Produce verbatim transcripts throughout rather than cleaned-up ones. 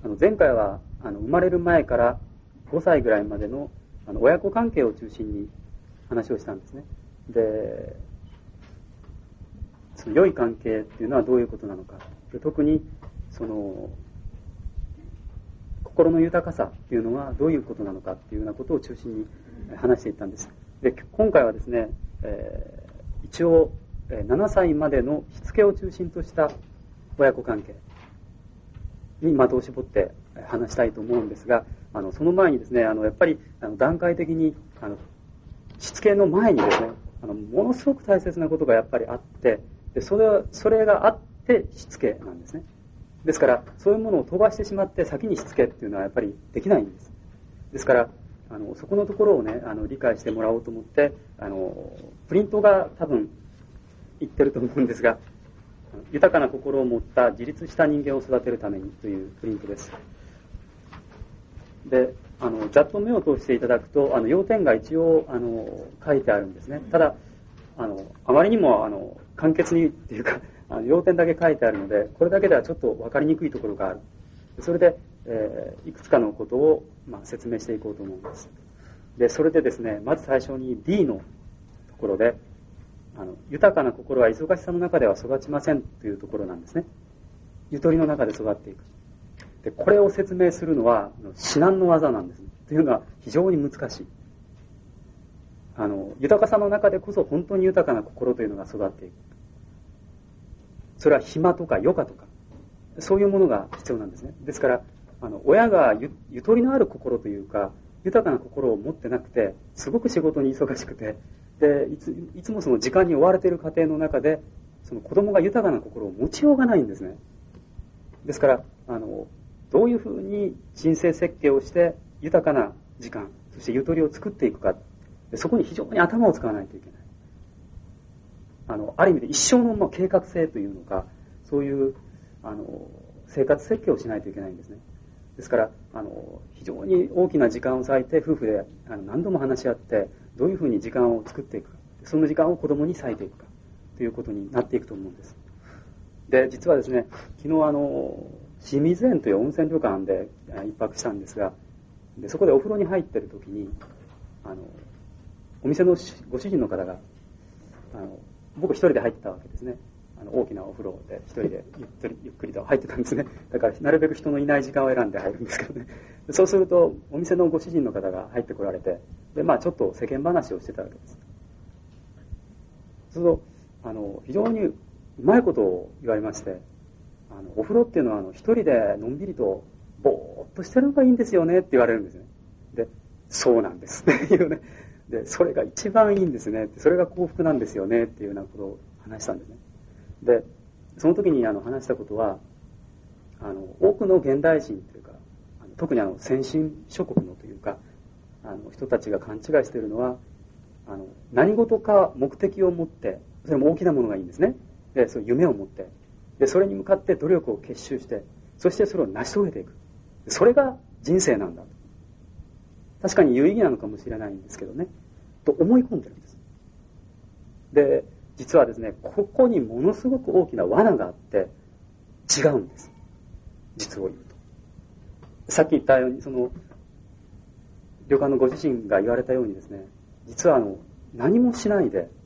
あの前回はあの生まれる前からごさいぐらいまでのあの親子関係を中心に話をしたんですね。で、その良い関係っていうのはどういうことなのか。で、特にその心の豊かさっていうのはどういうことなのかっていうようなことを中心に話していったんです。で、今回はですね、えー、一応ななさいまでのしつけを中心とした親子関係に的を絞って話したいと思うんですが、あのその前にですね、あのやっぱりあの段階的にあのしつけの前にですね、あのものすごく大切なことがやっぱりあって、でそれそれがあってしつけなんですね。ですからそういうものを飛ばしてしまって先にしつけっていうのはやっぱりできないんです。ですからあのそこのところをね、あの理解してもらおうと思って、あのプリントが多分言ってると思うんですが、豊かな心を持った自立した人間を育てるためにというプリントです。で、あのざっと目を通していただくと、あの要点が一応あの書いてあるんですね。ただあのあまりにもあの簡潔にっていうか、あの要点だけ書いてあるので、これだけではちょっと分かりにくいところがある。それで、えー、いくつかのことを、まあ、説明していこうと思います。で、それでですね、まず最初に D のところで、あの豊かな心は忙しさの中では育ちませんというところなんですね。ゆとりの中で育っていく。で、これを説明するのは至難の技なんです。というのは非常に難しい。あの豊かさの中でこそ本当に豊かな心というのが育っていく。それは暇とか余暇とかそういうものが必要なんですね。ですからあの親が ゆ, ゆとりのある心というか豊かな心を持ってなくて、すごく仕事に忙しくて、で い, ついつもその時間に追われている家庭の中で、その子供が豊かな心を持ちようがないんですね。ですからあのどういうふうに人生設計をして豊かな時間、そしてゆとりを作っていくか、そこに非常に頭を使わないといけない。あのある意味で一生のまあ計画性というのか、そういうあの生活設計をしないといけないんですね。ですからあの非常に大きな時間を割いて夫婦であの何度も話し合って、どういうふうに時間を作っていくか、その時間を子供に割いていくかということになっていくと思うんです。で、実はですね、昨日あの清水園という温泉旅館で一泊したんですが、でそこでお風呂に入っている時に、あのお店のご主人の方が、あの僕一人で入ってたわけですね。あの大きなお風呂で一人でゆっくりゆっくりと入ってたんですね。だからなるべく人のいない時間を選んで入るんですけどね。そうするとお店のご主人の方が入ってこられて、でまあちょっと世間話をしてたわけです。そうするとあの非常にうまいことを言われまして、あのお風呂っていうのはあの一人でのんびりとぼーっとしてるのがいいんですよねって言われるんですね。で、そうなんですっていうね。で、それが一番いいんですねって、それが幸福なんですよねっていうようなことを話したんですね。で、その時にあの話したことは、あの多くの現代人というか、あの特にあの先進諸国のというか、あの人たちが勘違いしているのは、あの何事か目的を持って、それも大きなものがいいんですね。で、そういう夢を持って、でそれに向かって努力を結集して、そしてそれを成し遂げていく。それが人生なんだと。確かに有意義なのかもしれないんですけどね、と思い込んでるんです。で、実はですね、ここにものすごく大きな罠があって違うんです。実を言うと。さっき言ったように、その旅館のご自身が言われたようにですね、実はあの何もしないで、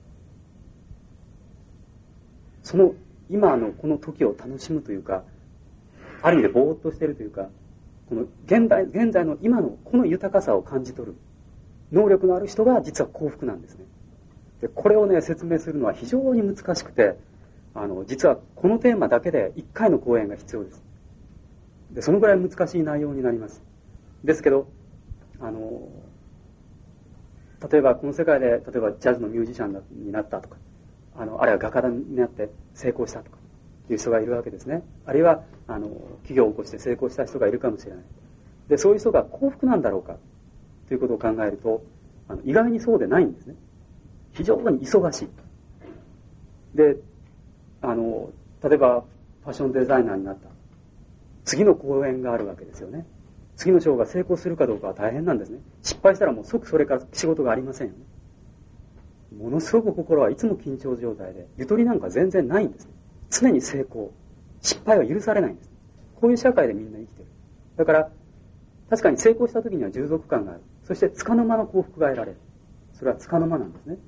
その今のこの時を楽しむというか、ある意味でぼーっとしているというか、この現代、現在の今のこの豊かさを感じ取る能力のある人が実は幸福なんですね。でこれをね説明するのは非常に難しくて、あの実はこのテーマだけでいっかいの講演が必要です。でそのぐらい難しい内容になります。ですけど、あの例えばこの世界で例えばジャズのミュージシャンになったとか、あのあるいは画家になって成功したとかいう人がいるわけですね。あるいはあの企業を起こして成功した人がいるかもしれない。でそういう人が幸福なんだろうかということを考えると、あの意外にそうでないんですね。非常に忙しい。で、あの例えばファッションデザイナーになった。次の公演があるわけですよね。次のショーが成功するかどうかは大変なんですね。失敗したらもう即それから仕事がありませんよね。ものすごく心はいつも緊張状態で、ゆとりなんか全然ないんですね。常に成功、失敗は許されないんです。こういう社会でみんな生きてる。 だから確かに成功した時には充足感がある。そして束の間の幸福が得られる。それは束の間なんですね。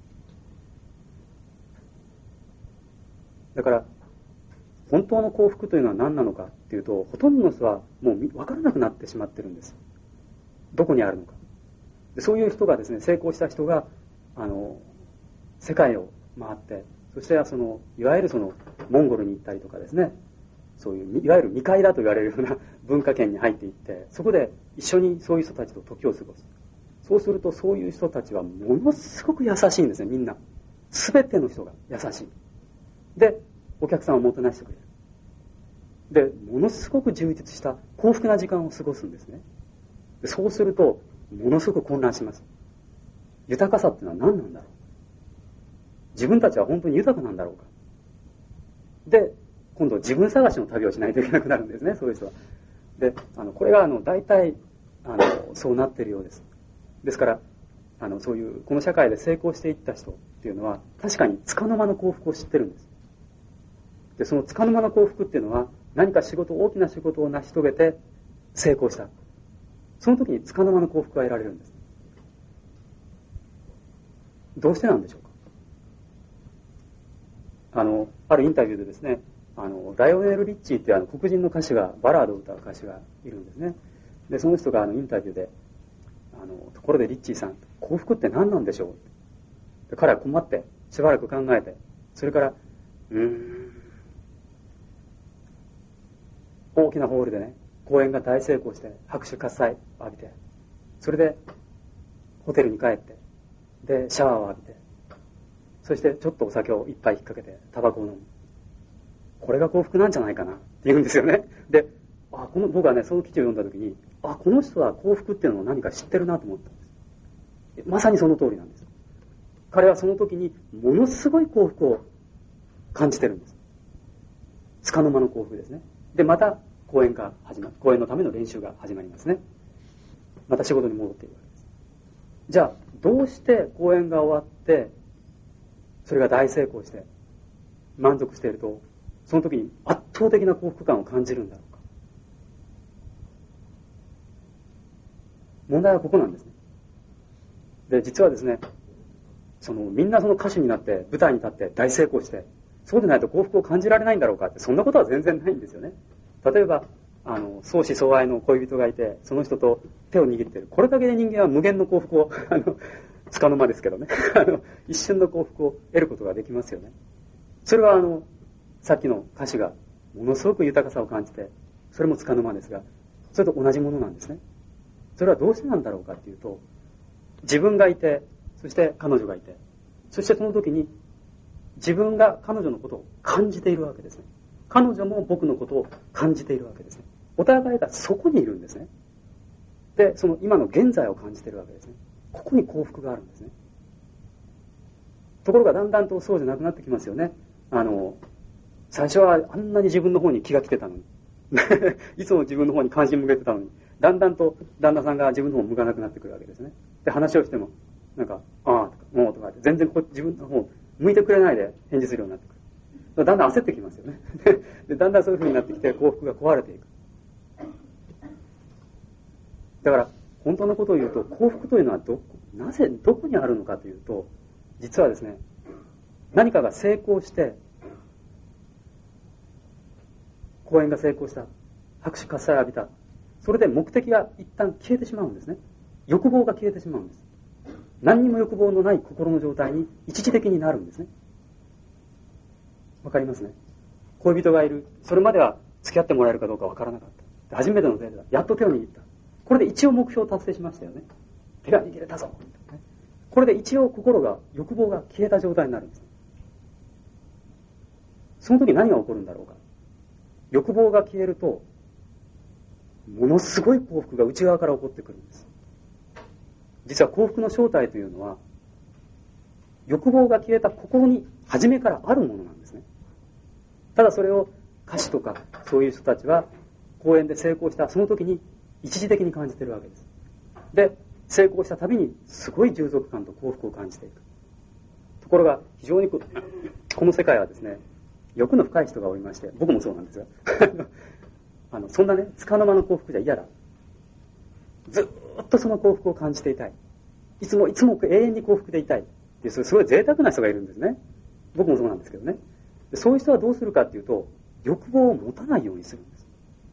だから本当の幸福というのは何なのかっていうと、ほとんどの人はもう分からなくなってしまってるんです。どこにあるのか。でそういう人がですね、成功した人があの世界を回って、そしてそのいわゆるそのモンゴルに行ったりとかですね、そういういわゆる未開だと言われるような文化圏に入っていって、そこで一緒にそういう人たちと時を過ごす。そうするとそういう人たちはものすごく優しいんですね、みんな。すべての人が優しい。でお客さんをもてなしてくれる。でものすごく充実した幸福な時間を過ごすんですね。でそうするとものすごく混乱します。豊かさっていうのは何なんだろう。自分たちは本当に豊かなんだろうか。で今度自分探しの旅をしないといけなくなるんですね、そういう人は。であのこれがあの大体あのそうなっているようです。ですからあのそういうこの社会で成功していった人っていうのは確かに束の間の幸福を知ってるんです。でその束の間の幸福っていうのは何か仕事大きな仕事を成し遂げて成功した。その時に束の間の幸福が得られるんです。どうしてなんでしょうか。あのあるインタビューでですね、あのライオネル・リッチーっていうあの黒人の歌手がバラードを歌う歌手がいるんですね。でその人があのインタビューであのところでリッチーさん、幸福って何なんでしょう。で彼は困ってしばらく考えて、それからうーん大きなホールでね、公演が大成功して拍手喝采浴びて、それでホテルに帰って、でシャワーを浴びて、そしてちょっとお酒を一杯引っ掛けてタバコを飲む。これが幸福なんじゃないかなって言うんですよね。であこの僕はねその記事を読んだ時に、あこの人は幸福っていうのを何か知ってるなと思ったんです。まさにその通りなんです。彼はその時にものすごい幸福を感じてるんです。束の間の幸福ですね。でまた講演が始まる。講演のための練習が始まりますね。また仕事に戻っているわけです。じゃあどうして講演が終わってそれが大成功して満足していると、その時に圧倒的な幸福感を感じるんだろうか。問題はここなんですね。で実はですね、そのみんなその歌手になって舞台に立って大成功して、そうでないと幸福を感じられないんだろうかって、そんなことは全然ないんですよね。例えばあの相思相愛の恋人がいて、その人と手を握っている。これだけで人間は無限の幸福をあの束の間ですけどねあの一瞬の幸福を得ることができますよね。それはあのさっきの歌手がものすごく豊かさを感じて、それも束の間ですが、それと同じものなんですね。それはどうしてなんだろうかっていうと、自分がいて、そして彼女がいて、そしてその時に自分が彼女のことを感じているわけですね。彼女も僕のことを感じているわけですね。お互いがそこにいるんですね。でその今の現在を感じているわけですね。ここに幸福があるんですね。ところがだんだんとそうじゃなくなってきますよね。あの最初はあんなに自分の方に気が来てたのにいつも自分の方に関心向けてたのに、だんだんと旦那さんが自分の方を向かなくなってくるわけですね。で話をしてもなんか「ああ」とか「もう」とかって全然こ自分の方を向いてくれないで返事するようになってくる。だんだん焦ってきますよねでだんだんそういう風になってきて幸福が壊れていく。だから本当のことを言うと、幸福というのはどなぜどこにあるのかというと、実はですね、何かが成功して講演が成功した、拍手喝采を浴びた、それで目的が一旦消えてしまうんですね。欲望が消えてしまうんです。何にも欲望のない心の状態に一時的になるんですね。わかりますね。恋人がいる。それまでは付き合ってもらえるかどうかわからなかった。初めてのデートだ。やっと手を握った。これで一応目標を達成しましたよね。手が握れたぞ。これで一応心が、欲望が消えた状態になるんです。その時何が起こるんだろうか。欲望が消えると、ものすごい幸福が内側から起こってくるんです。実は幸福の正体というのは、欲望が消えた心に初めからあるものなんですね。ただそれを歌手とかそういう人たちは講演で成功したその時に一時的に感じているわけです。で、成功したたびにすごい充足感と幸福を感じていく。ところが非常にこの世界はですね、欲の深い人がおりまして、僕もそうなんですがあの、そんなね、束の間の幸福じゃ嫌だ。ずーっとその幸福を感じていたい。いつもいつも永遠に幸福でいたい。っていう、すごい贅沢な人がいるんですね。僕もそうなんですけどね。そういう人はどうするかっていうと、欲望を持たないようにするんです。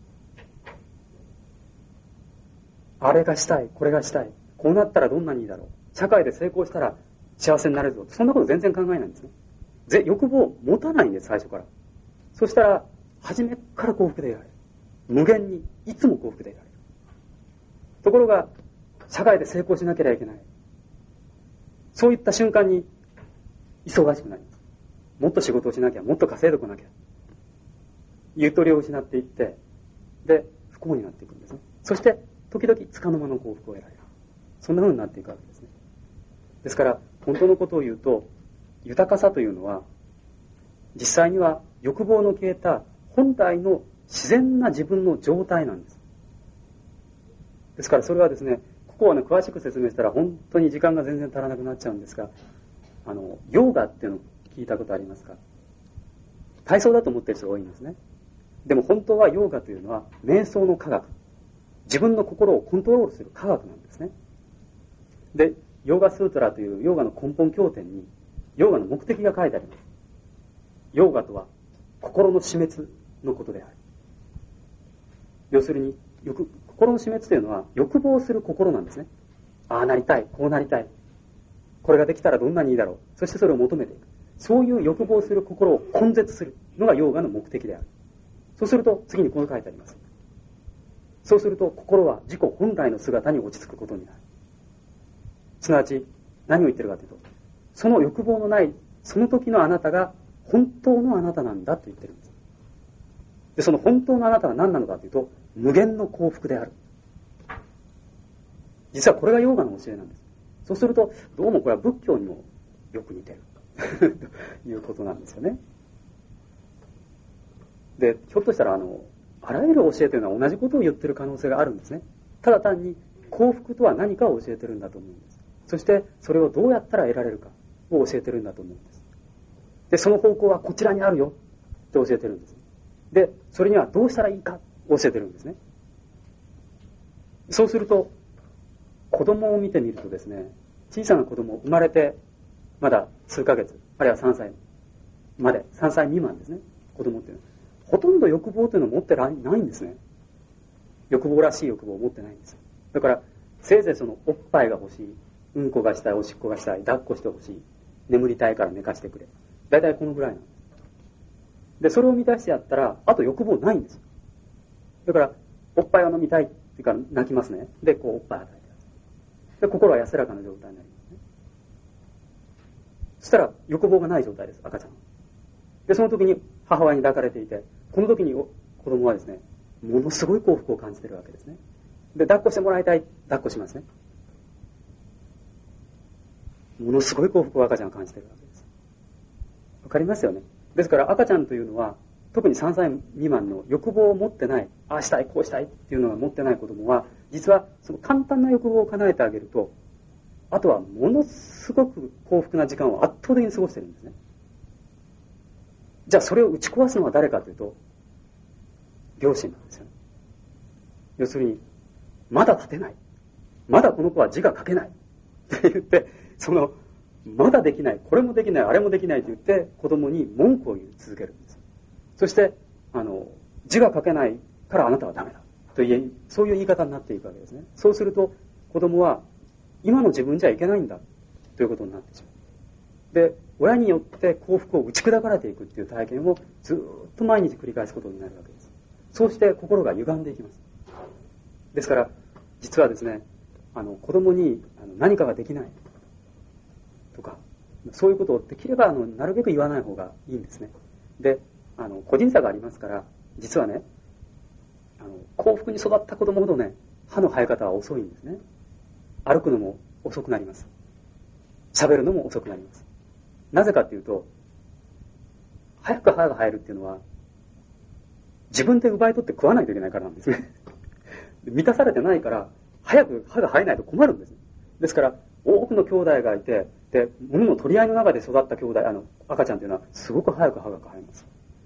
あれがしたい、これがしたい。こうなったらどんなにいいだろう。社会で成功したら幸せになれるぞ。そんなこと全然考えないんですね。ぜ欲望を持たないんです、最初から。そしたら、初めから幸福でいられる。無限に、いつも幸福でいられる。ところが、社会で成功しなければいけない。そういった瞬間に、忙しくなります。もっと仕事をしなきゃ、もっと稼いでこなきゃ。ゆとりを失っていって、で、不幸になっていくんですね。そして、時々、束の間の幸福を得られる。そんな風になっていくわけですね。ですから、本当のことを言うと、豊かさというのは、実際には欲望の消えた本来の自然な自分の状態なんです。ですからそれはですね、ここはね、詳しく説明したら本当に時間が全然足らなくなっちゃうんですが、あの、ヨーガっていうのを聞いたことありますか？体操だと思ってる人が多いんですね。でも本当はヨーガというのは瞑想の科学。自分の心をコントロールする科学なんですね。で、ヨーガスートラというヨーガの根本経典にヨーガの目的が書いてあります。ヨーガとは心の死滅のことである。要するに、欲心の死滅というのは欲望する心なんですね。ああなりたい、こうなりたい。これができたらどんなにいいだろう。そしてそれを求めていく。そういう欲望する心を根絶するのがヨーガの目的である。そうすると次にこう書いてあります。そうすると心は自己本来の姿に落ち着くことになる。すなわち何を言ってるかというと、その欲望のないその時のあなたが本当のあなたなんだと言ってるんです。で、その本当のあなたは何なのかというと、無限の幸福である。実はこれがヨーガの教えなんです。そうすると、どうもこれは仏教にもよく似てるということなんですよね。で、ひょっとしたらあの、あらゆる教えというのは同じことを言ってる可能性があるんですね。ただ単に幸福とは何かを教えてるんだと思うんです。そしてそれをどうやったら得られるかを教えてるんだと思うんです。で、その方向はこちらにあるよって教えてるんです。で、それにはどうしたらいいかを教えてるんですね。そうすると、子供を見てみるとですね、小さな子供、生まれてまだ数ヶ月、あるいはさんさいまで、さんさい未満ですね、子供っていうのは。ほとんど欲望というのを持ってないんですね。欲望らしい欲望を持ってないんです。だから、せいぜいそのおっぱいが欲しい、うんこがしたい、おしっこがしたい、抱っこしてほしい、眠りたいから寝かしてくれ。だいたいこのぐらいなんです。で、それを満たしてやったら、あと欲望ないんです。だから、おっぱいを飲みたいっていうから泣きますね。で、こうおっぱい与えてください。で、心は安らかな状態になりますね。そしたら、欲望がない状態です、赤ちゃんは。で、その時に母親に抱かれていて、この時に子供はですね、ものすごい幸福を感じているわけですね。で、抱っこしてもらいたい、抱っこしますね。ものすごい幸福を赤ちゃんは感じているわけです。わかりますよね。ですから赤ちゃんというのは、特にさんさい未満の欲望を持ってない、ああしたい、こうしたいっていうのが持ってない子供は、実はその簡単な欲望を叶えてあげると、あとはものすごく幸福な時間を圧倒的に過ごしてるんですね。じゃあそれを打ち壊すのは誰かというと、両親なんですよね。要するに、まだ立てない。まだこの子は字が書けない。って言って、その、まだできない、これもできない、あれもできないと言って、子供に文句を言い続けるんです。そして、あの、字が書けないからあなたはダメだ。と言え、そういう言い方になっていくわけですね。そうすると、子供は、今の自分じゃいけないんだ。ということになってしまう。で、親によって幸福を打ち砕かれていくっていう体験をずっと毎日繰り返すことになるわけです。そうして心が歪んでいきます。ですから、実はですね、あの、子供にあの何かができないとか、そういうことをできればあのなるべく言わない方がいいんですね。で、あの、個人差がありますから、実はね、あの、幸福に育った子供ほどね、歯の生え方は遅いんですね。歩くのも遅くなります。喋るのも遅くなります。なぜかというと、早く歯が生えるっていうのは、自分で奪い取って食わないといけないからなんですね。満たされてないから、早く歯が生えないと困るんです。ですから、多くの兄弟がいて、で、物の取り合いの中で育った兄弟、あの、赤ちゃんというのは、すごく早く歯が生えます。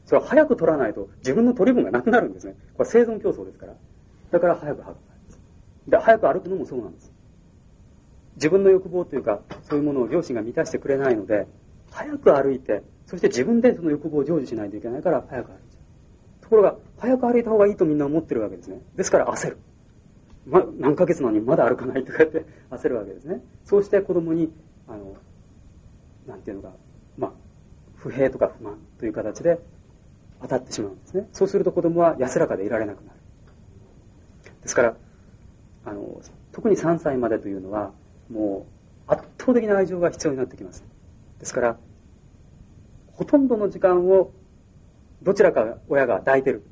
それは早く取らないと自分の取り分がなくなるんですね。これは生存競争ですから。だから早く歩く。で、早く歩くのもそうなんです。自分の欲望というか、そういうものを両親が満たしてくれないので、早く歩いて、そして自分でその欲望を成就しないといけないから早く歩いちゃう。ところが、早く歩いた方がいいとみんな思ってるわけですね。ですから焦る。ま、何ヶ月なのにまだ歩かないとか言って焦るわけですね。そうして子供に、あの、なんていうのか、まあ、不平とか不満という形で当たってしまうんですね。そうすると子供は安らかでいられなくなる。ですから、あの、特にさんさいまでというのは、もう圧倒的な愛情が必要になってきます。ですから、ほとんどの時間をどちらか親が抱いてる。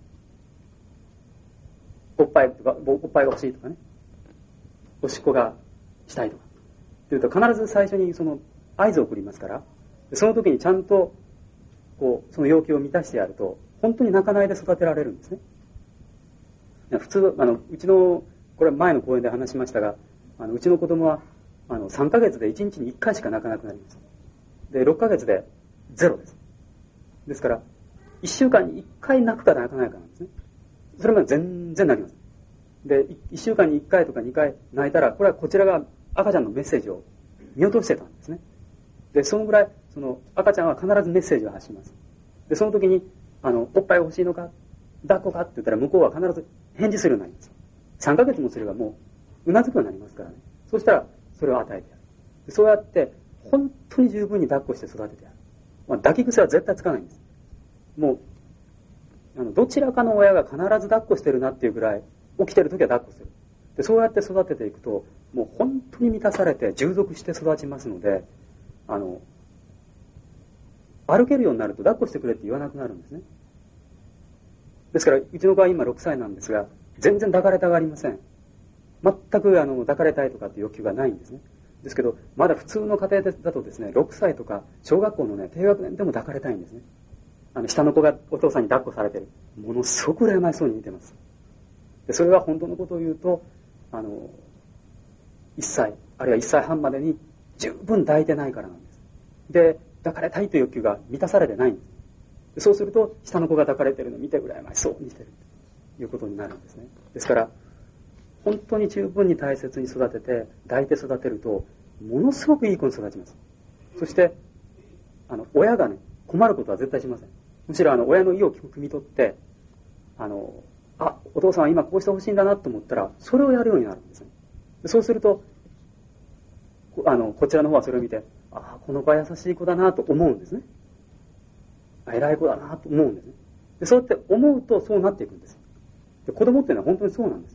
おっぱいとか、おっぱいが欲しいとかね。おしっこがしたいとか。というと必ず最初にその合図を送りますから、その時にちゃんとこうその要求を満たしてやると、本当に泣かないで育てられるんですね。普通、あの、うちの、これは前の講演で話しましたが、あのうちの子供はあのさんかげつでいちにちにいっかいしか泣かなくなります。で、ろっかげつでゼロです。ですから、いっしゅうかんにいっかい泣くか泣かないかなんですね。それまで全然泣きます。で、いっしゅうかんにいっかいとかにかい泣いたら、これはこちらが赤ちゃんのメッセージを見落としてたんですね。で、そのぐらい、その赤ちゃんは必ずメッセージを発します。で、その時に、あの、おっぱい欲しいのか、抱っこかって言ったら向こうは必ず返事するようになります。さんかげつもすればもう、うなずくようになりますからね。そうしたら、それを与えてやる。でそうやって、本当に十分に抱っこして育ててやる。まあ、抱き癖は絶対つかないんです。もう、あの、どちらかの親が必ず抱っこしてるなっていうぐらい、起きてる時は抱っこする。で、そうやって育てていくと、もう本当に満たされて従属して育ちますので、あの、歩けるようになると抱っこしてくれって言わなくなるんですね。ですから、うちの子は今ろくさいなんですが、全然抱かれたがありません。全くあの抱かれたいとかっていう欲求がないんですね。ですけど、まだ普通の家庭だとですね、ろくさいとか小学校のね、低学年でも抱かれたいんですね。あの、下の子がお父さんに抱っこされてる。ものすごく羨ましそうに見てます。で、それは本当のことを言うと、あの、いっさい、あるいはいっさいはんまでに十分抱いてないからなんです。で、抱かれたいという欲求が満たされてないんです。でそうすると、下の子が抱かれてるのを見て羨ましそうにしてるということになるんですね。ですから、本当に十分に大切に育てて、抱いて育てると、ものすごくいい子に育ちます。そして、あの、親がね、困ることは絶対しません。むしろ、あの、親の意を汲み取って、あの、あ、お父さんは今こうしてほしいんだなと思ったら、それをやるようになるんですね。そうすると、あの、こちらの方はそれを見て、あ、この子は優しい子だなと思うんですね。偉い子だなと思うんですね。で、そうやって思うとそうなっていくんです。で、子供っていうのは本当にそうなんです。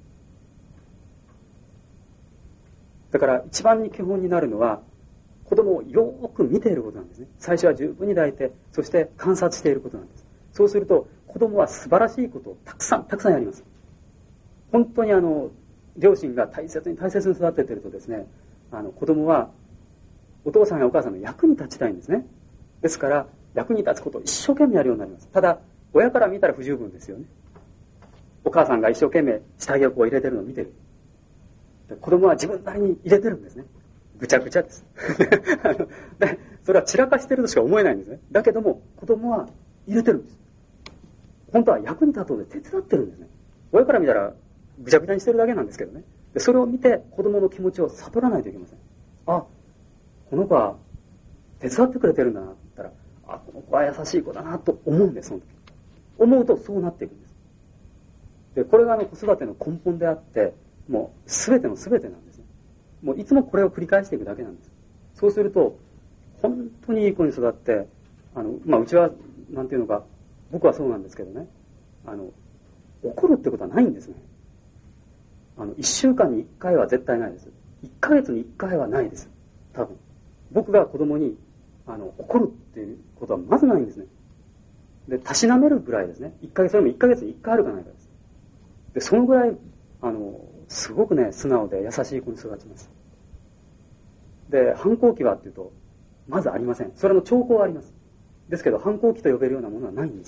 だから一番に基本になるのは、子供をよーく見ていることなんですね。最初は十分に抱いて、そして観察していることなんです。そうすると、子供は素晴らしいことをたくさん、たくさんやります。本当にあの、両親が大切に大切に育てているとですね、あの、子供は、お父さんやお母さんの役に立ちたいんですね。ですから、役に立つことを一生懸命やるようになります。ただ、親から見たら不十分ですよね。お母さんが一生懸命下着をこう入れてるのを見てる。子供は自分なりに入れてるんですね。ぐちゃぐちゃです。でそれは散らかしてるとしか思えないんですね。だけども、子供は入れてるんです。本当は役に立とうで手伝ってるんですね。親から見たらぐちゃぐちゃにしてるだけなんですけどね。でそれを見て子供の気持ちを悟らないといけません。あ、この子は手伝ってくれてるんだなって言ったら、あ、この子は優しい子だなと思うんです、その時。思うとそうなっていくんです。で、これがあの子育ての根本であって、もう全ての全てなんですね。もういつもこれを繰り返していくだけなんです。そうすると、本当にいい子に育って、あの、まあ、うちは、なんていうのか、僕はそうなんですけどね、あの、怒るってことはないんですね。あの、一週間に一回は絶対ないです。一ヶ月に一回はないです。多分。僕が子供に、あの、怒るっていうことはまずないんですね。で、たしなめるぐらいですね。一ヶ月、それも一ヶ月に一回あるかないかです。で、そのぐらい、あの、すごくね、素直で優しい子に育ちます。で、反抗期はっていうと、まずありません。それの兆候はあります。ですけど、反抗期と呼べるようなものはないんです。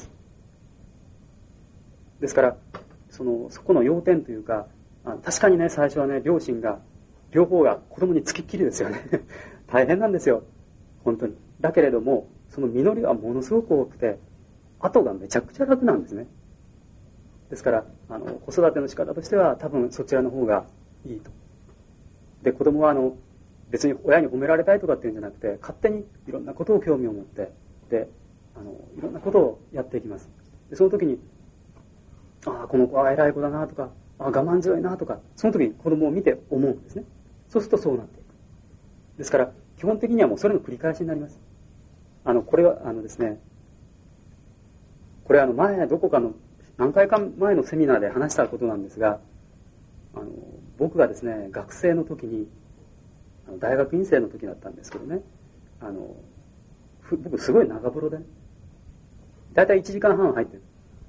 ですから、その、そこの要点というか、あ確かにね、最初はね、両親が、両方が子供につきっきりですよね。大変なんですよ。本当に。だけれども、その実りはものすごく多くて、 後がめちゃくちゃ楽なんですね。ですから、あの、子育ての仕方としては多分そちらの方がいいと。で、子供はあの、別に親に褒められたいとかっていうんじゃなくて、勝手にいろんなことを興味を持って、で、あの、いろんなことをやっていきます。で、その時に、ああ、この子は偉い子だなとか、ああ、我慢強いなとか、その時に子供を見て思うんですね。そうするとそうなっていく。ですから、基本的にはもうそれの繰り返しになります。あの、これは、あのですね、これあの、前、どこかの、何回か前のセミナーで話したことなんですが、あの、僕がですね、学生の時に、あの大学院生の時だったんですけどね、あの、僕すごい長風呂で、ね、だいたいいちじかんはん入ってる。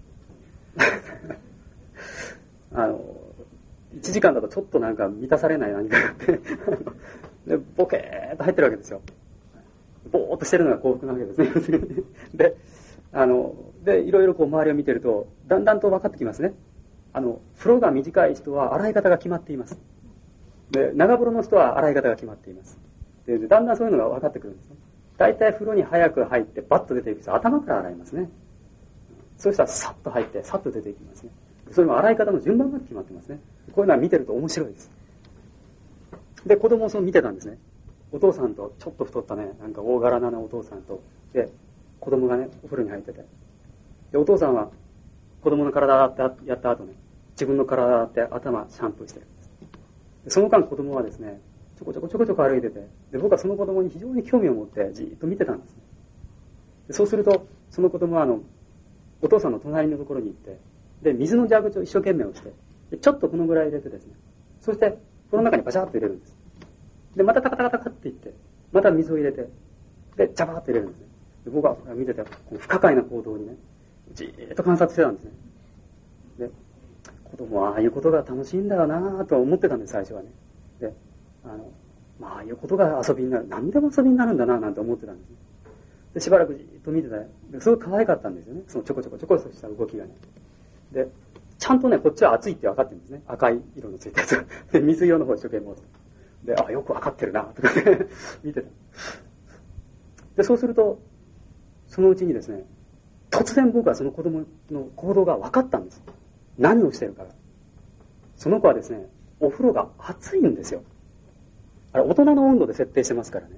あの、いちじかんだとちょっとなんか満たされない何かがあって、で、ボケーっと入ってるわけですよ。ぼーっとしてるのが幸福なわけですね。で、あの、で、いろいろこう周りを見てると、だんだんと分かってきますね。あの、風呂が短い人は洗い方が決まっています。で、長風呂の人は洗い方が決まっています。で、だんだんそういうのが分かってくるんですね。大体風呂に早く入ってバッと出ていく人は頭から洗いますね。そういう人はさっと入ってさっと出ていきますね。それも洗い方の順番まで決まってますね。こういうのは見てると面白いです。で、子供をその見てたんですね。お父さんと、ちょっと太ったね、なんか大柄なお父さんと、で、子供がね、お風呂に入ってて。で、お父さんは子供の体洗ってやった後ね、自分の体洗って頭シャンプーしてるんです。でその間子供はですね、ちょこちょこちょこちょこ歩いてて、で、僕はその子供に非常に興味を持ってじーっと見てたんですね。でそうすると、その子供はあの、お父さんの隣のところに行って、で、水の蛇口を一生懸命押して、でちょっとこのぐらい入れてですね、そして、この中にバシャーっと入れるんです。で、またタカタカタカっていって、また水を入れて、で、ジャバーっと入れるんですね。で僕は見てて、この不可解な行動にね、じーっと観察してたんですね。で、子供はああいうことが楽しいんだよなぁと思ってたんです、最初はね。で、あの、まあ、ああいうことが遊びになる。何でも遊びになるんだなぁなんて思ってたんですね。で、しばらくじーっと見てたら、すごい可愛かったんですよね。そのちょこちょこちょこちょこした動きがね。で、ちゃんとね、こっちは熱いって分かってるんですね。赤い色のついたやつ。で、水色の方一生懸命押す。で、あ、よく分かってるなとかね、見てた。で、そうすると、そのうちにですね、突然僕はその子供の行動が分かったんです。何をしてるかが。その子はですね、お風呂が熱いんですよ。あれ、大人の温度で設定してますからね。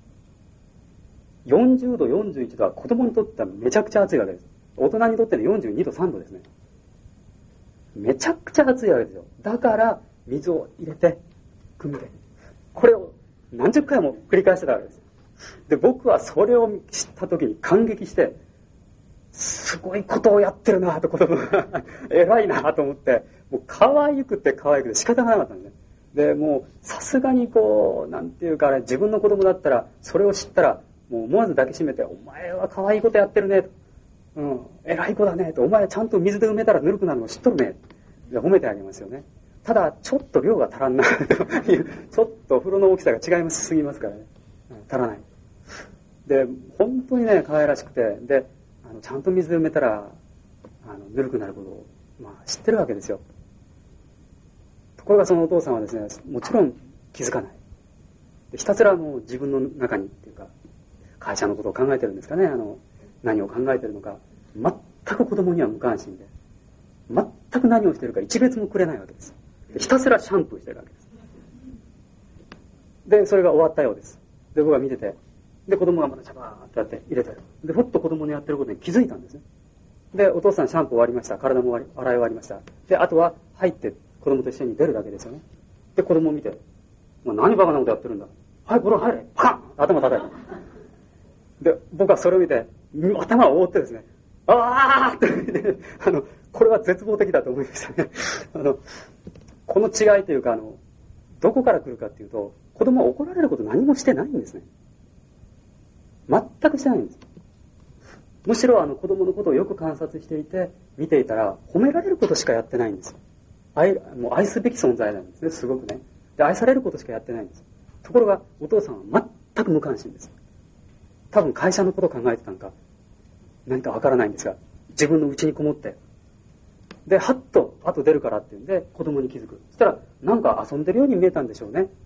よんじゅうど、よんじゅういちどは子供にとってはめちゃくちゃ暑いわけです。大人にとってのよんじゅうにど、さんどですね。めちゃくちゃ暑いわけですよ。だから、水を入れて、汲んで。これを何十回も繰り返してたわけです。で、僕はそれを知った時に感激して、すごいことをやってるなと子供が偉いなと思って、もう可愛くて可愛くて仕方がなかったんですね。で、もうさすがにこう、なんていうかね、自分の子供だったら、それを知ったら、もう思わず抱きしめて、お前は可愛いことやってるねと。うん、偉い子だねと。お前ちゃんと水で埋めたらぬるくなるの知っとるね。で褒めてあげますよね。ただ、ちょっと量が足らんなという、ちょっと風呂の大きさが違いますすぎますからね。うん、足らない。で、本当にね、可愛らしくて、で、あのちゃんと水で埋めたら、あの、ぬるくなることを、まあ、知ってるわけですよ。ところがそのお父さんはですね、もちろん気づかない。でひたすらもう自分の中にっていうか、会社のことを考えてるんですかね、あの、何を考えてるのか、全く子供には無関心で、全く何をしてるか一別もくれないわけです。でひたすらシャンプーしてるわけです。で、それが終わったようです。で、僕は見てて、で、子供がまたシャバーってやって入れてる。で、ふっと子供のやってることに気づいたんですね。で、お父さんシャンプー終わりました。体も洗い終わりました。で、あとは入って子供と一緒に出るだけですよね。で、子供を見て、もう何バカなことやってるんだ。はい、風呂入れ。パカン頭叩いた。で、僕はそれを見て、頭を覆ってですね、あーってあの、これは絶望的だと思いましたね。あの、この違いというか、あの、どこから来るかっていうと、子供は怒られること何もしてないんですね。全くしてないんです。むしろあの子供のことをよく観察していて、見ていたら、褒められることしかやってないんです。愛、もう愛すべき存在なんですね、すごくね。で、愛されることしかやってないんです。ところが、お父さんは全く無関心です。多分会社のことを考えてたのか、何かわからないんですが、自分の家にこもって、で、はっと、後出るからっていうんで、子供に気づく。そしたら、なんか遊んでるように見えたんでしょうね。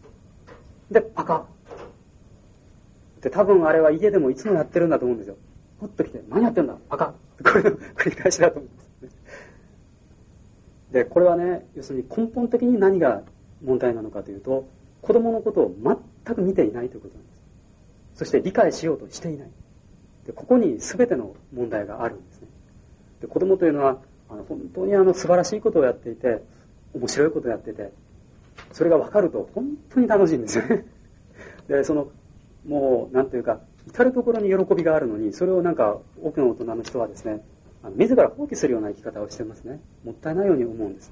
で、パカッ。で、多分あれは家でもいつもやってるんだと思うんですよ。 ふっと来て、何やってんだバカ、これの繰り返しだと思うんですね。で、これはね、要するに根本的に何が問題なのかというと、子供のことを全く見ていないということなんです。そして理解しようとしていない。で、ここに全ての問題があるんですね。で、子供というのはあの本当にあの素晴らしいことをやっていて、面白いことをやっていて、それが分かると本当に楽しいんですよね。で、そのもうなんというか至るところに喜びがあるのに、それをなんか多くの大人の人はですね、あの自ら放棄するような生き方をしてますね。もったいないように思うんです。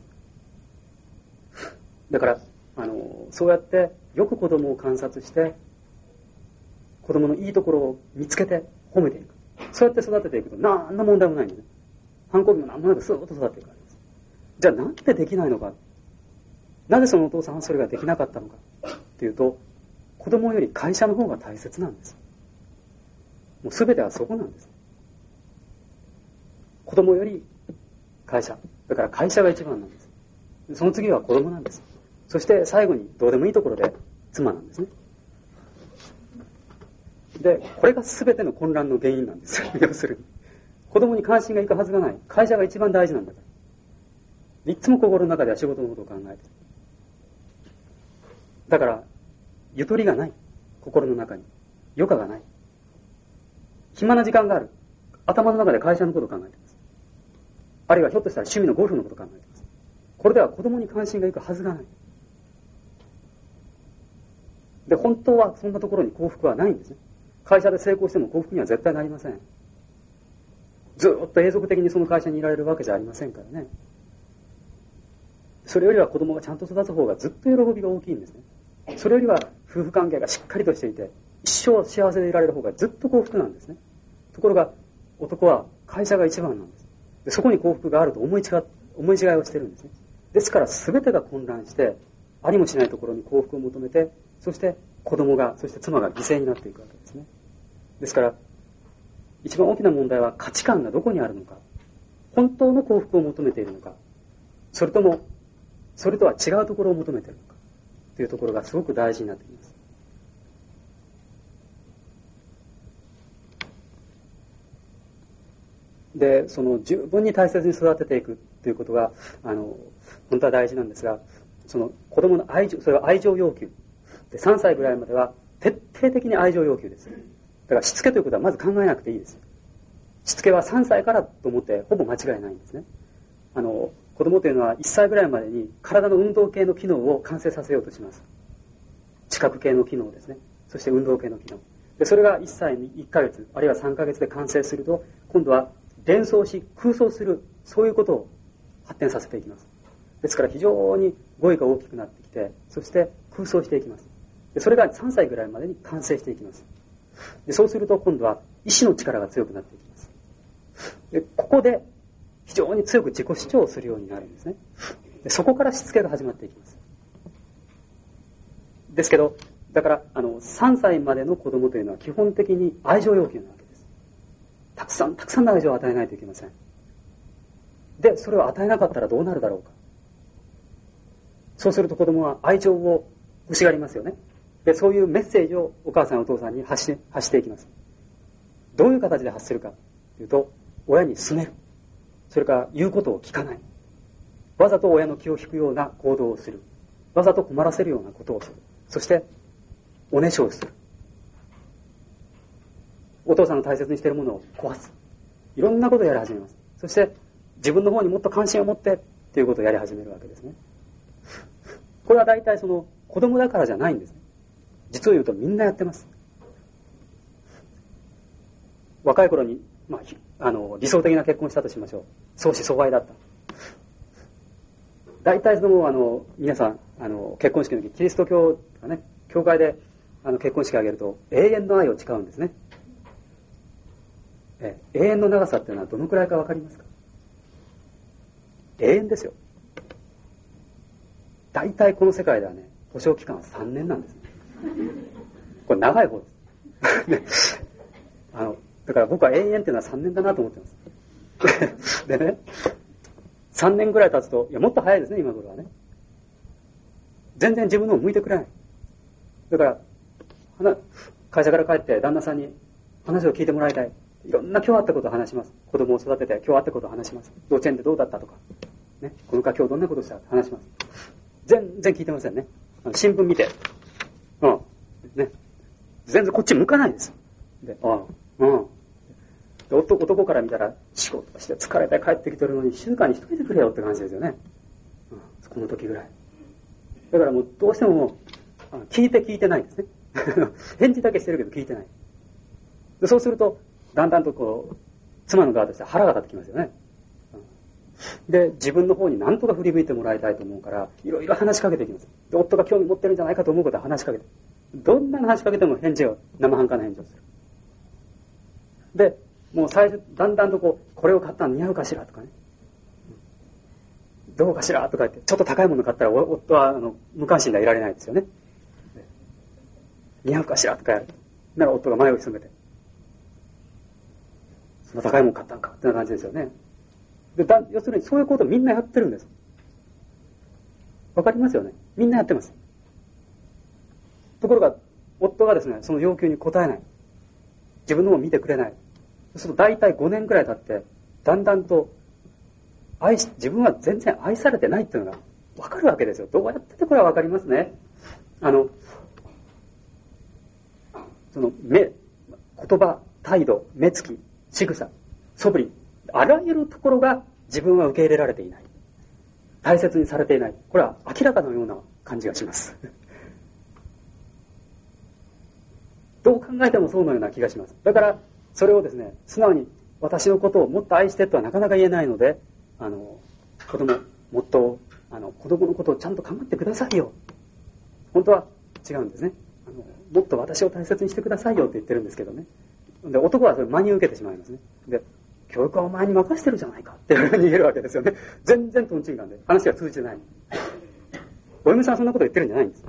だからあのそうやってよく子供を観察して、子供のいいところを見つけて褒めていく。そうやって育てていくと何の問題もないんでね。反抗期も何もなくスーッと育っていくわけです。じゃあなんでできないのか。なぜそのお父さんはそれができなかったのかっていうと、子供より会社の方が大切なんです。もう全てはそこなんです。子供より会社。だから会社が一番なんです。その次は子供なんです。そして最後にどうでもいいところで妻なんですね。で、これが全ての混乱の原因なんです。要するに。子供に関心がいくはずがない。会社が一番大事なんだから。いつも心の中では仕事のことを考えてる。だから、ゆとりがない。心の中に。余暇がない。暇な時間がある。頭の中で会社のことを考えています。あるいはひょっとしたら趣味のゴルフのことを考えています。これでは子供に関心がいくはずがない。で、本当はそんなところに幸福はないんですね。会社で成功しても幸福には絶対なりません。ずっと永続的にその会社にいられるわけじゃありませんからね。それよりは子供がちゃんと育つ方がずっと喜びが大きいんですね。それよりは夫婦関係がしっかりとしていて、一生幸せでいられる方がずっと幸福なんですね。ところが男は会社が一番なんです。で、そこに幸福があると思い違い、思い違いをしてるんですね。ですから全てが混乱して、ありもしないところに幸福を求めて、そして子供が、そして妻が犠牲になっていくわけですね。ですから一番大きな問題は価値観がどこにあるのか。本当の幸福を求めているのか、それともそれとは違うところを求めているのかというところがすごく大事になってきます。で、その十分に大切に育てていくということがあの本当は大事なんですが、その子供の愛情、それは愛情要求で、さんさいぐらいまでは徹底的に愛情要求です。だからしつけということはまず考えなくていいです。しつけはさんさいからと思ってほぼ間違いないんですね。あの子供というのはいっさいぐらいまでに体の運動系の機能を完成させようとします。知覚系の機能ですね。そして運動系の機能で、それがいっさいにいっかげつあるいはさんかげつで完成すると、今度は連想し空想する、そういうことを発展させていきます。ですから非常に語彙が大きくなってきて、そして空想していきます。で、それがさんさいぐらいまでに完成していきます。で、そうすると今度は意志の力が強くなっていきます。で、ここで非常に強く自己主張をするようになるんですね。で、そこからしつけが始まっていきます。ですけど、だからあのさんさいまでの子供というのは基本的に愛情要求なわけです。たくさんたくさんの愛情を与えないといけません。で、それを与えなかったらどうなるだろうか。そうすると子供は愛情を欲しがりますよね。で、そういうメッセージをお母さんお父さんに発して、発していきます。どういう形で発するかというと、親に勧める。それから言うことを聞かない。わざと親の気を引くような行動をする。わざと困らせるようなことをする。そしておねしょをする。お父さんの大切にしているものを壊す。いろんなことをやり始めます。そして自分の方にもっと関心を持ってということをやり始めるわけですね。これは大体その子供だからじゃないんですね。実を言うとみんなやってます。若い頃に、まあ、あの理想的な結婚したとしましょう。相思相愛だった。大体そのあの皆さんあの結婚式の時、キリスト教とかね、教会であの結婚式を挙げると永遠の愛を誓うんですね。え永遠の長さっていうのはどのくらいか分かりますか？永遠ですよ。大体この世界ではね、保証期間はさんねんなんですね。これ長い方です。あのだから僕は永遠っていうのはさんねんだなと思ってます。でね、さんねんぐらい経つと、いやもっと早いですね、今頃はね。全然自分のを向いてくれない。だから会社から帰って旦那さんに話を聞いてもらいたい。 いろんな今日あったことを話します。子供を育てて今日あったことを話します。幼稚園でどうだったとか、ね、この日今日どんなことをしたか話します。全然聞いてませんね。新聞見て、うん、ね、全然こっち向かないです。で、ああ、うん。で、男から見たら仕事して疲れて帰ってきてるのに静かにしといてくれよって感じですよね。うん、この時ぐらい。だからもうどうしてももう聞いて聞いてないですね。返事だけしてるけど聞いてない。でそうするとだんだんとこう妻の側としては腹が立ってきますよね。で自分の方に何とか振り向いてもらいたいと思うからいろいろ話しかけていきます。で夫が興味持ってるんじゃないかと思うことは話しかけて、どんな話しかけても返事を生半可な返事をする。でもう最初だんだんとこうこれを買ったの似合うかしらとかね、どうかしらとか言ってちょっと高いもの買ったら夫はあの無関心ではいられないですよね。似合うかしらとかやる。なら夫が前を潜めて、その高いもの買ったんかってな感じですよね。でだ要するにそういうことをみんなやってるんです。わかりますよね。みんなやってます。ところが夫がですねその要求に応えない、自分の方を見てくれない。そうすると大体ごねんくらい経ってだんだんと愛し自分は全然愛されてないっていうのがわかるわけですよ。どうやっててこれはわかりますね。あのその目、言葉、態度、目つき、仕草、素振り、あらゆるところが自分は受け入れられていない、大切にされていない、これは明らかのような感じがします。どう考えてもそうのような気がします。だからそれをですね素直に私のことをもっと愛してとはなかなか言えないので、あの子供もっとあの子供のことをちゃんと考えてくださいよ、本当は違うんですね。あのもっと私を大切にしてくださいよって言ってるんですけどね。で男はそれ真に受けてしまいますね。で教育はお前に任せてるじゃないかっていうふうに言えるわけですよね。全然トンチンカンで話が通じてない。お嫁さんはそんなこと言ってるんじゃないんです。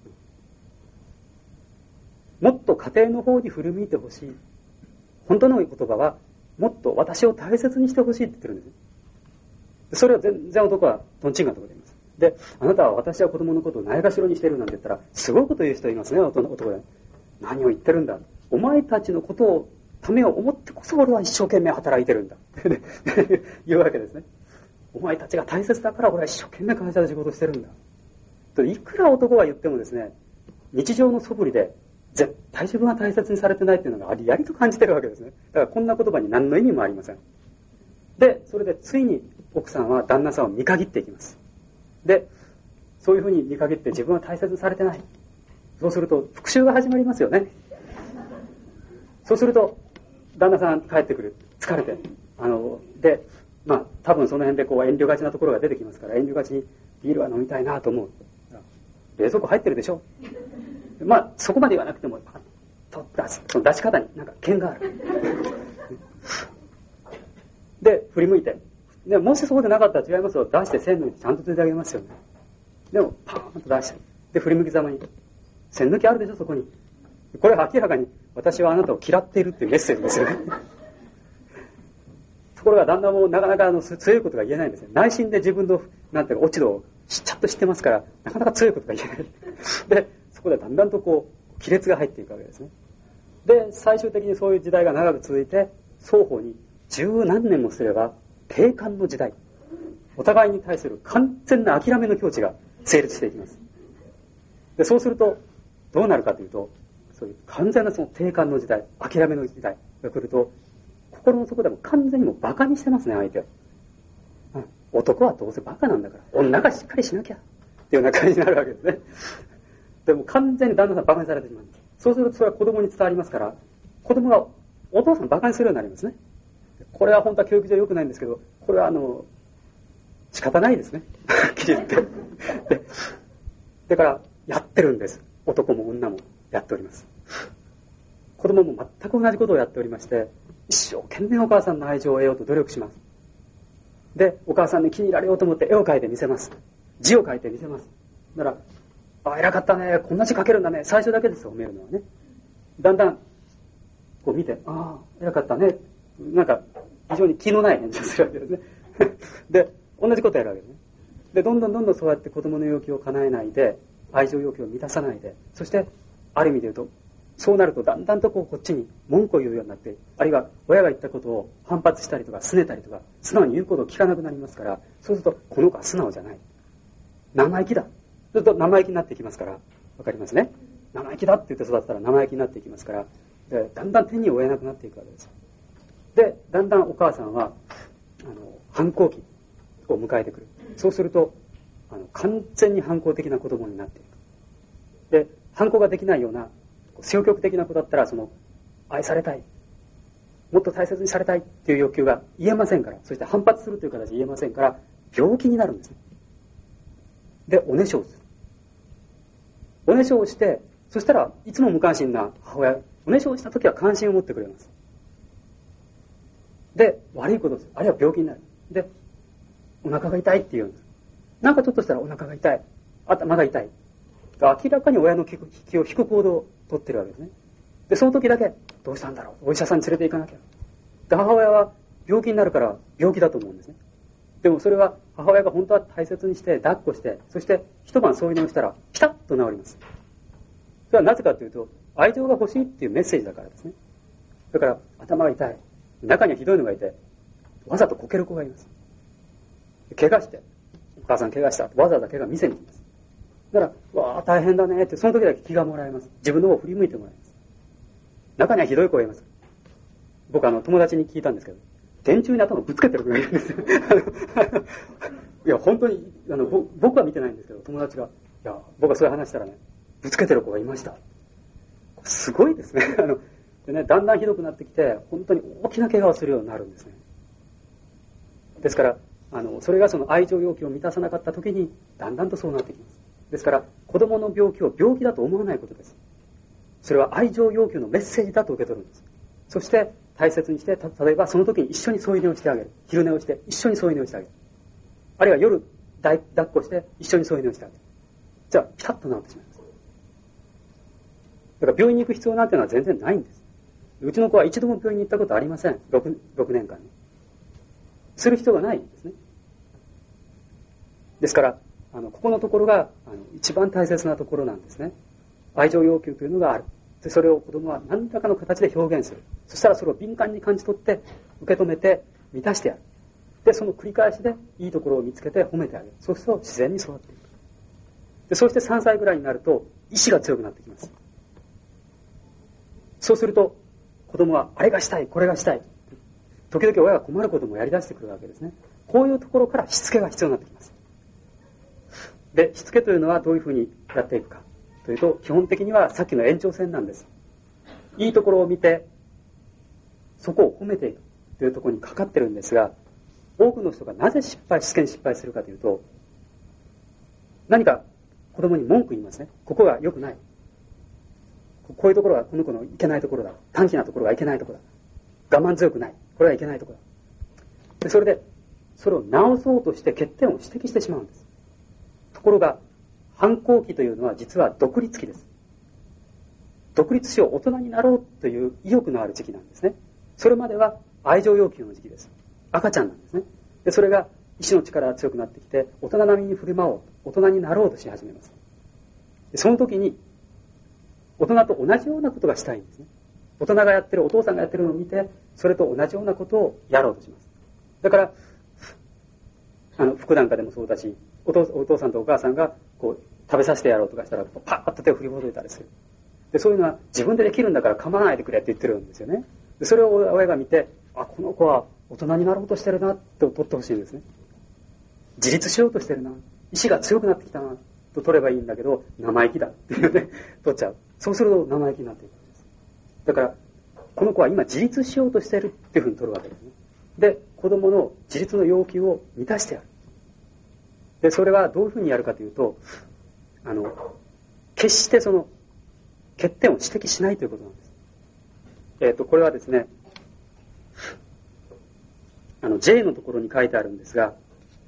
もっと家庭の方に振る舞いてほしい。本当の言葉はもっと私を大切にしてほしいって言ってるんですね。それを全然男はトンチンカンなこと言います。で、あなたは私は子供のことをないがしろにしてるなんて言ったらすごいこと言う人いますね、男で。何を言ってるんだ。お前たちのことをためを思ってこそ俺は一生懸命働いてるんだ言うわけですね。お前たちが大切だから俺は一生懸命会社で仕事してるんだといくら男が言ってもですね、日常の素振りで絶対自分は大切にされてないっていうのがありありと感じてるわけですね。だからこんな言葉に何の意味もありません。でそれでついに奥さんは旦那さんを見限っていきます。でそういうふうに見限って自分は大切にされてない、そうすると復讐が始まりますよね。そうすると旦那さん帰ってくる、疲れて、あのでまあ多分その辺でこう遠慮がちなところが出てきますから、遠慮がちにビールは飲みたいなと思う。冷蔵庫入ってるでしょ。まあそこまで言わなくてもパッと出す、その出し方になんか剣がある。で振り向いて、でもしそうでなかったら違いますよ、出して線抜いてちゃんとついてあげますよね。でもパーンと出して、で振り向きざまに線抜きあるでしょそこに。これは明らかに私はあなたを嫌っているっていうメッセージですよね。ところが旦那もなかなかあの強いことが言えないんですよ。内心で自分のなんていうか落ち度をちゃんと知ってますから、なかなか強いことが言えない。でそこでだんだんとこう亀裂が入っていくわけですね。で最終的にそういう時代が長く続いて、双方に十何年もすれば閉館の時代、お互いに対する完全な諦めの境地が成立していきます。でそうするとどうなるかというと、そういう完全なその閉館の時代、諦めの時代が来ると、心の底でも完全にもうバカにしてますね、相手は。うん、男はどうせバカなんだから、女がしっかりしなきゃっていうような感じになるわけですね。でも完全に旦那さんバカにされてしまう。そうするとそれは子供に伝わりますから、子供がお父さんバカにするようになりますね。これは本当は教育上良くないんですけど、これはあの仕方ないですね。はっきり言って。で、だからやってるんです。男も女もやっております。子供も全く同じことをやっておりまして、一生懸命お母さんの愛情を得ようと努力します。で、お母さんに気に入られようと思って絵を描いて見せます。字を書いて見せます。だから、あ、偉かったね、こんな字書けるんだね、最初だけですよ、褒めるのはね。だんだんこう見て、ああ、偉かったね、なんか非常に気のない返事をするわけですね。で、同じことをやるわけですね。で、どんどんどんどんそうやって子供の要求を叶えないで、愛情要求を満たさないで、そしてある意味で言うとそうなるとだんだんとこうこっちに文句を言うようになって、あるいは親が言ったことを反発したりとか拗ねたりとか、素直に言うことを聞かなくなりますから、そうするとこの子は素直じゃない、生意気だ、そうすると生意気になっていきますから、わかりますね。生意気だって言って育ったら生意気になっていきますから、でだんだん手に負えなくなっていくわけです。でだんだんお母さんはあの反抗期を迎えてくる。そうするとあの完全に反抗的な子供になっていく。で反抗ができないような消極的な子だったら、その愛されたい、もっと大切にされたいっていう欲求が言えませんから、そして反発するという形で言えませんから、病気になるんですね。でおねしょをする。おねしょをして、そしたらいつも無関心な母親、おねしょをした時は関心を持ってくれます。で悪いことをする、あるいは病気になる。でお腹が痛いって言うんです。なんかちょっとしたらお腹が痛い、頭が痛い、明らかに親の気を引く行動をとってるわけですね。でその時だけどうしたんだろう、お医者さんに連れて行かなきゃ。で母親は病気になるから病気だと思うんですね。でもそれは母親が本当は大切にして抱っこして、そして一晩添い寝をしたらピタッと治ります。それはなぜかというと、愛情が欲しいっていうメッセージだからですね。だから頭が痛い、中にはひどいのがいて、わざとこける子がいます。怪我して、お母さん怪我したとわざわざ怪我見せに行きます。だからわあ大変だねって、その時だけ気がもらえます。自分の方を振り向いてもらいます。中にはひどい子がいます。僕あの友達に聞いたんですけど、電柱に頭ぶつけてる子がいるんですよ。いや本当にあの僕は見てないんですけど、友達が、いや僕はそういう話したらね、ぶつけてる子がいました。すごいですね。あのでね、だんだんひどくなってきて、本当に大きな怪我をするようになるんですね。ですからあのそれがその愛情要求を満たさなかった時にだんだんとそうなってきます。ですから子供の病気を病気だと思わないことです。それは愛情要求のメッセージだと受け取るんです。そして大切にして、例えばその時に一緒に添い寝をしてあげる、昼寝をして一緒に添い寝をしてあげる、あるいは夜抱っこして一緒に添い寝をしてあげる。じゃあピタッと治ってしまいます。だから病院に行く必要なんていうのは全然ないんです。うちの子は一度も病院に行ったことありません。 6, 6年間にする必要がないんですね。ですからあのここのところがあの一番大切なところなんですね。愛情要求というのがある。でそれを子供は何らかの形で表現する。そしたらそれを敏感に感じ取って受け止めて満たしてやる。でその繰り返しでいいところを見つけて褒めてあげる。そうすると自然に育っていく。でそうしてさんさいぐらいになると意志が強くなってきます。そうすると子供はあれがしたい、これがしたい、時々親が困ることもやり出してくるわけですね。こういうところからしつけが必要になってきます。でしつけというのはどういうふうにやっていくかというと、基本的にはさっきの延長線なんです。いいところを見てそこを褒めていくというところにかかってるんですが、多くの人がなぜ失敗しつけに失敗するかというと、何か子供に文句言いますね。ここが良くない、こういうところがこの子のいけないところだ、短気なところがいけないところだ、我慢強くない、これはいけないところだ。でそれでそれを直そうとして欠点を指摘してしまうんです。ところが反抗期というのは実は独立期です。独立しよう、大人になろうという意欲のある時期なんですね。それまでは愛情要求の時期です。赤ちゃんなんですね。でそれが意志の力が強くなってきて、大人並みに振る舞おう、大人になろうとし始めます。でその時に大人と同じようなことがしたいんですね。大人がやってる、お父さんがやってるのを見て、それと同じようなことをやろうとします。だからあの服なんかでもそうだし、お父、お父さんとお母さんがこう食べさせてやろうとかしたらパーッと手を振りほどいたりする。でそういうのは自分でできるんだから構わないでくれって言ってるんですよね。でそれを親が見て、あ、この子は大人になろうとしてるなと取ってほしいんですね。自立しようとしてるな、意志が強くなってきたなと取ればいいんだけど、生意気だっていうね取っちゃう。そうすると生意気になっていくんです。だからこの子は今自立しようとしているっていうふうに取るわけですね。で子供の自立の要求を満たしてやる。でそれはどういうふうにやるかというと、あの決してその欠点を指摘しないということなんです。えっとこれはですね、あの J のところに書いてあるんですが、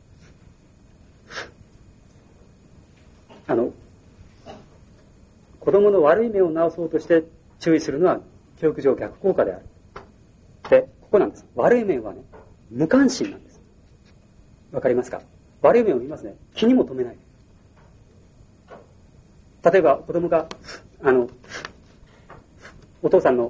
あの子供の悪い面を直そうとして注意するのは教育上逆効果である。でここなんです。悪い面はね、無関心なんです。わかりますか？悪い面を見ますね、気にも留めない。例えば子供があのお父さんの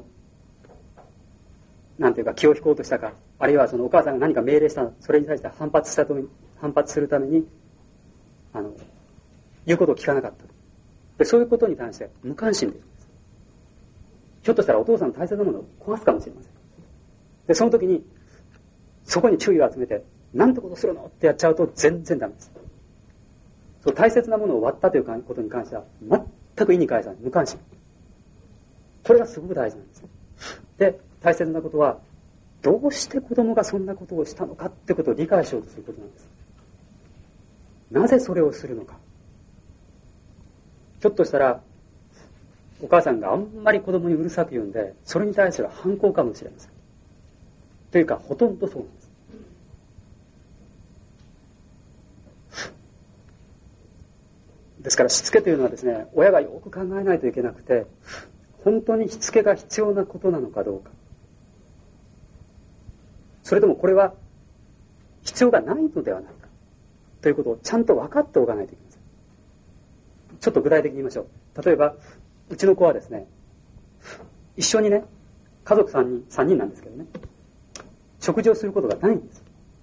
なんていうか気を引こうとしたか、あるいはそのお母さんが何か命令したそれに対して反発したために反発するためにあの言うことを聞かなかったで、そういうことに対して無関心でいるんです。ひょっとしたらお父さんの大切なものを壊すかもしれません。でその時にそこに注意を集めてなんてことするのってやっちゃうと全然ダメです。そう大切なものを割ったということに関しては全く意に介さない無関心。これがすごく大事なんです。で大切なことはどうして子供がそんなことをしたのかってことを理解しようとすることなんです。なぜそれをするのか。ひょっとしたらお母さんがあんまり子供にうるさく言うんでそれに対する反抗かもしれません。というかほとんどそうなんです。ですからしつけというのはですね、親がよく考えないといけなくて、本当にしつけが必要なことなのかどうか、それともこれは必要がないのではないかということをちゃんと分かっておかないといけません。ちょっと具体的に言いましょう。例えばうちの子はですね、一緒にね、家族さんにん、さんにんなんですけどね、食事をすることがないんです。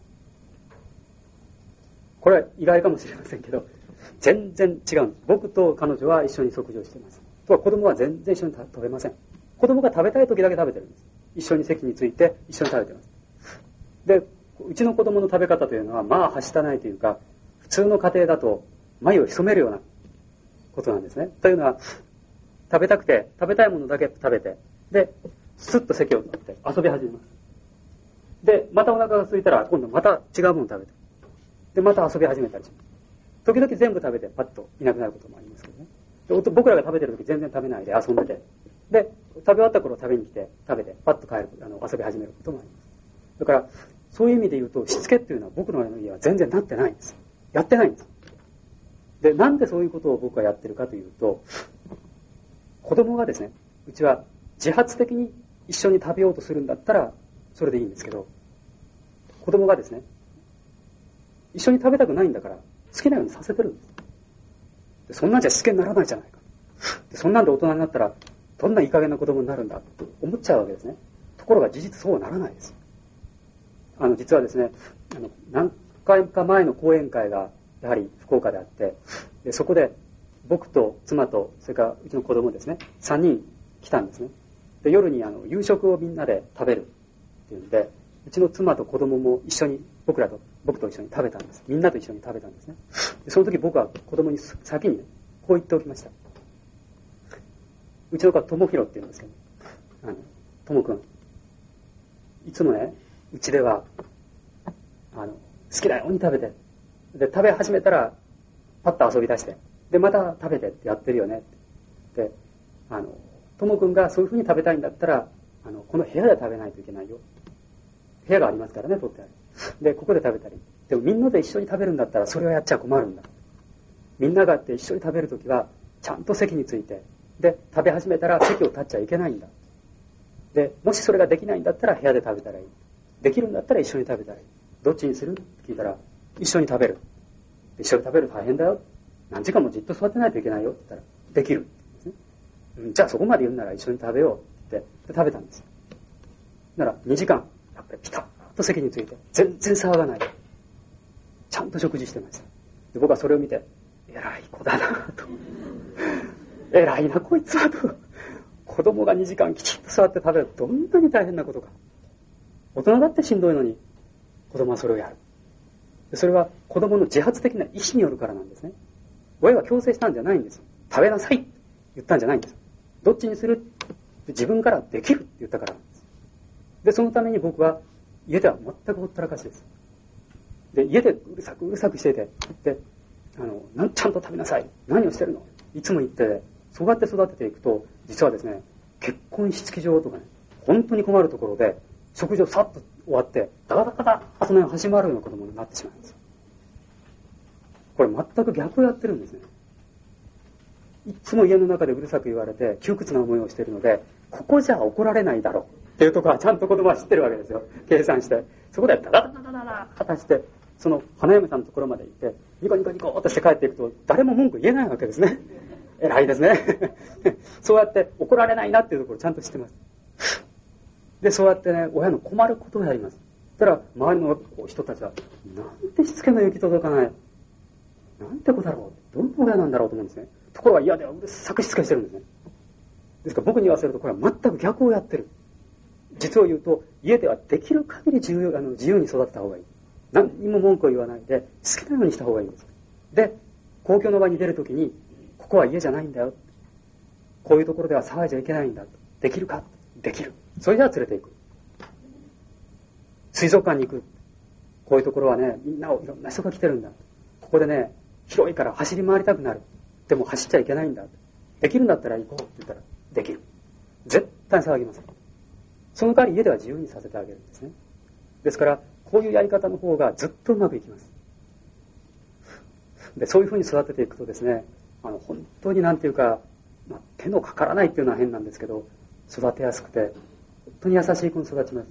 これは意外かもしれませんけど、全然違うんです。僕と彼女は一緒に食事をしています。とは子供は全然一緒に食べません。子供が食べたい時だけ食べてるんです。一緒に席について一緒に食べてます。で、うちの子供の食べ方というのはまあはしたないというか、普通の家庭だと眉を潜めるようなことなんですね。というのは食べたくて食べたいものだけ食べて、でスッと席を取って遊び始めます。でまたお腹が空いたら今度また違うものを食べて、でまた遊び始めたりします。時々全部食べてパッといなくなることもありますけどね。で僕らが食べてる時全然食べないで遊んでて、で食べ終わった頃食べに来て食べてパッと帰る、あの遊び始めることもあります。だからそういう意味で言うとしつけっていうのは僕の家は全然なってないんです。やってないんです。でなんでそういうことを僕はやってるかというと、子供がですね、うちは自発的に一緒に食べようとするんだったらそれでいいんですけど、子供がですね一緒に食べたくないんだから好きなようにさせてるんです。でそんなんじゃしつけにならないじゃないか。でそんなんで大人になったらどんないい加減な子供になるんだと思っちゃうわけですね。ところが事実そうはならないです。あの実はですね、あの何回か前の講演会がやはり福岡であって、でそこで僕と妻とそれからうちの子供ですね、さんにん来たんですね。で夜にあの夕食をみんなで食べるっていうんで、うちの妻と子供も一緒に僕らと僕と一緒に食べたんです。みんなと一緒に食べたんですね。でその時僕は子供に先にねこう言っておきました。うちの子は智弘って言うんですけど、あの智くん、いつもねうちではあの好きなように食べて、で食べ始めたらパッと遊び出して、でまた食べてってやってるよねって。であの智くんがそういうふうに食べたいんだったらあのこの部屋で食べないといけないよ。部屋がありますからね、取ってある。でここで食べたり、でもみんなで一緒に食べるんだったらそれはやっちゃ困るんだ。みんながあって一緒に食べるときはちゃんと席について、で食べ始めたら席を立っちゃいけないんだ。でもしそれができないんだったら部屋で食べたらいい。できるんだったら一緒に食べたらいい。どっちにするって聞いたら一緒に食べる。一緒に食べる大変だよ。何時間もじっと座ってないといけないよって言ったらできるって言うんですね。うん、じゃあそこまで言うなら一緒に食べようってで食べたんです。ならにじかんやっぱりピタッと席について全然騒がないでちゃんと食事してました。で僕はそれを見て偉い子だなと偉いなこいつはと、子供がにじかんきちっと座って食べるどんなに大変なことか。大人だってしんどいのに子供はそれをやる。それは子供の自発的な意思によるからなんですね。親は強制したんじゃないんです。食べなさいって言ったんじゃないんです。どっちにする自分からできるって言ったからなんです。でそのために僕は家では全くほったらかしです。で家でうるさくうるさくしてて、であのなんちゃんと食べなさい、何をしてるのいつも言って、そうやって育てていくと実はですね、結婚式場とかね、本当に困るところで食事をさっと終わってダダダダダッとね走り回るような子供になってしまうんです。これ全く逆をやってるんですね。いつも家の中でうるさく言われて窮屈な思いをしているので、ここじゃ怒られないだろうっていうところはちゃんと子供は知ってるわけですよ。計算して、そこでダダダダダダダッとして、その花嫁さんのところまで行ってニコニコニコっとして帰っていくと誰も文句言えないわけですね。 偉いですね。そうやって怒られないなっていうところをちゃんと知ってます。で、そうやってね、親の困ることをやります。そしたら、周りの人たちは、なんてしつけの行き届かない。なんて子だろう。どんな親なんだろうと思うんですね。ところが嫌ではうるさくしつけしてるんですね。ですから僕に言わせると、これは全く逆をやってる。実を言うと、家ではできる限り自由、あの自由に育てた方がいい。何にも文句を言わないで、好きなようにした方がいいんです。で、公共の場に出るときに、ここは家じゃないんだよ。こういうところでは騒いじゃいけないんだ。できるか？できる。それじゃあ連れて行く。水族館に行く。こういうところはね、みんなをいろんな人が来てるんだ。ここでね、広いから走り回りたくなる。でも走っちゃいけないんだ。できるんだったら行こうって言ったら、できる。絶対騒ぎません。その代わり家では自由にさせてあげるんですね。ですから、こういうやり方の方がずっとうまくいきます。で、そういうふうに育てていくとですね、あの、本当になんていうか、まあ、手のかからないっていうのは変なんですけど、育てやすくて、本当に優しい子に育ちます。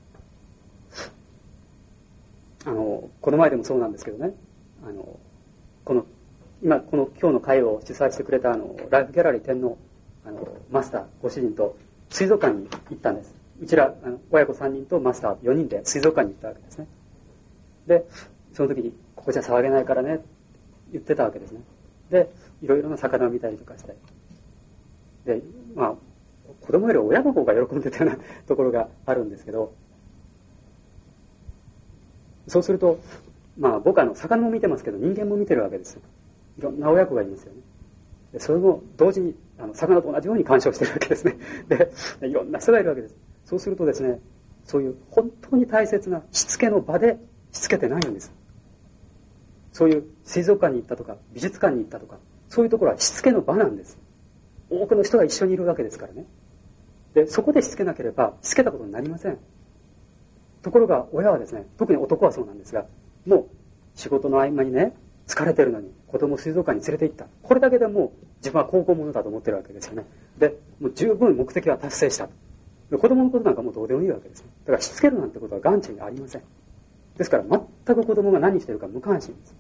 あの、この前でもそうなんですけどね、あの、この、今、この今日の会を主催してくれたあの、ライフギャラリー天皇、あの、マスター、ご主人と水族館に行ったんです。うちら、あの、親子さんにんとマスターよにんで水族館に行ったわけですね。で、その時に、ここじゃ騒げないからね、言ってたわけですね。で、いろいろな魚を見たりとかして。で、まあ、子供より親の方が喜んでたようなところがあるんですけど、そうすると、まあ僕はあの魚も見てますけど人間も見てるわけですよ。いろんな親子がいますよね。でそれも同時にあの魚と同じように鑑賞してるわけですね。で、いろんな人がいるわけです。そうするとですね、そういう本当に大切なしつけの場でしつけてないんです。そういう水族館に行ったとか美術館に行ったとか、そういうところはしつけの場なんです。多くの人が一緒にいるわけですからね。で、そこでしつけなければしつけたことになりません。ところが親はですね、特に男はそうなんですが、もう仕事の合間にね、疲れてるのに子供を水族館に連れて行った。これだけでもう自分は高校者だと思ってるわけですよね。で、もう十分目的は達成した。で子供のことなんかもうどうでもいいわけですね。だからしつけるなんてことは眼中にありません。ですから全く子供が何してるか無関心です。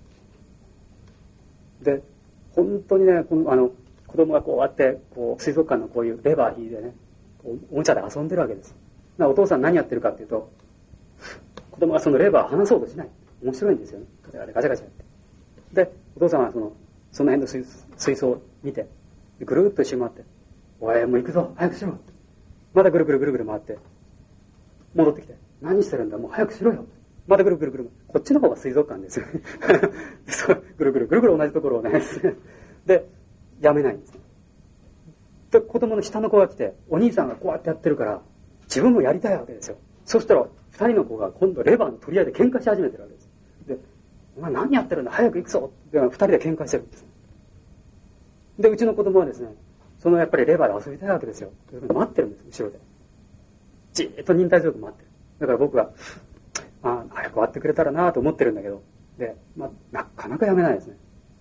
で、本当にね、このあの子供がこうやってこう水族館のこういうレバー引いてね、おもちゃで遊んでるわけです。お父さん何やってるかっていうと、子供がそのレバーを離そうとしない。面白いんですよね。ガチャガチャガチャガチャやって。で、お父さんはその、その辺の水、水槽を見て、ぐるーっと一周回って、おい、もう行くぞ、早くしろ。またぐるぐるぐるぐる回って、戻ってきて、何してるんだ、もう早くしろよ。またぐるぐるぐる。こっちの方が水族館ですよね。そうぐるぐるぐるぐる同じところをね。で、やめないんですね。で、子供の下の子が来て、お兄さんがこうやってやってるから、自分もやりたいわけですよ。そしたら、二人の子が今度レバーの取り合いで喧嘩し始めてるわけです。で、お前何やってるんだ、早く行くぞって二人で喧嘩してるんです。で、うちの子供はですね、そのやっぱりレバーで遊びたいわけですよ。待ってるんです、後ろで。じーっと忍耐強く待ってる。だから僕は、まあ、早く終わってくれたらなと思ってるんだけど、で、まあ、なかなかやめないですね。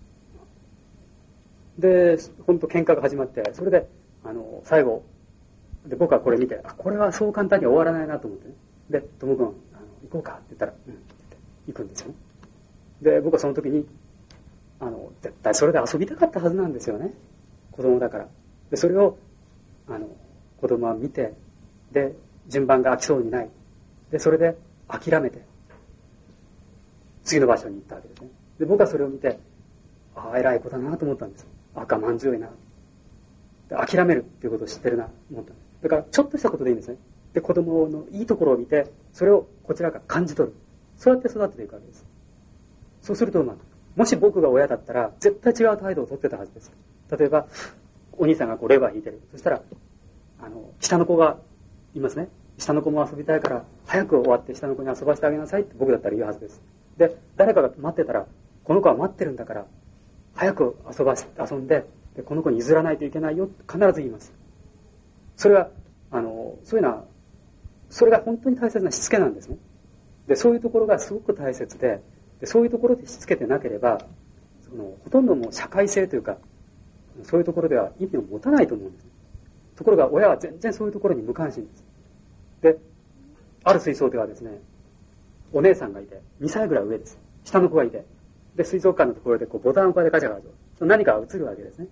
で、ほんと喧嘩が始まって、それで、あの、最後、で、僕はこれ見て、あ、これはそう簡単には終わらないなと思ってね。で、ともくん、あの、行こうかって言ったら、うん、って言って行くんですよね。で、僕はその時に、あの、絶対それで遊びたかったはずなんですよね。子供だから。で、それを、あの、子供は見て、で、順番が飽きそうにない。で、それで諦めて、次の場所に行ったわけですね。で、僕はそれを見て、ああ、偉い子だなと思ったんです。あ、我慢強いな。で、諦めるっていうことを知ってるなと思ったんです。だから、ちょっとしたことでいいんですね。で、子供のいいところを見て、それをこちらが感じ取る。そうやって育てていくわけです。そうするとうまく。もし僕が親だったら、絶対違う態度を取ってたはずです。例えば、お兄さんがこうレバー引いてる。そしたら、あの、下の子がいますね。下の子も遊びたいから、早く終わって下の子に遊ばせてあげなさいって僕だったら言うはずです。で、誰かが待ってたら、この子は待ってるんだから、早く遊ばせ、遊んで、で、この子に譲らないといけないよって必ず言います。それは、あの、そういうのは、それが本当に大切なしつけなんですね。で、そういうところがすごく大切で、でそういうところでしつけてなければ、そのほとんどもう社会性というか、そういうところでは意味を持たないと思うんです。ところが親は全然そういうところに無関心です。で、ある水槽ではですね、お姉さんがいて、にさいぐらい上です。下の子がいて、で、水族館のところでこうボタンをこうやってガチャガチャと何かが映るわけですね。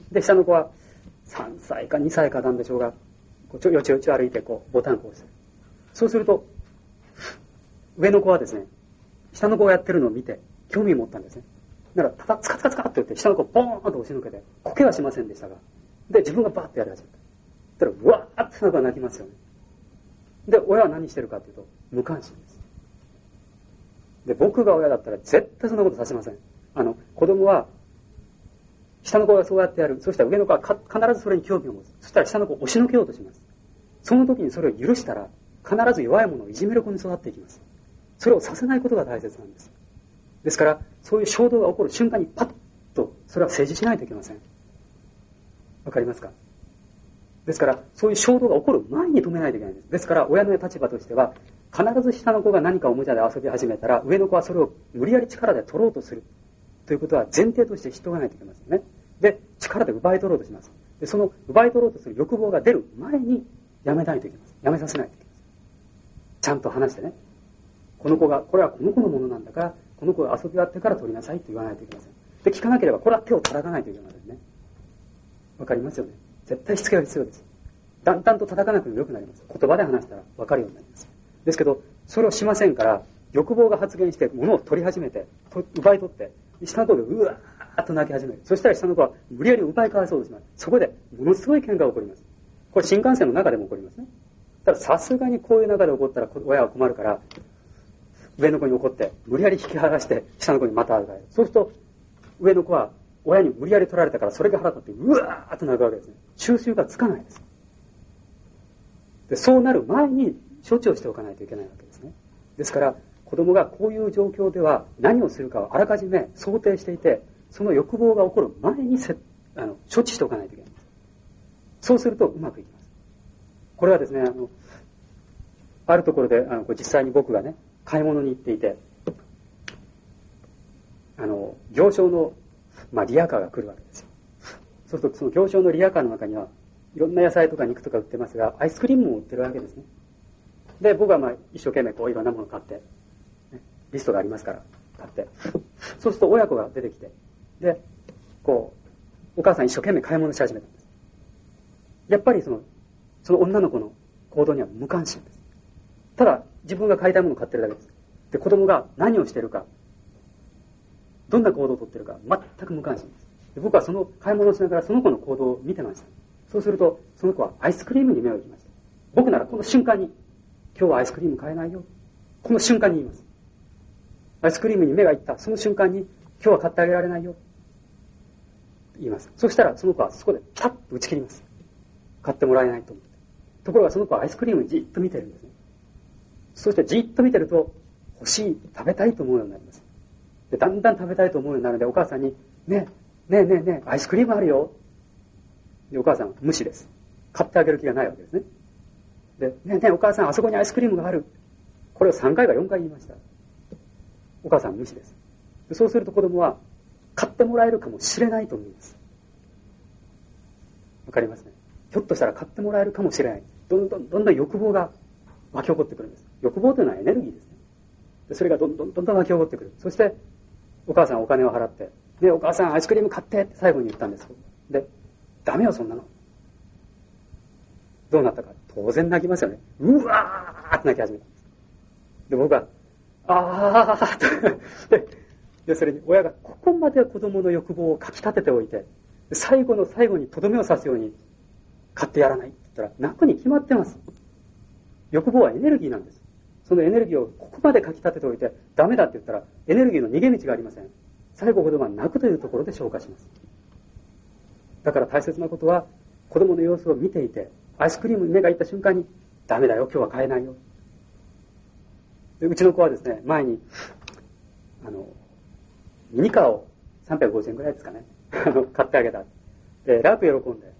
で、下の子はさんさいかにさいかなんでしょうが、こうちょよちよち歩いてこうボタンを押す。そうすると、上の子はですね、下の子がやってるのを見て興味を持ったんですね。だから、たた、つかつかつかって言って、下の子をボーンと押しのけて、こけはしませんでしたが、で、自分がバーッとやり始めた。だから、うわーって下の子が泣きますよね。で、親は何してるかというと、無関心です。で、僕が親だったら絶対そんなことさせません。あの、子供は、下の子がそうやってやる。そしたら上の子はか必ずそれに興味を持つ。そしたら下の子を押しのけようとします。その時にそれを許したら、必ず弱いものをいじめる子に育っていきます。それをさせないことが大切なんです。ですから、そういう衝動が起こる瞬間にパッと、それは制止しないといけません。わかりますか？ですから、そういう衝動が起こる前に止めないといけないんです。ですから、親の立場としては、必ず下の子が何かおもちゃで遊び始めたら、上の子はそれを無理やり力で取ろうとする。ということは前提として知っておかないといけませんね。で、力で奪い取ろうとします。で、その奪い取ろうとする欲望が出る前にやめないといけません。やめさせないといけません。ちゃんと話してね。この子が、これはこの子のものなんだから、この子が遊び終わってから取りなさいと言わないといけません。で、聞かなければ、これは手を叩かないといけませんね。わかりますよね。絶対しつけが必要です。だんだんと叩かなくても良くなります。言葉で話したら分かるようになります。ですけど、それをしませんから、欲望が発現して物を取り始めて、奪い取って、下の子がうわーっと泣き始める。そしたら下の子は無理やり奪い返そうとします。そこでものすごい喧嘩が起こります。これ新幹線の中でも起こりますね。たださすがにこういう中で起こったら親は困るから、上の子に怒って、無理やり引き剥がして、下の子にまた与える。そうすると、上の子は親に無理やり取られたから、それが腹立って、うわーっと泣くわけですね。収拾がつかないです。で、そうなる前に処置をしておかないといけないわけですね。ですから、子供がこういう状況では何をするかをあらかじめ想定していて、その欲望が起こる前にせあの処置しておかないといけないんです。そうするとうまくいきます。これはですね、あの、あるところで、あの、実際に僕がね、買い物に行っていて、あの、行商の、まあ、リヤカーが来るわけですよ。そうすると、その行商のリヤカーの中には、いろんな野菜とか肉とか売ってますが、アイスクリームも売ってるわけですね。で、僕はまあ、一生懸命こう、いろんなものを買って、ね、リストがありますから、買って。そうすると、親子が出てきて、で、こう、お母さん一生懸命買い物し始めたんです。やっぱりその、その女の子の行動には無関心です。ただ、自分が買いたいものを買ってるだけです。で、子供が何をしているか、どんな行動をとっているか、全く無関心です。で、僕はその買い物をしながらその子の行動を見てました。そうすると、その子はアイスクリームに目を行きました。僕ならこの瞬間に、今日はアイスクリーム買えないよ。この瞬間に言います。アイスクリームに目が行った、その瞬間に、今日は買ってあげられないよ。言います。そしたら、その子はそこでパッと打ち切ります。買ってもらえないと思って。ところがその子はアイスクリームをじっと見てるんですね。そしてじっと見てると、欲しい、食べたいと思うようになります。で、だんだん食べたいと思うようになるので、お母さんに、ねえ、ねえねえねえ、アイスクリームあるよ。で、お母さんは無視です。買ってあげる気がないわけですね。で、ねえねえ、お母さん、あそこにアイスクリームがある。これをさんかいかよんかい言いました。お母さんは無視です。で、そうすると子供は、買ってもらえるかもしれないと思います。わかりますね。ひょっとしたら買ってもらえるかもしれない。どんどんどんどん欲望が湧き起こってくるんです。欲望というのはエネルギーですね。で、それがどんどんどんどん湧き起こってくる。そして、お母さんはお金を払って、ね、お母さんアイスクリーム買ってって最後に言ったんです。で、ダメよそんなの。どうなったか。当然泣きますよね。うわーって泣き始めたんです。で、僕は、あーって、で、それに親がここまで子供の欲望をかき立てておいて、最後の最後にとどめを刺すように買ってやらないって言ったら泣くに決まってます。欲望はエネルギーなんです。そのエネルギーをここまでかき立てておいてダメだって言ったらエネルギーの逃げ道がありません。最後子供は泣くというところで消化します。だから大切なことは子供の様子を見ていてアイスクリームに目がいった瞬間にダメだよ今日は買えないよ。でうちの子はですね前にあのミニカーをさんびゃくごじゅうえんぐらいですかね買ってあげた。でラーク喜んで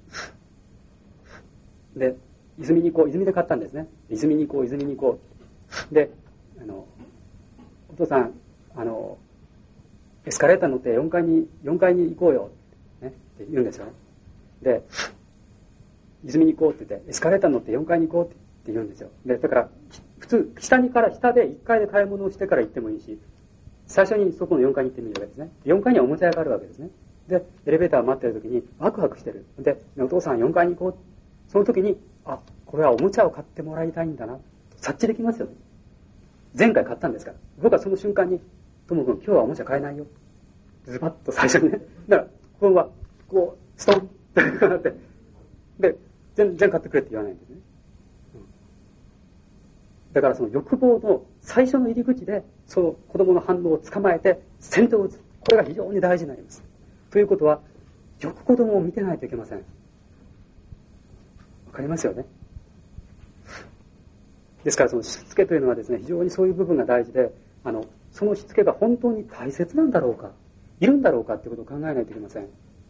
で泉に行こう泉で買ったんですね。泉に行こう泉に行こうであのお父さんあのエスカレーター乗ってよんかいによんかいに行こうよ、ね、って言うんですよね。で泉に行こうって言ってエスカレーター乗ってよんかいに行こうって言うんですよ。でだから普通下にから下でいっかいで買い物をしてから行ってもいいし最初にそこのよんかいに行ってみるわけですね。よんかいにはおもちゃ屋があるわけですね。 で、エレベーター待ってる時にワクワクしてる。で、お父さんよんかいに行こう。その時に、あ、これはおもちゃを買ってもらいたいんだな。察知できますよね。前回買ったんですから。僕はその瞬間に、ともくん今日はおもちゃ買えないよ。ズバッと最初にね。だから、このまま、こう、ストンってなって、で、全然買ってくれって言わないんですね。うん、だからその欲望の最初の入り口で、その子供の反応を捕まえて、先手を打つ。これが非常に大事になります。ということは、よく子供を見てないといけません。わかりますよね。ですからそのしつけというのはですね、非常にそういう部分が大事で、あの、そのしつけが本当に大切なんだろうか、いるんだろうかということを考えないといけません。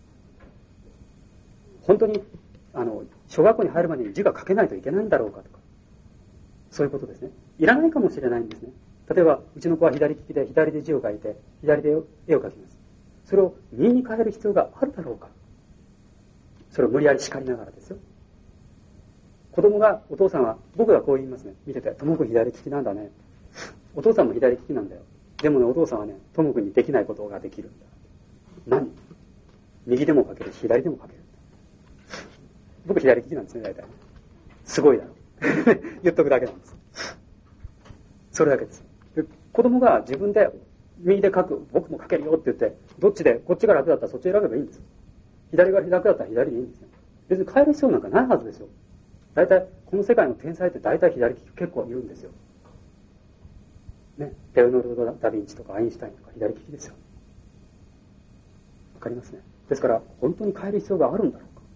本当に、あの、小学校に入るまでに字が書けないといけないんだろうかとか、そういうことですね。いらないかもしれないんですね。例えば、うちの子は左利きで、左で字を書いて、左で絵を描きます。それを右に変える必要があるだろうか。それを無理やり叱りながらですよ。子供が、お父さんは、僕がこう言いますね。見てて、ともくん左利きなんだね。お父さんも左利きなんだよ。でもね、お父さんはね、ともくんにできないことができるんだ。何？右でも書けるし、左でも書ける。僕左利きなんですね、大体。すごいだろ。言っとくだけなんです。それだけです。で、子供が自分で右で書く、僕も書けるよって言って、どっちで、こっちが楽だったらそっち選べばいいんです。左が楽だったら左でいいんですよ。別に変える必要なんかないはずですよ。大体、この世界の天才って大体左利き結構いるんですよ。ね。レオナルド・ダ・ヴィンチとかアインシュタインとか左利きですよ。わかりますね。ですから、本当に変える必要があるんだろうか。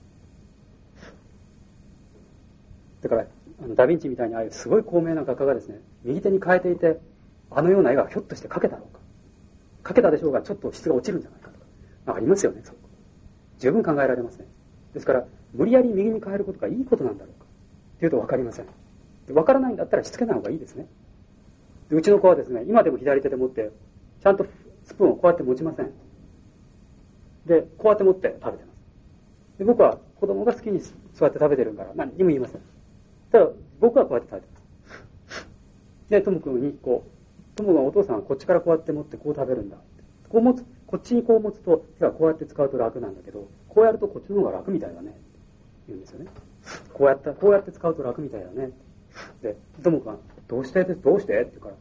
だから、あのダ・ヴィンチみたいにああいうすごい高名な画家がですね、右手に変えていて、あのような絵がひょっとして描けたろうか。描けたでしょうが、ちょっと質が落ちるんじゃないかとか。まあ、ありますよね、そう。十分考えられますね。ですから、無理やり右に変えることがいいことなんだろうか。っていうと分かりません。分からないんだったらしつけない方がいいですね。でうちの子はですね、今でも左手で持って、ちゃんとスプーンをこうやって持ちません。で、こうやって持って食べてます。で僕は子供が好きにそうやって食べてるから何にも言いません。ただ、僕はこうやって食べてます。で、ともくんにこう、ともくんはお父さんはこっちからこうやって持ってこう食べるんだ。こう持つ、こっちにこう持つと、手はこうやって使うと楽なんだけど、こうやるとこっちの方が楽みたいだね。言うんですよね。こうやった、こうやって使うと楽みたいだね。で、ともくんは、どうしてどうしてって言うから、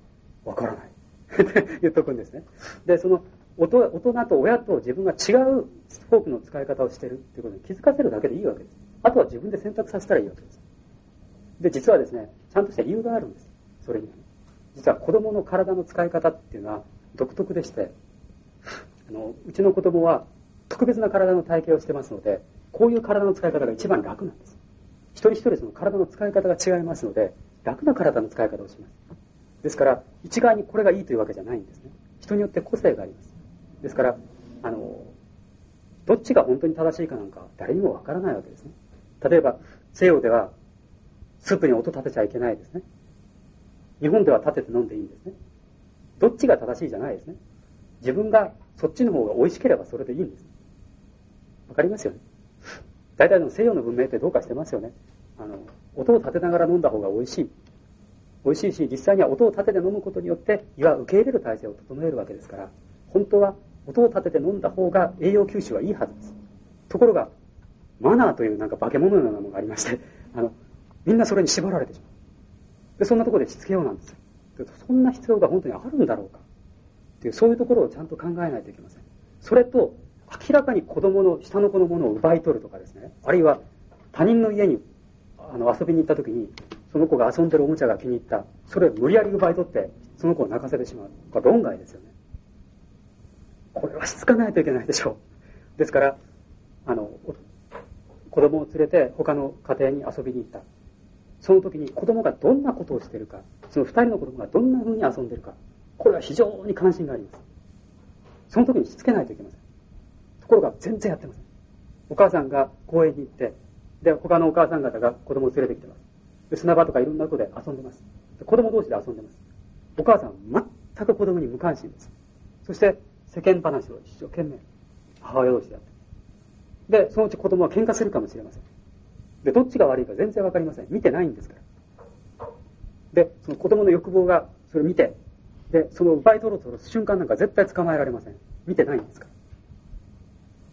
わからない。って言っとくんですね。で、その、大人と親と自分が違うフォークの使い方をしているっていうことに気づかせるだけでいいわけです。あとは自分で選択させたらいいわけです。で、実はですね、ちゃんとした理由があるんです。それにはね。実は子供の体の使い方っていうのは独特でして、あの、うちの子供は特別な体の体型をしてますので、こういう体の使い方が一番楽なんです。一人一人その体の使い方が違いますので、楽な体の使い方をします。ですから、一概にこれがいいというわけじゃないんですね。人によって個性があります。ですから、あの、どっちが本当に正しいかなんか誰にもわからないわけですね。例えば、西洋では、スープに音立てちゃいけないですね。日本では立てて飲んでいいんですね。どっちが正しいじゃないですね。自分がそっちの方が美味しければそれでいいんです。わかりますよね。大体の西洋の文明ってどうかしてますよね。あの、音を立てながら飲んだ方が美味しい。美味しいし、実際には音を立てて飲むことによって、胃は受け入れる体制を整えるわけですから、本当は音を立てて飲んだ方が栄養吸収はいいはずです。ところが、マナーというなんか化け物のようなものがありまして、あの、みんなそれに縛られてしまう。で、そんなところでしつけようなんですよ。でそんな必要が本当にあるんだろうか。っていう、そういうところをちゃんと考えないといけません。それと、明らかに子供の、下の子のものを奪い取るとかですね、あるいは他人の家にあの遊びに行った時に、その子が遊んでるおもちゃが気に入った、それを無理やり奪い取って、その子を泣かせてしまう。これ論外ですよね。これはしつかないといけないでしょう。ですから、あの、子供を連れて他の家庭に遊びに行った。その時に子供がどんなことをしているか、その二人の子供がどんな風に遊んでいるか、これは非常に関心があります。その時にしつけないといけません。ところが全然やってません。お母さんが公園に行って、で、他のお母さん方が子供を連れてきてます。で、砂場とかいろんなところで遊んでます。で、子供同士で遊んでます。お母さんは全く子供に無関心です。そして、世間話を一生懸命、母親同士でやって。で、そのうち子供は喧嘩するかもしれません。で、どっちが悪いか全然わかりません。見てないんですから。で、その子供の欲望がそれを見て、で、その奪い取ろうとする瞬間なんか絶対捕まえられません。見てないんですから。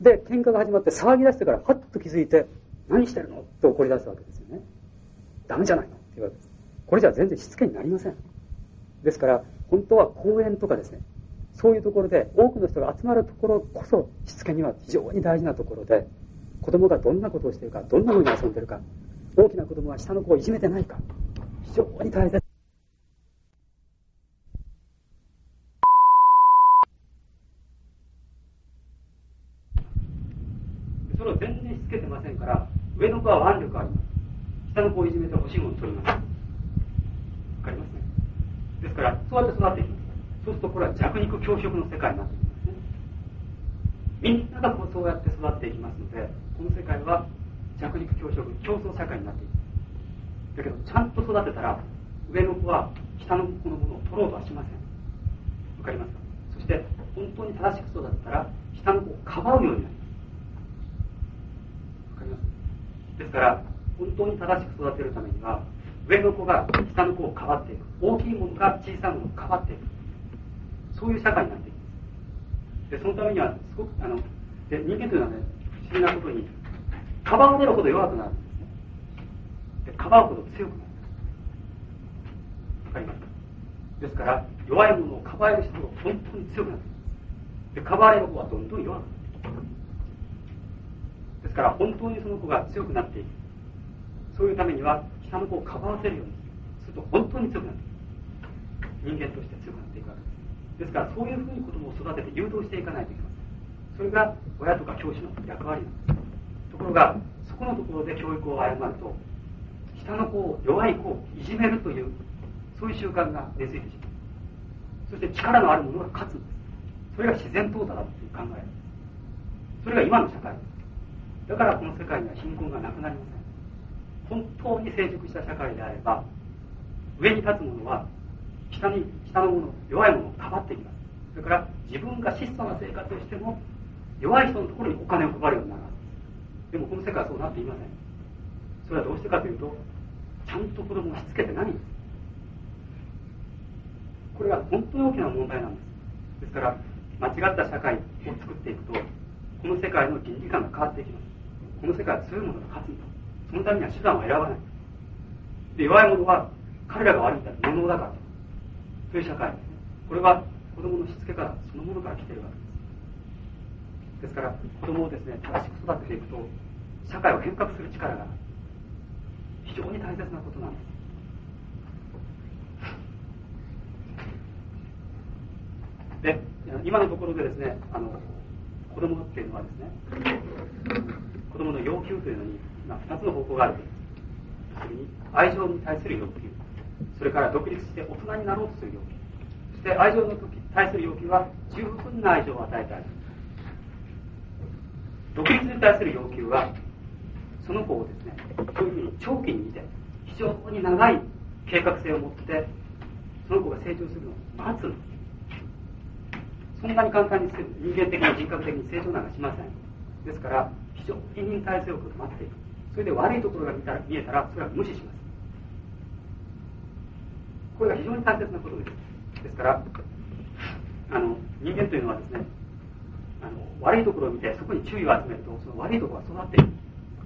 で、喧嘩が始まって騒ぎ出してから、はっと気づいて、何してるのって怒り出すわけですよね。ダメじゃないのって言われます。これじゃ全然しつけになりません。ですから、本当は公園とかですね、そういうところで多くの人が集まるところこそしつけには非常に大事なところで、子供がどんなことをしているか、どんなふうに遊んでいるか、大きな子供は下の子をいじめてないか、非常に大切。それを全然しつけてませんから、上の子は腕力あります。下の子をいじめて欲しいものを取ります。わかりますね。ですから、そうやって育っていきます。そうするとこれは弱肉強食の世界になっていきますね。みんながこうそうやって育っていきますので、この世界は弱肉強食、競争社会になっていく。だけど、ちゃんと育てたら、上の子は下の子のものを取ろうとはしません。わかりますか？そして、本当に正しく育てたら、下の子をかばうようになります。わかります？ですから、本当に正しく育てるためには、上の子が下の子をかばっていく。大きいものが小さいものをかばっていく。そういう社会になっていきます。で、そのためには、すごく、あの、で人間というのはね、不思議なことに、かばわれるほど弱くなるんですね。で、かばうほど強くなる。わかりますか？ですから、弱いものをかばえる人が本当に強くなっていく。で、かばわれる方はどんどん弱くなっていく。ですから、本当にその子が強くなっていく。そういうためには、下の子をかばわせるようにする。すると本当に強くなっていく。人間として強くなっていくわけです。ですから、そういうふうに子供を育てて誘導していかないといけません。それが親とか教師の役割なんです。ところが、そこのところで教育を誤ると、下の子を、弱い子をいじめるという、そういう習慣が根付いてしまう。そして力のある者が勝つんです。それが自然淘汰だという考え。それが今の社会です。だからこの世界には貧困がなくなりません。本当に成熟した社会であれば、上に立つ者は下に下の者、弱い者をかばっていきます。それから自分が質素な生活をしても弱い人のところにお金を配るようになるわけです。でもこの世界はそうなっていません。それはどうしてかというと、ちゃんと子供をしつけてないんです。これは本当に大きな問題なんです。ですから間違った社会を作っていくと、この世界の倫理観が変わっていきます。この世界は強い者が勝つんだ。そのためには手段を選ばない。で、弱い者は彼らが悪いんだ、無能だからという社会ですね。これは子供のしつけからそのものから来ているわけです。ですから子供をですね、正しく育てていくと社会を変革する力が非常に大切なことなんです。で、今のところでですね、あの子供っていうのはですね、子供の要求というのに、まあ、ふたつの方向があるという。それに愛情に対する要求、それから独立して大人になろうとする要求、そして愛情に対する要求は十分な愛情を与えたい。独立に対する要求はその子をですね、そういうふうに長期に見て非常に長い計画性を持ってその子が成長するのを待つ。そんなに簡単に人間的に人格的に成長なんかしません。ですから非常に忍耐強く待っていく。それで悪いところが見たら見えたらそれは無視します。これが非常に大切なことです。ですからあの人間というのはですね、あの悪いところを見てそこに注意を集めるとその悪いところが育っている。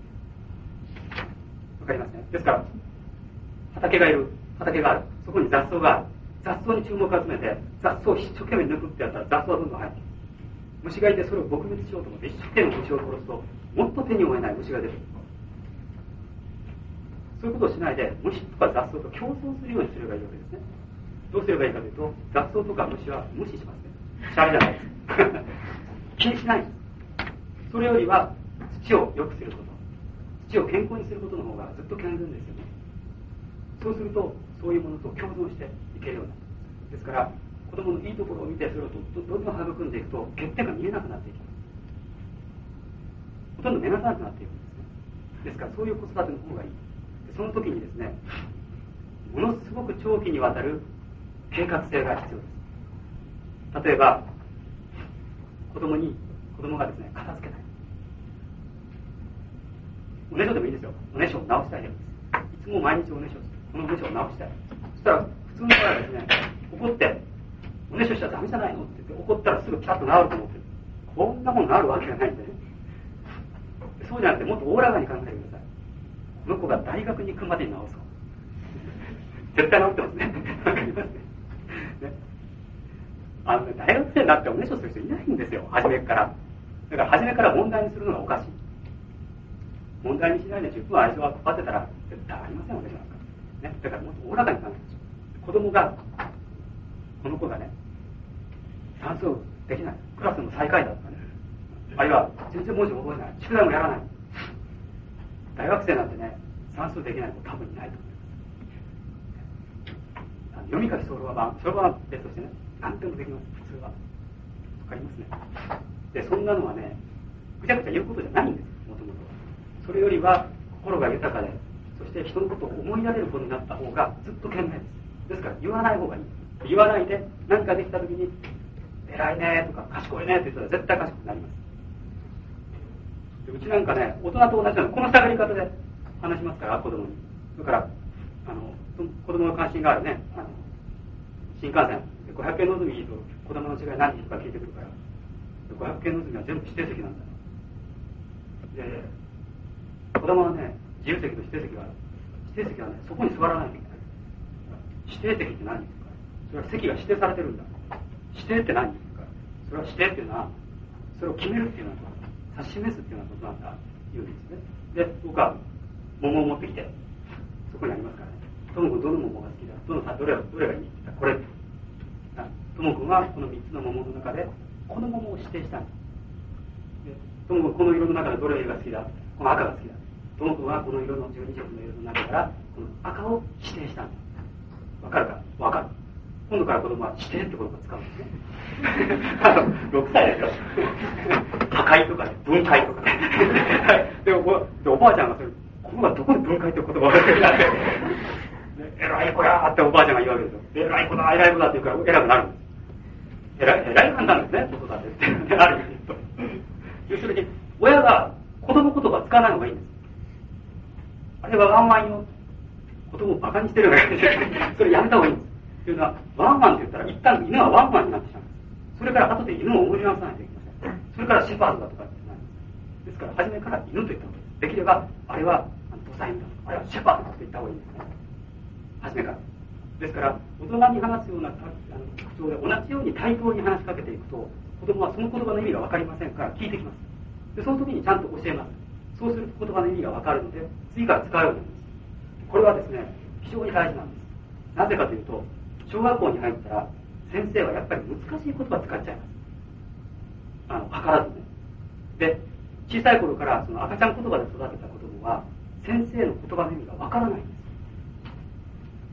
わかりますね。ですから畑がいる、畑がある、そこに雑草がある。雑草に注目を集めて雑草を一生懸命抜くってやったら雑草はどんどん入ってくる。虫がいてそれを撲滅しようと思って一生懸命虫を殺すともっと手に負えない虫が出てくる。そういうことをしないで虫とか雑草と競争するようにすればいいわけですね。どうすればいいかというと、雑草とか虫は無視しますね。シャレじゃないです気にしない。それよりは土を良くすること、土を健康にすることの方がずっと健全ですよね。そうするとそういうものと共存していけるようになる。ですから子供のいいところを見てそれをどんどん育んでいくと欠点が見えなくなっていきます。ほとんど目立たなくなっていくんですね。ですからそういう子育ての方がいい。その時にですね、ものすごく長期にわたる計画性が必要です。例えば子供に子供がですね、片付けない、おねしょでもいいですよ。おねしょを直したいです。いつも毎日おねしょする。このおねしょを直したい。そしたら普通の場合はですね、怒っておねしょしちゃダメじゃないのって言って怒ったらすぐピタッと治ると思ってる。こんなもん治るわけがないんでね。 そうじゃなくてもっとおおらかに考えてください。この子が大学に行くまでに治そう。絶対治ってますね。わかりますね。ね、あの大学生になっておねしょする人いないんですよ、初めから。だから初めから問題にするのがおかしい。問題にしないで十分愛情がかかってたら絶対ありません、おねしょなんか、ね、だからもっとおおらかに考えてほしい。子供がこの子がね算数できない、クラスの最下位だったね、あるいは全然文字覚えない、宿題もやらない、大学生なんてね算数できない子多分いないと思います。読み書きそろばん、そろばんは別としてね、何でもできます、普通は。わかりますね。でそんなのはねぐちゃぐちゃ言うことじゃないんです、もともとは。それよりは心が豊かで、そして人のことを思いやれる子になった方がずっと賢明です。ですから言わない方がいい。言わないで何かできた時に偉いねとか賢いねって言ったら絶対賢くなります。でうちなんかね大人と同じなの、この下がり方で話しますから、子供に。だからあの子供の関心があるね、あの新幹線ごひゃくえんのぞみと子供の違い何人か聞いてくるから、ごひゃくえんのぞみは全部指定席なんだよ。で子供はね自由席と指定席がある。指定席はねそこに座らないといけない。指定席って何ですか。それは席が指定されてるんだ。指定って何ですか。それは指定っていうのはそれを決めるっていうのは指し示すっていうようなことなんだと言うんですね。で僕は桃を持ってきてそこにありますからね、ともくんどの桃が好きだ、どのさどれどれがいいって言ったらこれ。ともくんはこのみっつの桃の中でこの桃を指定したんだ。ともくんこの色の中でどれが好きだ、この赤が好きだ。ともくんはこの色のじゅうにしょくの色の中からこの赤を指定したんだ。わかるか。わかる。今度から子供は指定って言葉を使うんですね。あのろくさいですよ。破壊とかね、分解とかね。でおでおばあちゃんがそれ、この子はどこで分解って言葉を言ってたって、偉い子やーっておばあちゃんが言うわけですよ。偉い子だ、偉い子だって言うから偉くなるんです。偉い偉い判断ですね、子育てって。ある意味と。要するに親が子供言葉使わない方がいいんです。あれはワンワンよ。子供をバカにしてるわけですよ。それやめた方がいいんです。というのはワンワンって言ったら一旦犬はワンワンになってしまうんです。それから後で犬を思い直さないといけません。それからシェパードだとかってなるんです。ですから初めから犬と言った方がいい。できればあれは土佐犬だとか、あれはシェパードだと言った方がいいんですね。初めから。ですから大人に話すようなあの口調で同じように対等に話しかけていくと、子供はその言葉の意味が分かりませんから聞いてきます。でその時にちゃんと教えます。そうすると言葉の意味が分かるので次から使うようになります。これはですね非常に大事なんです。なぜかというと小学校に入ったら先生はやっぱり難しい言葉使っちゃいます。あの図らずね。で小さい頃からその赤ちゃん言葉で育てた子供は先生の言葉の意味が分からないんです。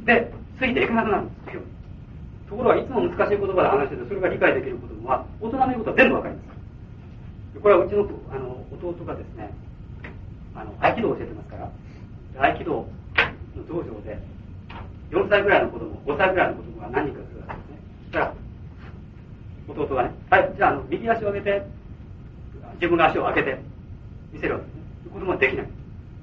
でついていけなくなるんです。ところがいつも難しい言葉で話しててそれが理解できる子供は大人の言うことは全部分かります。これはうちの、あの弟がですねあの合気道を教えてますから、合気道の道場でよんさいぐらいの子供、ごさいぐらいの子供が何人かするわけですね。そしたら弟がね、はいじゃあ、あの右足を上げて自分の足を上げて見せるわけですね。子供はできない。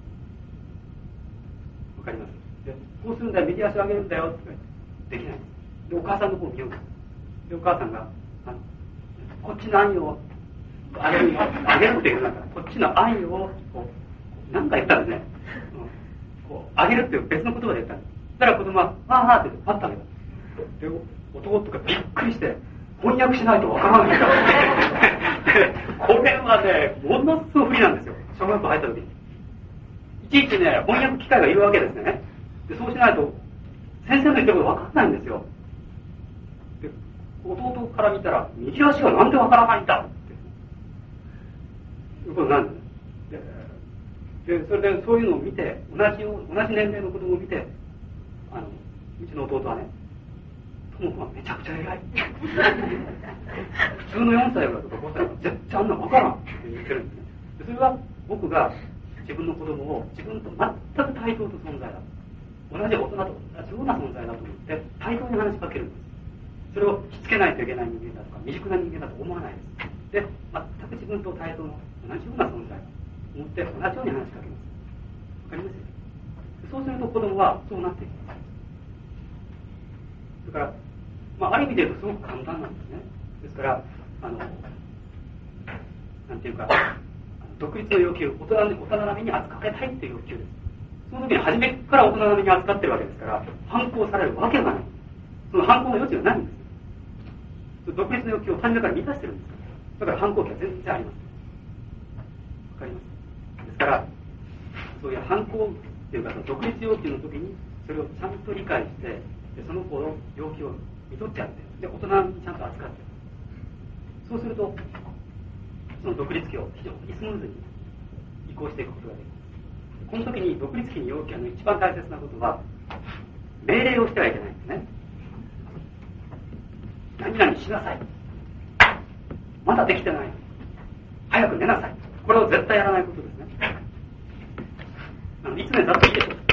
わかります。でこうするんだよ、右足を上げるんだよって言ってできない。でお母さんの方を見よう。でお母さんがあのこっちの愛をあげるあげるっていうなんかこっちの愛をこう何か言ったんですね、うん、こうあげるっていう別の言葉で言ったんです。だから子供はあーあーってパッとあげた。で弟とかびっくりして翻訳しないとわからないからこれはねものすごく不利なんですよ。小学校入った時にいちいちね翻訳機械がいるわけですね。でそうしないと先生の言ってることわかんないんですよ。で弟から見たら右足がなんでわからないんだいうことなんです。で、それでそういうのを見て、同じよ同じ年齢の子供を見て、あのうちの弟はね、ともくんはめちゃくちゃ偉い。普通のよんさいとかごさいは絶対あんな分からんって言ってるんですね。でそれは僕が自分の子供を自分と全く対等と存在だ。同じ大人と同じような存在だと思って対等に話しかけるんです。それをしつけないといけない人間だとか未熟な人間だと思わないです。で、全く自分と対等の同じような存在だと思って同じように話しかけます。わかりますよ。そうすると子供はそうなっていきます。だから、まあ、ある意味で言うとすごく簡単なんですね。ですから、あの、なんていうか、あの独立の要求、大人大人並みに扱われたいっていう要求です。その時に初めから大人並みに扱ってるわけですから、反抗されるわけがない。その反抗の余地がないんです。独立の要求を初めから満たしてるんです。だから反抗期は全然あります。わかります。ですから、そういう反抗っていうか、その独立要求の時に、それをちゃんと理解して、でその子の要求を見とってやって、で、大人にちゃんと扱って。そうすると、その独立期を非常にスムーズに移行していくことができます。この時に独立期に要求の一番大切なことは、命令をしてはいけないんですね。何々しなさい。まだできてない。早く寝なさい。これを絶対やらないことですね。あのいつ寝たっていいでしょう。ね、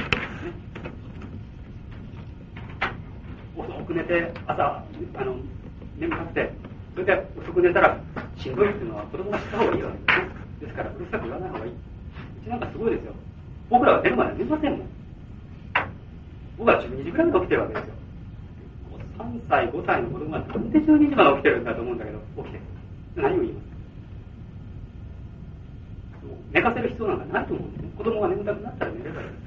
遅く寝て、朝、あの眠たくて、それで遅く寝たらしんどいっていうのは子供が知った方がいいわけですね。ですから、うるさく言わない方がいい。うちなんかすごいですよ。僕らは寝るまで寝ませんもん。僕はじゅうにじぐらいまで起きてるわけですよ。さんさい、ごさいの子供がなんでじゅうにじまで起きてるんだと思うんだけど、起きてる。何を言いますか。寝かせる必要なんかないと思うんですね。子供が眠たくなったら寝ればいいです。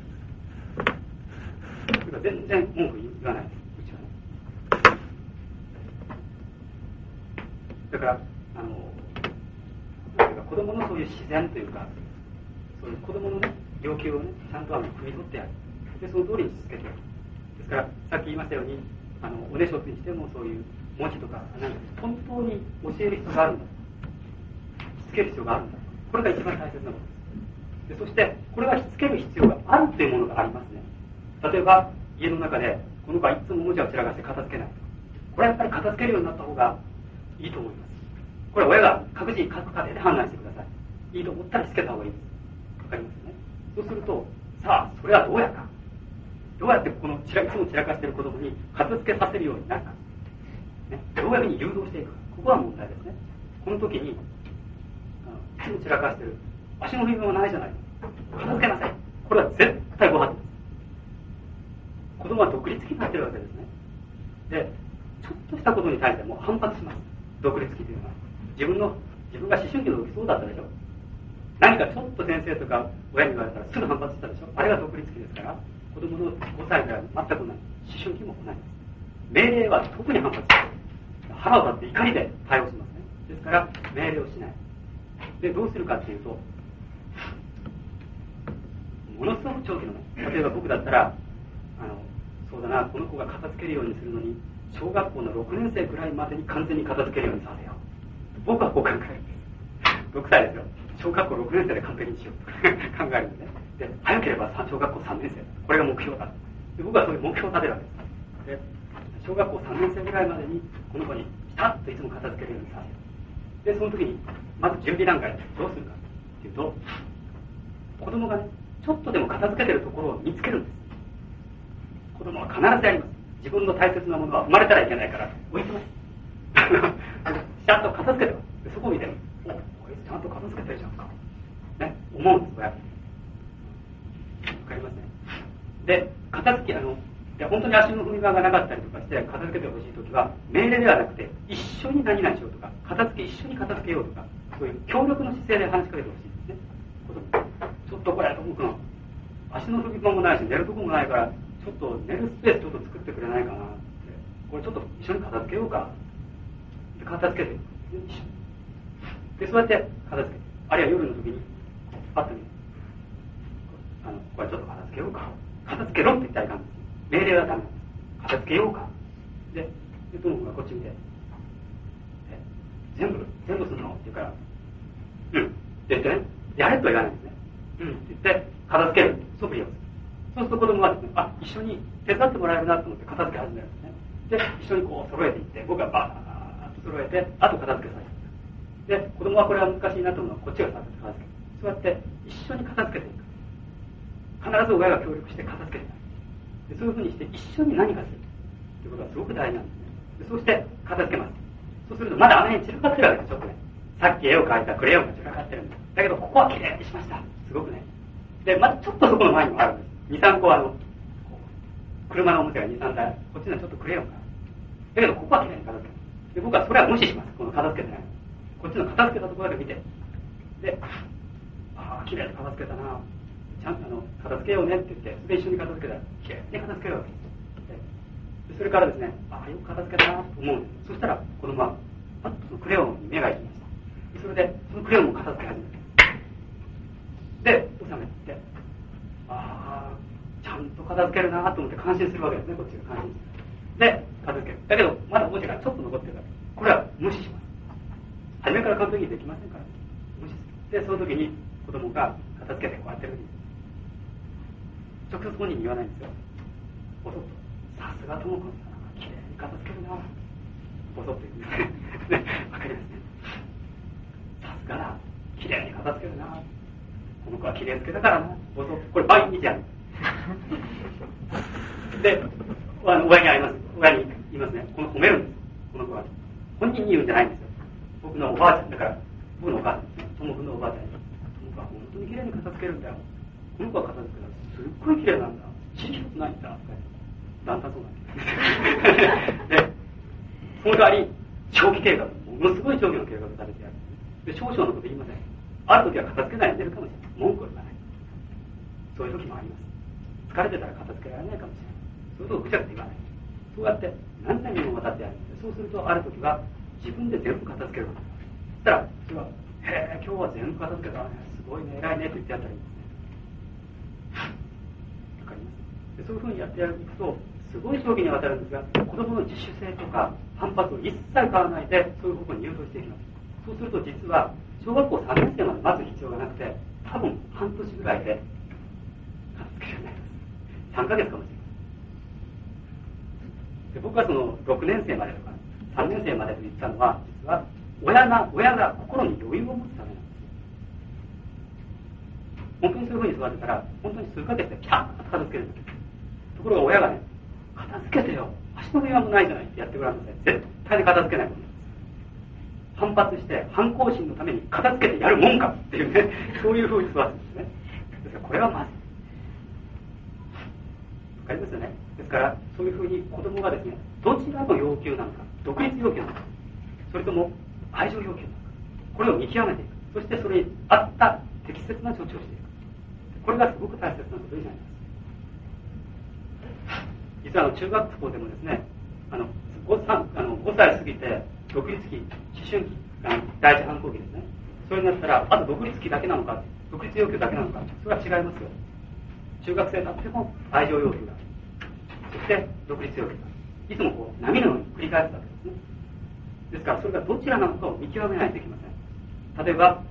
それから全然文句言わないです。うちはね。だから、あの、なんていうか子供のそういう自然というか、そういう子供のね、要求をね、ちゃんとあの汲み取ってやる。で、その通りにしつけてやる。ですから、さっき言いましたように、あのおねしょにしてもそういう文字とかなんか本当に教える必要があるんだ、しつける必要があるんだ、これが一番大切なことです。でそしてこれはしつける必要があるというものがありますね。例えば家の中でこの子はいつも文字を散らかして片付けない、これはやっぱり片付けるようになった方がいいと思います。これは親が各自各家庭で判断してください。いいと思ったらしつけた方がいいです。わかりますね。そうするとさあそれはどうやか、どうやってこのいつも散らかしている子供に片付けさせるようになるか、ね、どういうふうに誘導していくか、ここは問題ですね。この時にあのいつも散らかしている足の踏み場がないじゃない、片付けなさい、これは絶対ご法度です。子供は独立期になっているわけですね。でちょっとしたことに対してもう反発します。独立期というのは自分の自分が思春期の時そうだったでしょ。何かちょっと先生とか親に言われたらすぐ反発したでしょ。あれが独立期ですから、子供のごさいぐらいは全くない。思春期も同じです。命令は特に反発する。腹を立って怒りで対応しますね。ですから命令をしない。でどうするかっていうと、ものすごく長期のね、例えば僕だったらあのそうだな、この子が片付けるようにするのに小学校のろくねん生くらいまでに完全に片付けるようにさせよう。僕はこう考えるんです。ろくさいですよ。小学校ろくねん生で完璧にしようと考えるんですね。で早ければ小学校さんねん生、これが目標だ。で僕はそういう目標を立てるわけです。で小学校さんねん生ぐらいまでにこの子にピタッといつも片付けるようにさせる。でその時にまず準備段階でどうするかっていうと、子供がねちょっとでも片付けてるところを見つけるんです。子供は必ずやります。自分の大切なものは生まれたらいけないから置いてますちゃんと片付けてます。でそこを見て、おこいつちゃんと片付けてるじゃんか、ね、思うんです。これわかりますね。で片付けあので本当に足の踏み場がなかったりとかして片付けてほしいときは命令ではなくて一緒に何々しようとか、片付け一緒に片付けようとか、そういう協力の姿勢で話しかけてほしいんですね。ちょっとこれ僕の足の踏み場もないし寝るとこもないから、ちょっと寝るスペースちょっと作ってくれないかなって、これちょっと一緒に片付けようかで片付けて一緒でそうやって片付けて、あるいは夜の時にパッと見る、あのこれちょっと片付けようか、片付けろって言ったらいかんです。命令はダメ、片付けようかで、でとも子がこっち見て、全部全部するのって言うから、うんって言ってね、やれとは言わないんですね。うんって言って片付ける素振りをする。そうすると子供はですね、あ、一緒に手伝ってもらえるなと思って片付け始めるんですね。で一緒にこう揃えていって、僕はバーッと揃えて、あと片付けさせる。で子供はこれは難しいなと思うのはこっちが片付ける。そうやって一緒に片付けていく。必ず親が協力して片付けていく。でそういうふうにして一緒に何かするということはすごく大事なんですね。でそうして片付けます。そうするとまだあの辺散らかってるわけです。ちょっとね、さっき絵を描いたクレヨンが散らかってるんです。だけどここはきれいにしました。すごくね。でまだちょっとそこの前にもあるんです。にさんこあの車のおもちゃがにさんだい、こっちにはちょっとクレヨンがある。だけどここはきれいに片付ける。で僕はそれは無視します。この片付けてない、こっちの片付けたところだけ見て、でああ、きれいに片付けたな。ちゃんとあの片付けようねって言って、それで一緒に片付けたら、きれいに片付けるわけです。それからですね、ああ、よく片付けたなと思うんです。そしたら、子供は、パッとそのクレヨンに目が行きました。それで、そのクレヨンも片付け始めた。で、収めて、ああ、ちゃんと片付けるなと思って感心するわけですね、こっちが感心する。で、片付ける。だけど、まだ文字がちょっと残ってるわけ。これは無視します。初めから完璧にできませんから、無視する。で、その時に子供が片付けてこうやってる直接本人に言わないんですよ。ボソッと、さすがともこさん、きれいに片付けるな。ボソッと言うんですね。わかりますね。さすがだ、きれいに片付けるな。この子はきれい付けだからな。ボソッと、これ毎日やる。で、あの親に会います。親に言いますね。この褒めるんです。この子は本人に言うんじゃないんですよ。僕のおばあちゃんだから、僕のお母さんですね。ともくんのおばあちゃんに、ともくは本当にきれいに片付けるんだよ。この子は片付けるのすっごいきれいなんだ。ちり一つないんだ。だんだんそうなんです。で、その代わり長期計画、ものすごい長期の計画をされてやる。で、少々のこと言いません。ある時は片付けないで寝るかもしれない。文句を言わない。そういう時もあります。疲れてたら片付けられないかもしれない。そういうとこぐちゃぐちゃ言わない。そうやって何年にもわたってやるんで、そうするとある時は自分で全部片付ける。そしたら、それは、へえ、今日は全部片付けたね。すごいね、偉いねって言ってやったらいいんですね。わかります。でそういうふうにやってやると、すごい長期にわたるんですが、子供の自主性とか反発を一切買わないで、そういう方向に誘導していきます。そうすると実は、小学校さんねん生まで待つ必要がなくて、多分半年ぐらいで片付けるようになります。さんかげつかもしれない。で僕はそのろくねん生までとかさんねん生までと言ったのは、実は親が親が心に余裕を持つためなんです。本当にそういうふうに育てたら、本当に数ヶ月でピャッと片付けるんです。ところが親がね、片付けてよ、足の際もないじゃないってやってごらんなさい。絶対に片付けないものです。反発して反抗心のために片付けてやるもんかっていうね、そういうふうに育つんですね。ですからこれはまずい。わかりますよね。ですからそういうふうに子供がですね、どちらの要求なのか、独立要求なのか、それとも愛情要求なのか、これを見極めていく。そしてそれに合った適切な処置をしていく。これがすごく大切なことになります。実はあの中学校でもですね、あの 5, あのごさい過ぎて独立期、思春期、あの第一反抗期ですね。それになったら、あと独立期だけなのか、独立要求だけなのか、それは違いますよ。中学生になっても愛情要求が、そして独立要求が、いつもこう波のように繰り返すわけですね。ですからそれがどちらなのかを見極めないといけません。例えば、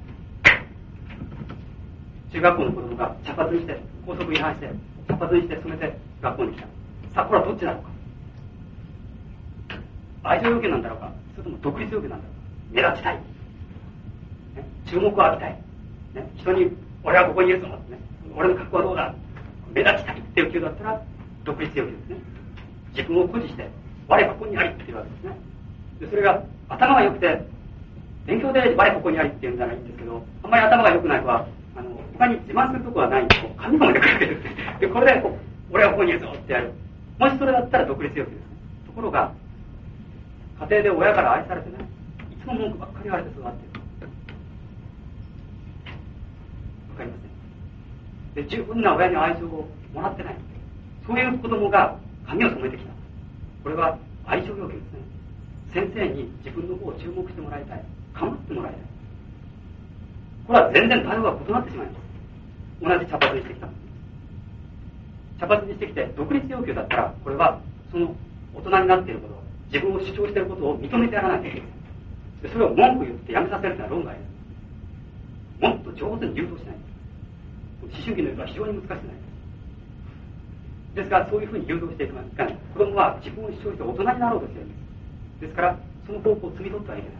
中学校の子供が茶髪にして、校則違反して、茶髪にして染めて学校に来た。さあ、これはどっちだろうか。愛情要求なんだろうか、それとも独立要求なんだろうか。目立ちたい、ね、注目を浴びたい、ね、人に俺はここにいるぞ、ね、俺の格好はどうだ、目立ちたいっていう要求だったら独立要求ですね。自分を誇示して我ここにありっていうわけですね。でそれが頭が良くて勉強で我ここにありっていうんならいいんですけど、あんまり頭が良くない子はあの他に自慢するところはないんで、こう神様でくるわけですね。でこれでこう俺はここにいるぞってやる。もしそれだったら独立要求ですね。ところが家庭で親から愛されてね、いつも文句ばっかり言われて育っている。わかりません。で十分な親に愛情をもらってない。そういう子供が髪を染めてきた。これは愛情要求ですね。先生に自分の方を注目してもらいたい。構ってもらいたい。これは全然対応が異なってしまいます。同じ茶髪にしてきた。茶髪にしてきて独立要求だったら、これはその大人になっていること、自分を主張していることを認めてやらないといけない。でそれを文句言ってやめさせるというのは論外です。もっと上手に誘導しないと。思春期の人は非常に難しくないです。ですからそういうふうに誘導していかない。子供は自分を主張して大人になろうとしているんです。ですからその方向を摘み取ってはいけない。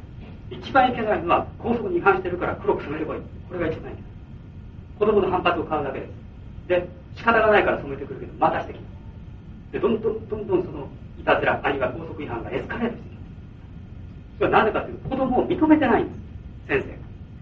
一番いけないのは校則に違反しているから黒く染めればいい。これが一番いけない。子供の反発を買うだけです。で仕方がないから染めてくるけどまたしてきます。でどんどんどんどんそのいたずらあるいは校則違反がエスカレートしてきます。それはなぜかというと子供を認めてないんです、先生が。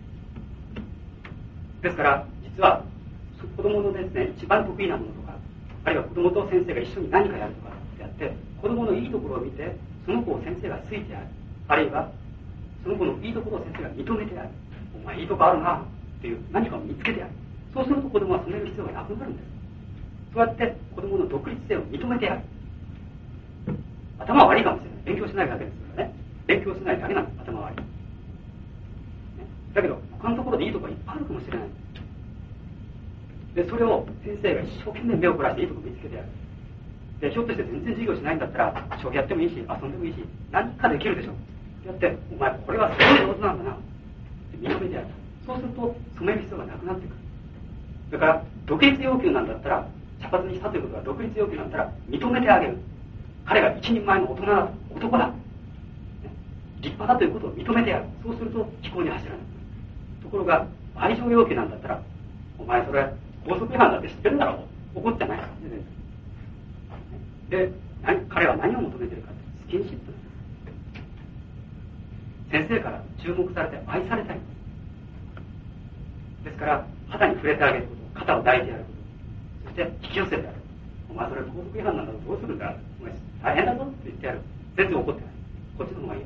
ですから実は子供のですね、一番得意なものとか、あるいは子供と先生が一緒に何かやるとかってやって、子供のいいところを見てその子を先生が好いてやる、あるいはその子のいいところを先生が認めてやる。お前いいとこあるな、 っていう何かを見つけてやる。そうすると子供は染める必要がなくなるんです。そうやって子供の独立性を認めてやる。頭は悪いかもしれない。勉強しないだけですからね。勉強しないだけなんです、頭は悪い。ね、だけど他のところでいいところがいっぱいあるかもしれない。で、それを先生が一生懸命目を凝らしていいところを見つけてやる。で、ひょっとして全然授業しないんだったら将棋やってもいいし、遊んでもいいし、何かできるでしょ。やって、お前これはすごい上手なんだなって認めてやる。そうすると染める必要がなくなってくる。だから独立要求なんだったら、茶髪にしたということは独立要求なんだったら認めてあげる。彼が一人前の大人だ、男だ、ね、立派だということを認めてやる。そうすると非行に走らない。ところが愛情要求なんだったら、お前それ校則違反だって知ってるだろう、怒ってないからね。で、彼は何を求めているかってスキンシップなんです。先生から注目されて愛されたい。ですから肌に触れてあげること、肩を抱いてやること、そして引き寄せてやる。お前それ校則違反なんだろう、どうするんだ、お前大変だぞって言ってやる。全然怒ってない。こっちの方がいい。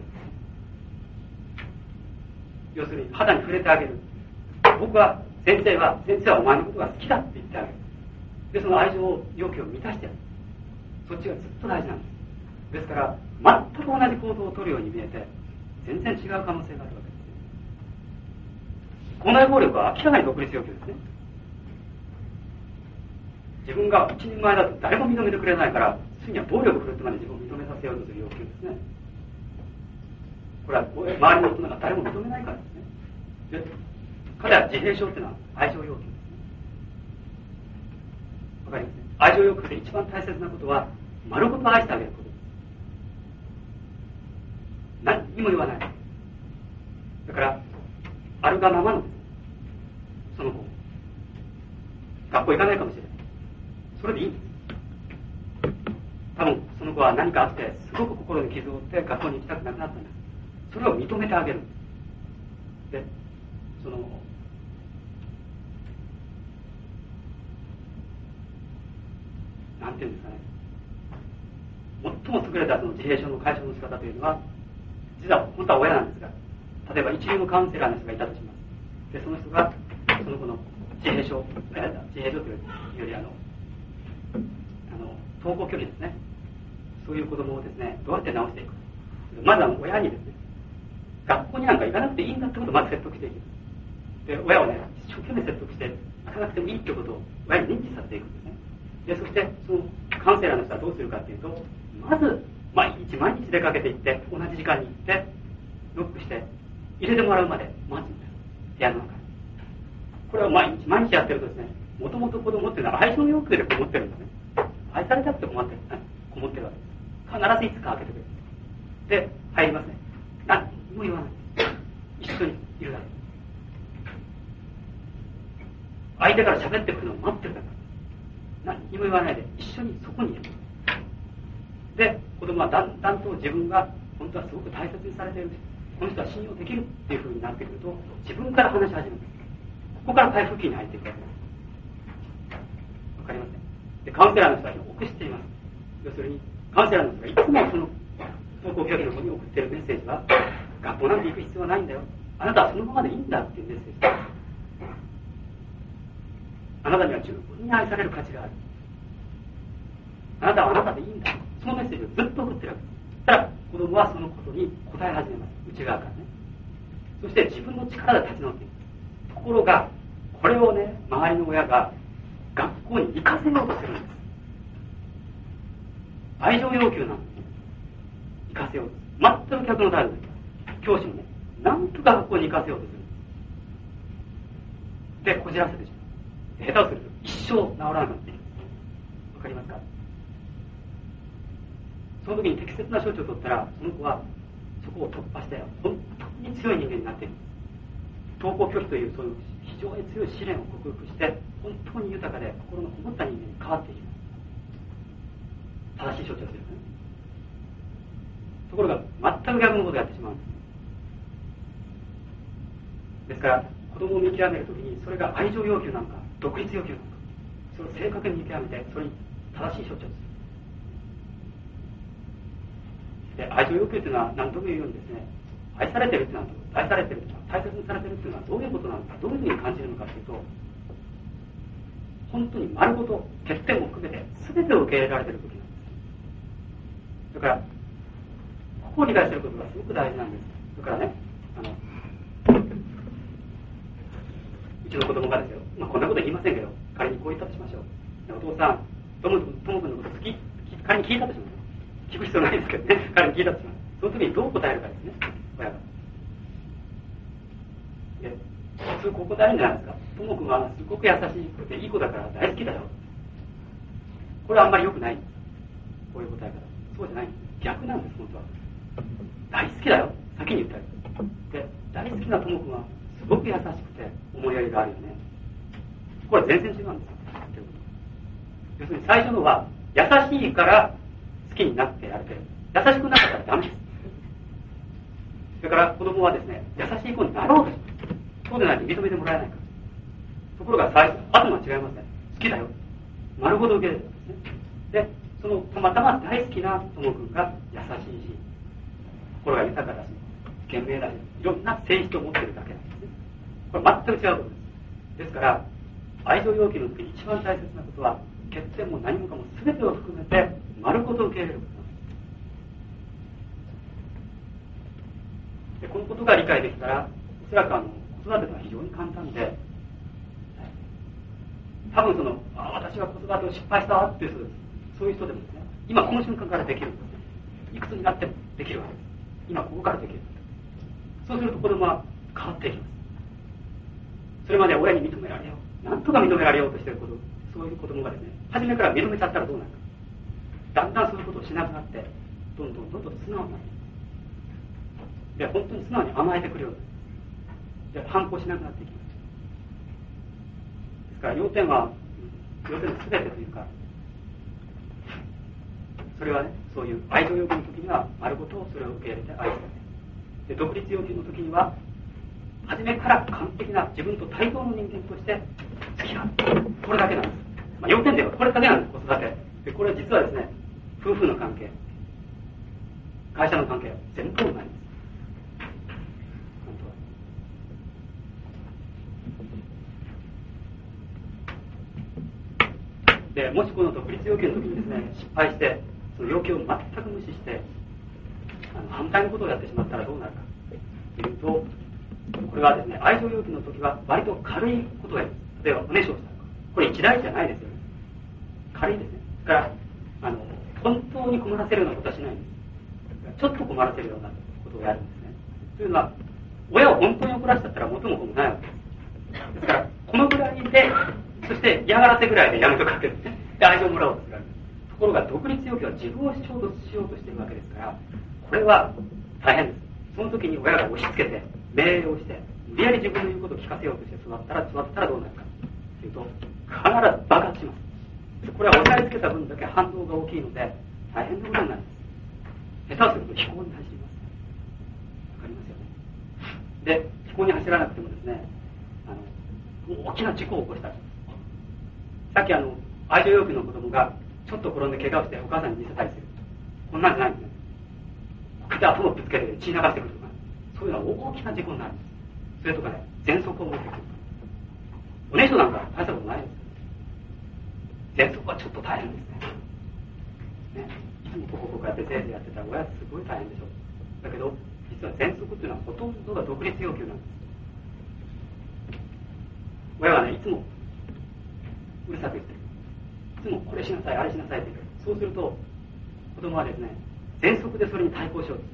要するに肌に触れてあげる。僕は先生は先生はお前のことが好きだって言ってあげる。で、その愛情要求を満たしてやる。そっちがずっと大事なんです。ですから全く同じ行動を取るように見えて全然違う可能性があるわけです。校内暴力は明らかに独立要求ですね。自分が一人前だと誰も認めてくれないから、ついには暴力を振るってまで自分を認めさせようとする要求ですね。これは周りの大人が誰も認めないからですね。で、彼は自閉症っていうのは愛情要求ですね。わかりますね。愛情要求で一番大切なことは丸ごと愛してあげること。何にも言わない。だからあるがままのその子、学校行かないかもしれない。それでいいんです。多分その子は何かあってすごく心に傷を負って学校に行きたくなくなったんです。それを認めてあげるんです。で、そのなんていうんですかね、最も優れたその自閉症の解消の仕方というのは、実は本当は親なんですが、例えば一流のカウンセラーの人がいたとします。で、その人がその子の自閉症、自閉症というよりあのあの登校拒否ですね。そういう子供をですね、どうやって治していくか。まずは親にですね、学校になんか行かなくていいんだってことをまず説得していく。で、親をね、一生懸命説得して、行かなくてもいいってことを親に認知させていくんですね。で、そしてそのカウンセラーの人はどうするかっていうと、まず毎日毎日出かけていって、同じ時間に行ってノックして入れてもらうまで待つんです。部屋の中に。これを毎日毎日やってるとですね、もともと子供っていうのは愛情要求でこもってるんだね。愛されたくて困ってる、ね、こもってるわけです。必ずいつか開けてくれる。で、入りますね。何も言わない。一緒にいるだけ。相手から喋ってくるのを待ってるだけ。何にも言わないで一緒にそこにいる。で、子供はだんだんと自分が本当はすごく大切にされている、この人は信用できるっていうふうになってくると、自分から話し始める。ここから回復期に入っていくわけです。わかりますね。で、カウンセラーの人はよく知っています。要するにカウンセラーの人がいつもその登校拒否の子に送っているメッセージは、学校なんて行く必要はないんだよ、あなたはそのままでいいんだっていうメッセージです。あなたには十分に愛される価値がある。あなたはあなたでいいんだ。そのメッセージをずっと送ってるわけです。ただ子供はそのことに答え始めます。内側からね。そして自分の力で立ち直っていく。ところがこれをね、周りの親が学校に行かせようとするんです。愛情要求なんですね。行かせようと。全く逆の態度です。教師もね、なんとか学校に行かせようとするんです。で、こじらせてしまう。下手をすると一生治らなくなっている。わかりますか？その時に適切な処置を取ったら、その子はそこを突破して本当に強い人間になっている。登校拒否というそういう非常に強い試練を克服して、本当に豊かで心のこもった人間に変わっていきます。正しい処置をする、ね、ところが全く逆のことをやってしまうんです。ですから子供を見極めるときに、それが愛情要求なのか独立要求なのか、それを正確に見極めて、それに正しい処置をする。で、愛情要求というのは何度も言うようにですね、愛されてるというのは、愛されてるというのは大切にされてるっていうのはどういうことなのか、どういうふうに感じるのかというと、本当に丸ごと欠点も含めて全てを受け入れられている時なんです。だからここを理解することがすごく大事なんです。だからね、あのうちの子供がですよ、まあ、こんなこと言いませんけど、仮にこう言ったとしましょう。お父さん、トモ君のこと好き？仮に聞いたとします。聞く必要ないですけどね、仮に聞いたとします。その時にどう答えるかですね、親が。で、普通こう答えるんじゃないですか。トモ君はすごく優しくていい子だから大好きだよ。これはあんまり良くないんです。こういう答え方。そうじゃないんです。逆なんです、本当は。大好きだよ。先に言ったり。で、大好きなトモ君はすごく優しくて思いやりがあるよね。これは全然違うんですよ。要するに最初のは優しいから好きになってやるけど、優しくなかったらダメです。それから子供はですね、優しい子になろうとします。そうでないと認めてもらえないから。ところが最初、後は違いますね。好きだよ。丸ごと受け入れるんですね。で、そのたまたま大好きなともくんが優しいし、心が豊かだし、賢明だし、いろんな性質を持っているだけなんですね。これ全く違うことです。ですから、愛情要求の時に一番大切なことは、欠点も何もかも全てを含めて丸ごと受け入れることなんです。でこのことが理解できたら、おそらくあの子育ては非常に簡単で、多分そのあ私は子育てを失敗したっていう人です。そういう人でもですね、今この瞬間からできるんですね。いくつになってもできるわけです。今ここからできる。そうすると子供は変わっていきます。それまで親に認められよう、なんとか認められようとしていること、そういう子供がですね、初めから認めちゃったらどうなるか。だんだんそういうことをしなくなって、どんどんどんどん素直になっていく。で、本当に素直に甘えてくるようになる。で、反抗しなくなっていきます。ですから要点は、要点の全てというか、それはね、そういう愛情要求の時には丸ごとそれを受け入れて愛して、で独立要求の時には初めから完璧な自分と対等の人間として付き合う。これだけなんです。まあ、要点ではこれだけなんです。子育てで、これは実はですね、夫婦の関係、会社の関係、全部同じです。本当は。で、もしこの独立要求の時にですね、失敗してその要求を全く無視してあの反対のことをやってしまったらどうなるかというと、これはですね、愛情要求の時は割と軽いことをやる。例えばおねしょをしたとか、これ一大事じゃないですよね。軽いですね。だからあの本当に困らせるようなことはしないんです。ちょっと困らせるようなことをやるんですね。というのは、親を本当に怒らせちゃったら元も子もないわけです。ですからこのぐらいで、そして嫌がらせぐらいでやめとくわけですね。で、愛情をもらおうとする。ところが独立要求は自分を主張しようとしているわけですから、これは大変です。その時に親が押し付けて命令をして無理やり自分の言うことを聞かせようとして育ったら育ったらどうなるかというと、必ず爆発します。これは押さえつけた分だけ反動が大きいので大変なことになります。下手をすると飛行に走ります。わかりますよね。で、飛行に走らなくてもですね、あの大きな事故を起こしたり、さっきあの愛情要求の子供がちょっと転んで怪我をしてお母さんに見せたりする、こんなんじゃないんですね。で頭をぶつけて血流してくるとか、そういうのは大きな事故になるんです。それとかね、喘息を持ってくる。おねしょなんか大したことないです。喘息はちょっと大変ですね。ね、いつもここここやって先生やってたら親ってすごい大変でしょ。だけど実は喘息っていうのはほとんどが独立要求なんです。親はね、いつもうるさく言ってる。いつもこれしなさい、あれしなさいって言う。そうすると子供はですね、喘息でそれに対抗しようと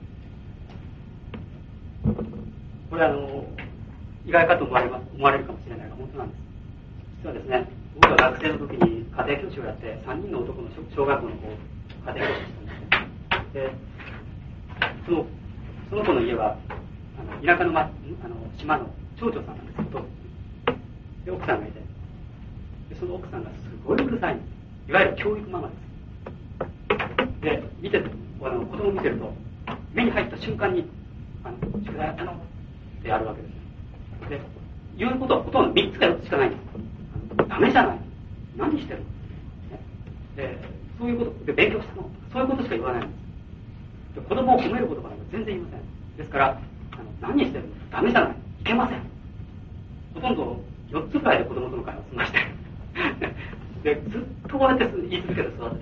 する。これはあの意外かと思われます思われるかもしれないが本当なんです。実はですね、僕が学生の時に家庭教師をやってさんにんの男の小学校の子を家庭教師したんですね。でそのその子の家はあの田舎の、ま、あの島の町長さんなんですけど、で奥さんがいて、でその奥さんがすごいうるさいんです。いわゆる教育ママです。で見てあの子供を見てると目に入った瞬間にあの宿題やったのってやるわけです。で言うことはほとんどみっつかよっつしかないんです。ダメじゃない、何してるの、ね、でそういうことで勉強したの、そういうことしか言わないんです。で子供を褒めることなんか全然言いません。ですからあの何してるの、ダメじゃない、 いけません。ほとんどよっつくらいで子供との会話を済ましてでずっとこうやって言い続けて育ててるんです。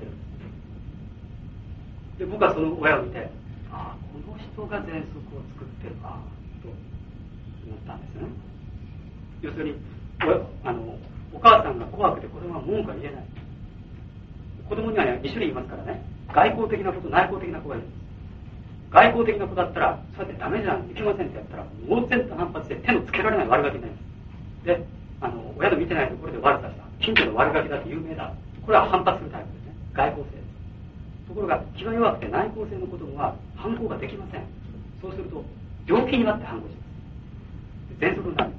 で僕はその親を見て、ああこの人が喘息を作ってるかと思ったんですよね。要するに お, あのお母さんが怖くて子供は文句は言えない。子供にはねに種類いますからね。外交的な子と内向的な子がいるんです。外交的な子だったらそうやってダメじゃんいけませんってやったら猛然と反発して手のつけられない悪ガキになります。であの親の見てないところで悪さした近所の悪ガキだって有名だ。これは反発するタイプですね。外交性です。ところが気が弱くて内向性の子供は反抗ができません。そうすると病気になって反抗します。喘息になるんです。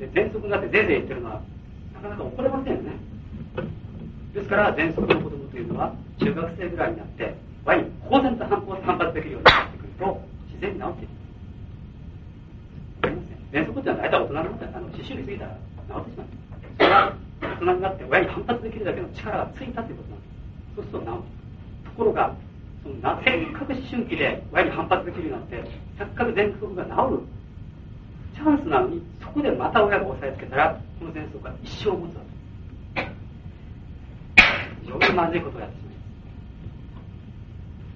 で喘息になってぜいぜい言ってるのはなかなか怒れませんよね。ですから喘息の子供というのは中学生ぐらいになって親に公然と反抗反発できるようになってくると自然に治っていきます。喘息ってのは大体大人になったらあの思春期過ぎたら治ってしまう。それは大人になって親に反発できるだけの力がついたということなんです。そうすると治る。ところがそのせっかく思春期で親に反発できるようになってせっかく喘息が治るチャンスなのにそこでまた親が押さえつけたらこの喘息が一生持つわけです。非常にまずいことをやってしまいます。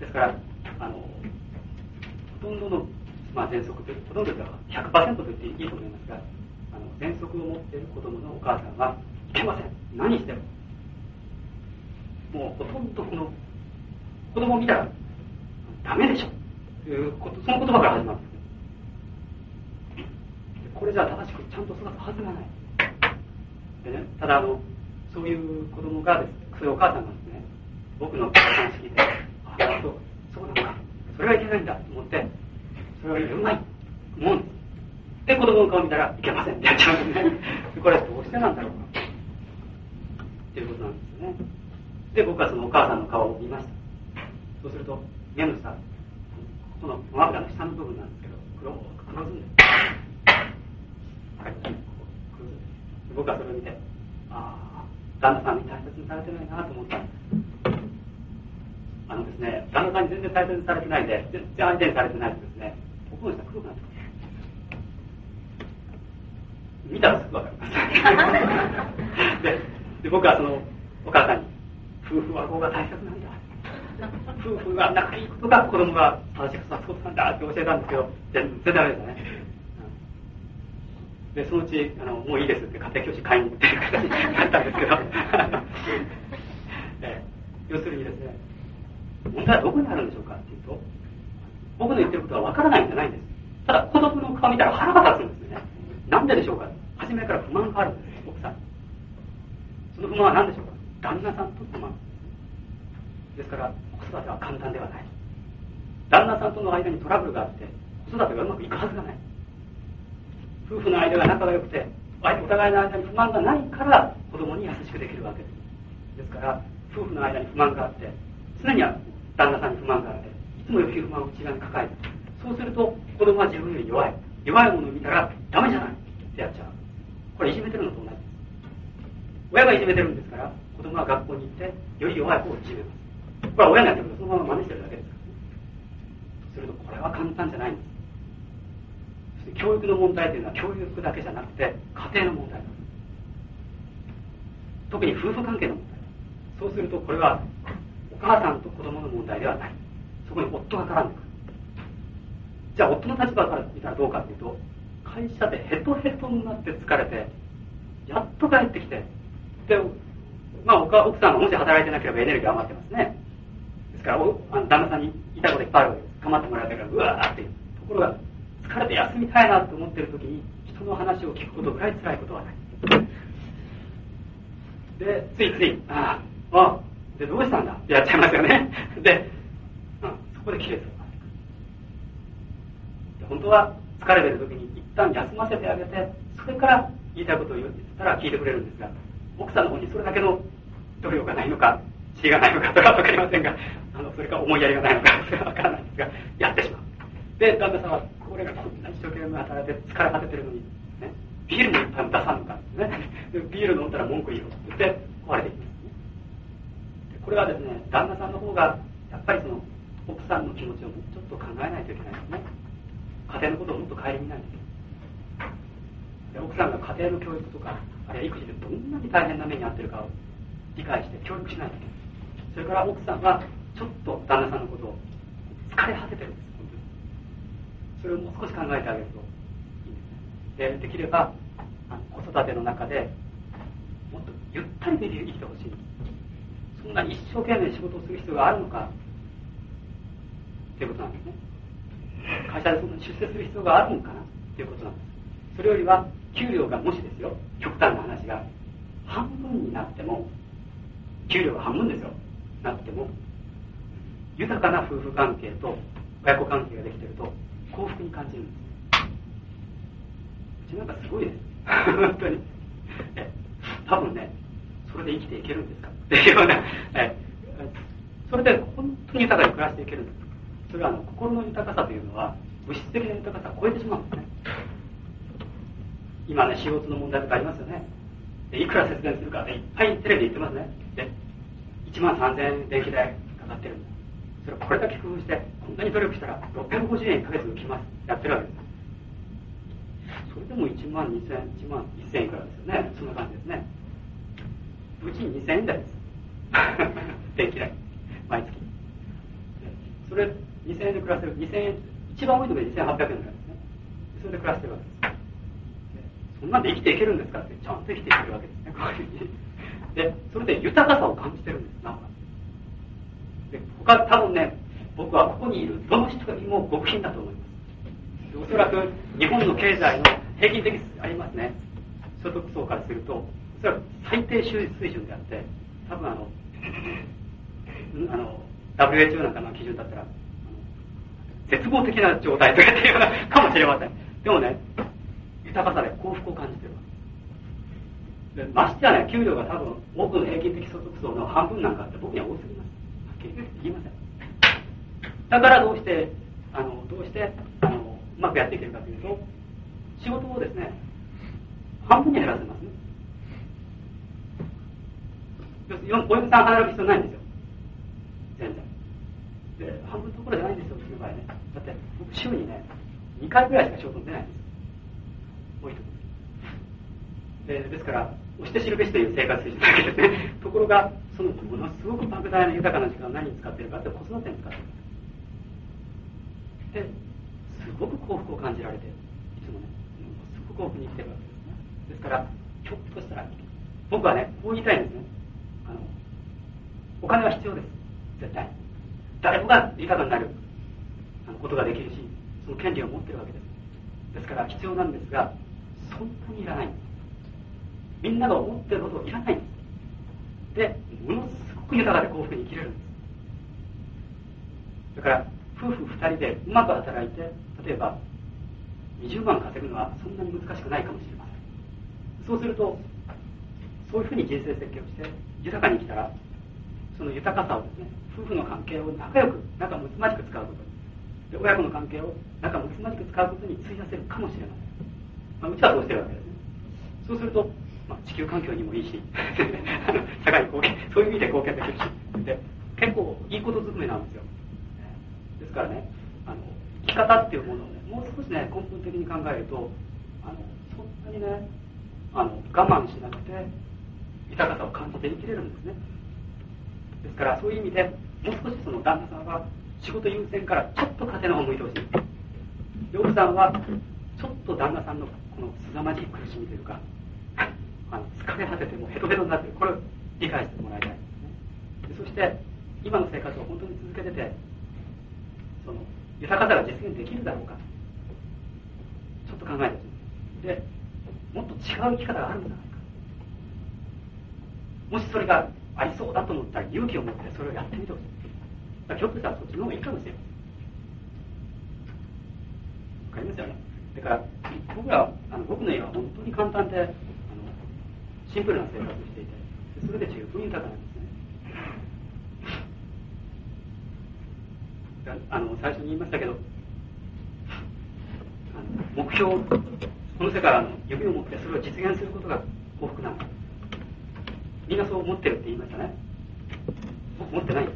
ですからあのほとんどのまあ、喘息というほとんどでは ひゃくパーセント と言っていいと思いますが、あの喘息を持っている子供のお母さんはいけません。何してももうほとんどこの子供を見たらダメでしょということその言葉から始まるんですね。これじゃあ正しくちゃんと育つはずがないで、ね、ただあのそういう子供がですそういうお母さんがですね僕の話聞いてああそうそうなのかそれはいけないんだと思ってそれはうまいもんです。で子供の顔を見たらいけませんってやっちゃうんですね。これはどうしてなんだろうかっていうことなんですよね。で僕はそのお母さんの顔を見ました。そうすると目の下このごま油の下の部分なんですけど黒黒ずんで僕はそれを見てああ旦那さんに大切にされてないなと思ったんです。あのですね旦那さんに全然大切にされてないで全然相手にされてないとですね僕の下黒くなってます見たらすぐ分かりますで, で僕はそのお母さんに夫婦はこうが大切なんだ夫婦が仲いいことが子供が正しく育つことなんだって教えたんですけど全然ダメですね。でそのうちあのもういいですって家庭教師買いに行ってる形になったんですけどで要するにですね問題はどこにあるんでしょうかっていうと僕の言ってることは分からないんじゃないんです。ただ子供の顔見たら腹が立つんですよね。なんででしょうか。初めから不満があるんです奥さん。その不満は何でしょうか。旦那さんと不満ですから子育ては簡単ではない。旦那さんとの間にトラブルがあって子育てがうまくいくはずがない。夫婦の間が仲が良くてお互いの間に不満がないから子供に優しくできるわけです。ですから夫婦の間に不満があって常には旦那さんに不満があっていつもより不満を内側に抱える。そうすると子供は自分より弱い弱いものを見たらダメじゃないってやっちゃう。これいじめてるのと同じです。親がいじめてるんですから子供は学校に行ってより弱い方をいじめます。これは親がやってることそのまま真似してるだけですからね。するとこれは簡単じゃないんです。教育の問題というのは教育だけじゃなくて家庭の問題です。特に夫婦関係の問題。そうするとこれはお母さんと子供の問題ではない。そこに夫が絡んでくる。じゃあ夫の立場から見たらどうかというと会社でヘトヘトになって疲れてやっと帰ってきてで、まあ、奥さんがもし働いてなければエネルギー余ってますね。ですからおあの旦那さんに言いたいこといっぱいあるわけです。構ってもらいたいからうわーっていうところが疲れて休みたいなと思っている時に人の話を聞くことぐらい辛いことはない。でついついあああでどうしたんだってやっちゃいますよね。で、うん、そこで切れてる。本当は疲れてる時に一旦休ませてあげてそれから言いたいことを言ったら聞いてくれるんですが奥さんの方にそれだけの度量がないのか知りがないのかとか分かりませんがあのそれか思いやりがないのかそれは分からないんですがやってしまう。で旦那さんはこれがこんな一生懸命働いて疲れ果ててるのに、ね、ビールもいっぱいも出さんのか、ね、でビール飲んだら文句言うって言って壊れていきます、ね、でこれはですね旦那さんの方がやっぱりその奥さんの気持ちをちょっと考えないといけないですね。家庭のことをもっと顧みないといけない。 で奥さんが家庭の教育とかあるいは育児でどんなに大変な目に遭ってるかを理解して協力しないといけない。それから奥さんはちょっと旦那さんのことを疲れ果ててるんです。本当にそれをもう少し考えてあげるといいんですね。で、できればあの子育ての中でもっとゆったりで生きてほしい。そんなに一生懸命仕事をする必要があるのかということなんですね。会社でそんなに出世する必要があるのかなということなんです。それよりは給料がもしですよ、極端な話が半分になっても、給料が半分ですよなっても、豊かな夫婦関係と親子関係ができていると幸福に感じるんです。うちなんかすごいです本当にえ多分ね、それで生きていけるんですかっていうようなえそれで本当に豊かに暮らしていけるんです。それはあの心の豊かさというのは物質的な豊かさを超えてしまうんですね。今ね シーオーツー の問題とかありますよね。でいくら節電するかでいっぱいテレビで言ってますね。でいちまんさんぜんえん電気代かかってるんだ。それをこれだけ工夫してこんなに努力したらろっぴゃくごじゅうえんいっかげつ浮きますやってるわけです。それでもいちまんにせんえんいちまんせんえんいくらですよね。そんな感じですね。うちにせんえん台です電気代毎月。それにせんえんで暮らせるにせんえん一番多いのがにせんはっぴゃくえんぐらいですね。それで暮らしてるわけです。そんなんで生きていけるんですかってちゃんと生きていけるわけですね。こういうふうにでそれで豊かさを感じてるんです。なんかで他多分ね、僕はここにいるどの人よりも極貧だと思います。おそらく日本の経済の平均的ありますね、所得層からするとおそらく最低水準であって、多分あのあの ダブリューエイチオー なんかの基準だったら絶望的な状態とかっていうようなかもしれません。でもね、豊かさで幸福を感じてるわけで、ましてやね、給料が多分多くの平均的所得層の半分なんかって僕には多すぎます。結局言いません。だからどうしてあのどうしてあのうまくやっていけるかというと、仕事をですね半分に減らせますね。要するにお嫁さん働く必要ないんですよ、全然。で半分どころじゃないんですよ、うちの場合ね。だって僕週にねにかいぐらいしか仕事に出ないんですよ、もう一つで。ですから押して知るべしという生活水準なわけですね。ところがそのものすごく莫大な豊かな時間を何に使っているかって子育てに使っている。ですごく幸福を感じられて、いつもねすごく幸福に生きてるわけですね。ですからひょっとしたら僕はねこう言いたいんですね。あのお金は必要です、絶対。誰もが豊かになるあのことができるし、その権利を持っているわけです。ですから必要なんですが、そんなにいらないんです。みんなが思っているほどいらないんです。でものすごく豊かで幸福に生きれるんです。だから夫婦ふたりでうまく働いて、例えばにじゅうまん稼ぐのはそんなに難しくないかもしれません。そうするとそういうふうに人生設計をして豊かに生きたら、その豊かさをですね、夫婦の関係を仲良く仲睦まじく使うことに、で親子の関係を仲睦まじく使うことに費やせるかもしれません。まあ、うちはそうしてるわけですね。そうすると、まあ、地球環境にもいいし社会に貢献、そういう意味で貢献できるし、で結構いいことずくめなんですよ。ですからね、あの生き方っていうものをね、もう少しね根本的に考えると、あのそんなにねあの我慢しなくて豊かさを感じて生きれるんですね。ですからそういう意味でもう少しその旦那さんは仕事優先からちょっと家庭の方を向いてほしい。で奥さんはちょっと旦那さんのこの凄まじい苦しみというか、あの疲れ果ててもヘトヘトになっている、これを理解してもらいたいんですね。でそして今の生活を本当に続けてて、その豊かさが実現できるだろうか、ちょっと考えてほしい。でもっと違う生き方があるんじゃないか。もしそれがありそうだと思ったら勇気を持ってそれをやってみてほしい。だからひょっとしたらそっちの方がいいかもしれません。わかりますよね。だから僕らあの僕の家は本当に簡単であのシンプルな生活をしていて、それで十分豊かなんですね。あの最初に言いましたけど、あの目標、この世界の夢を持ってそれを実現することが幸福なんだ。みんなそう思ってるって言いましたね。僕持ってない。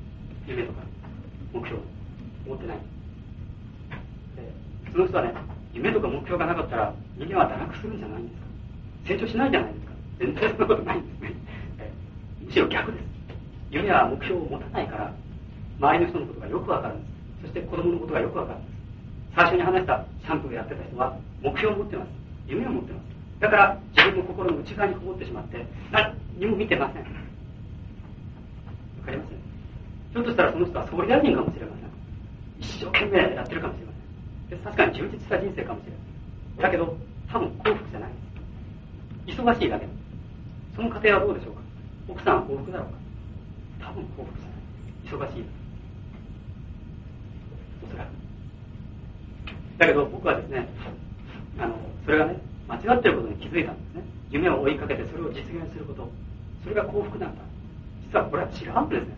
夢とか目標持ってない。でその人はね、 夢とか目標がなかったら人間は堕落するんじゃないんですか。成長しないじゃないですか。全然そんなことないんですね。むしろ逆です。夢は目標を持たないから周りの人のことがよくわかるんです。そして子供のことがよくわかるんです。最初に話したシャンプーをやってた人は目標を持ってます。夢を持ってます。だから自分の心の内側にこもってしまって何にも見てません。わかりますね。ひょっとしたらその人は総理大臣かもしれません。一生懸命やってるかもしれません。で確かに充実した人生かもしれない。だけど多分幸福じゃないです。忙しいだけ。その過程はどうでしょうか。奥さんは幸福だろうか。多分幸福じゃない。忙しい。おそらく。だけど僕はですね、あのそれがね間違っていることに気づいたんですね。夢を追いかけてそれを実現すること、それが幸福なんだ。実はこれは違うんですね。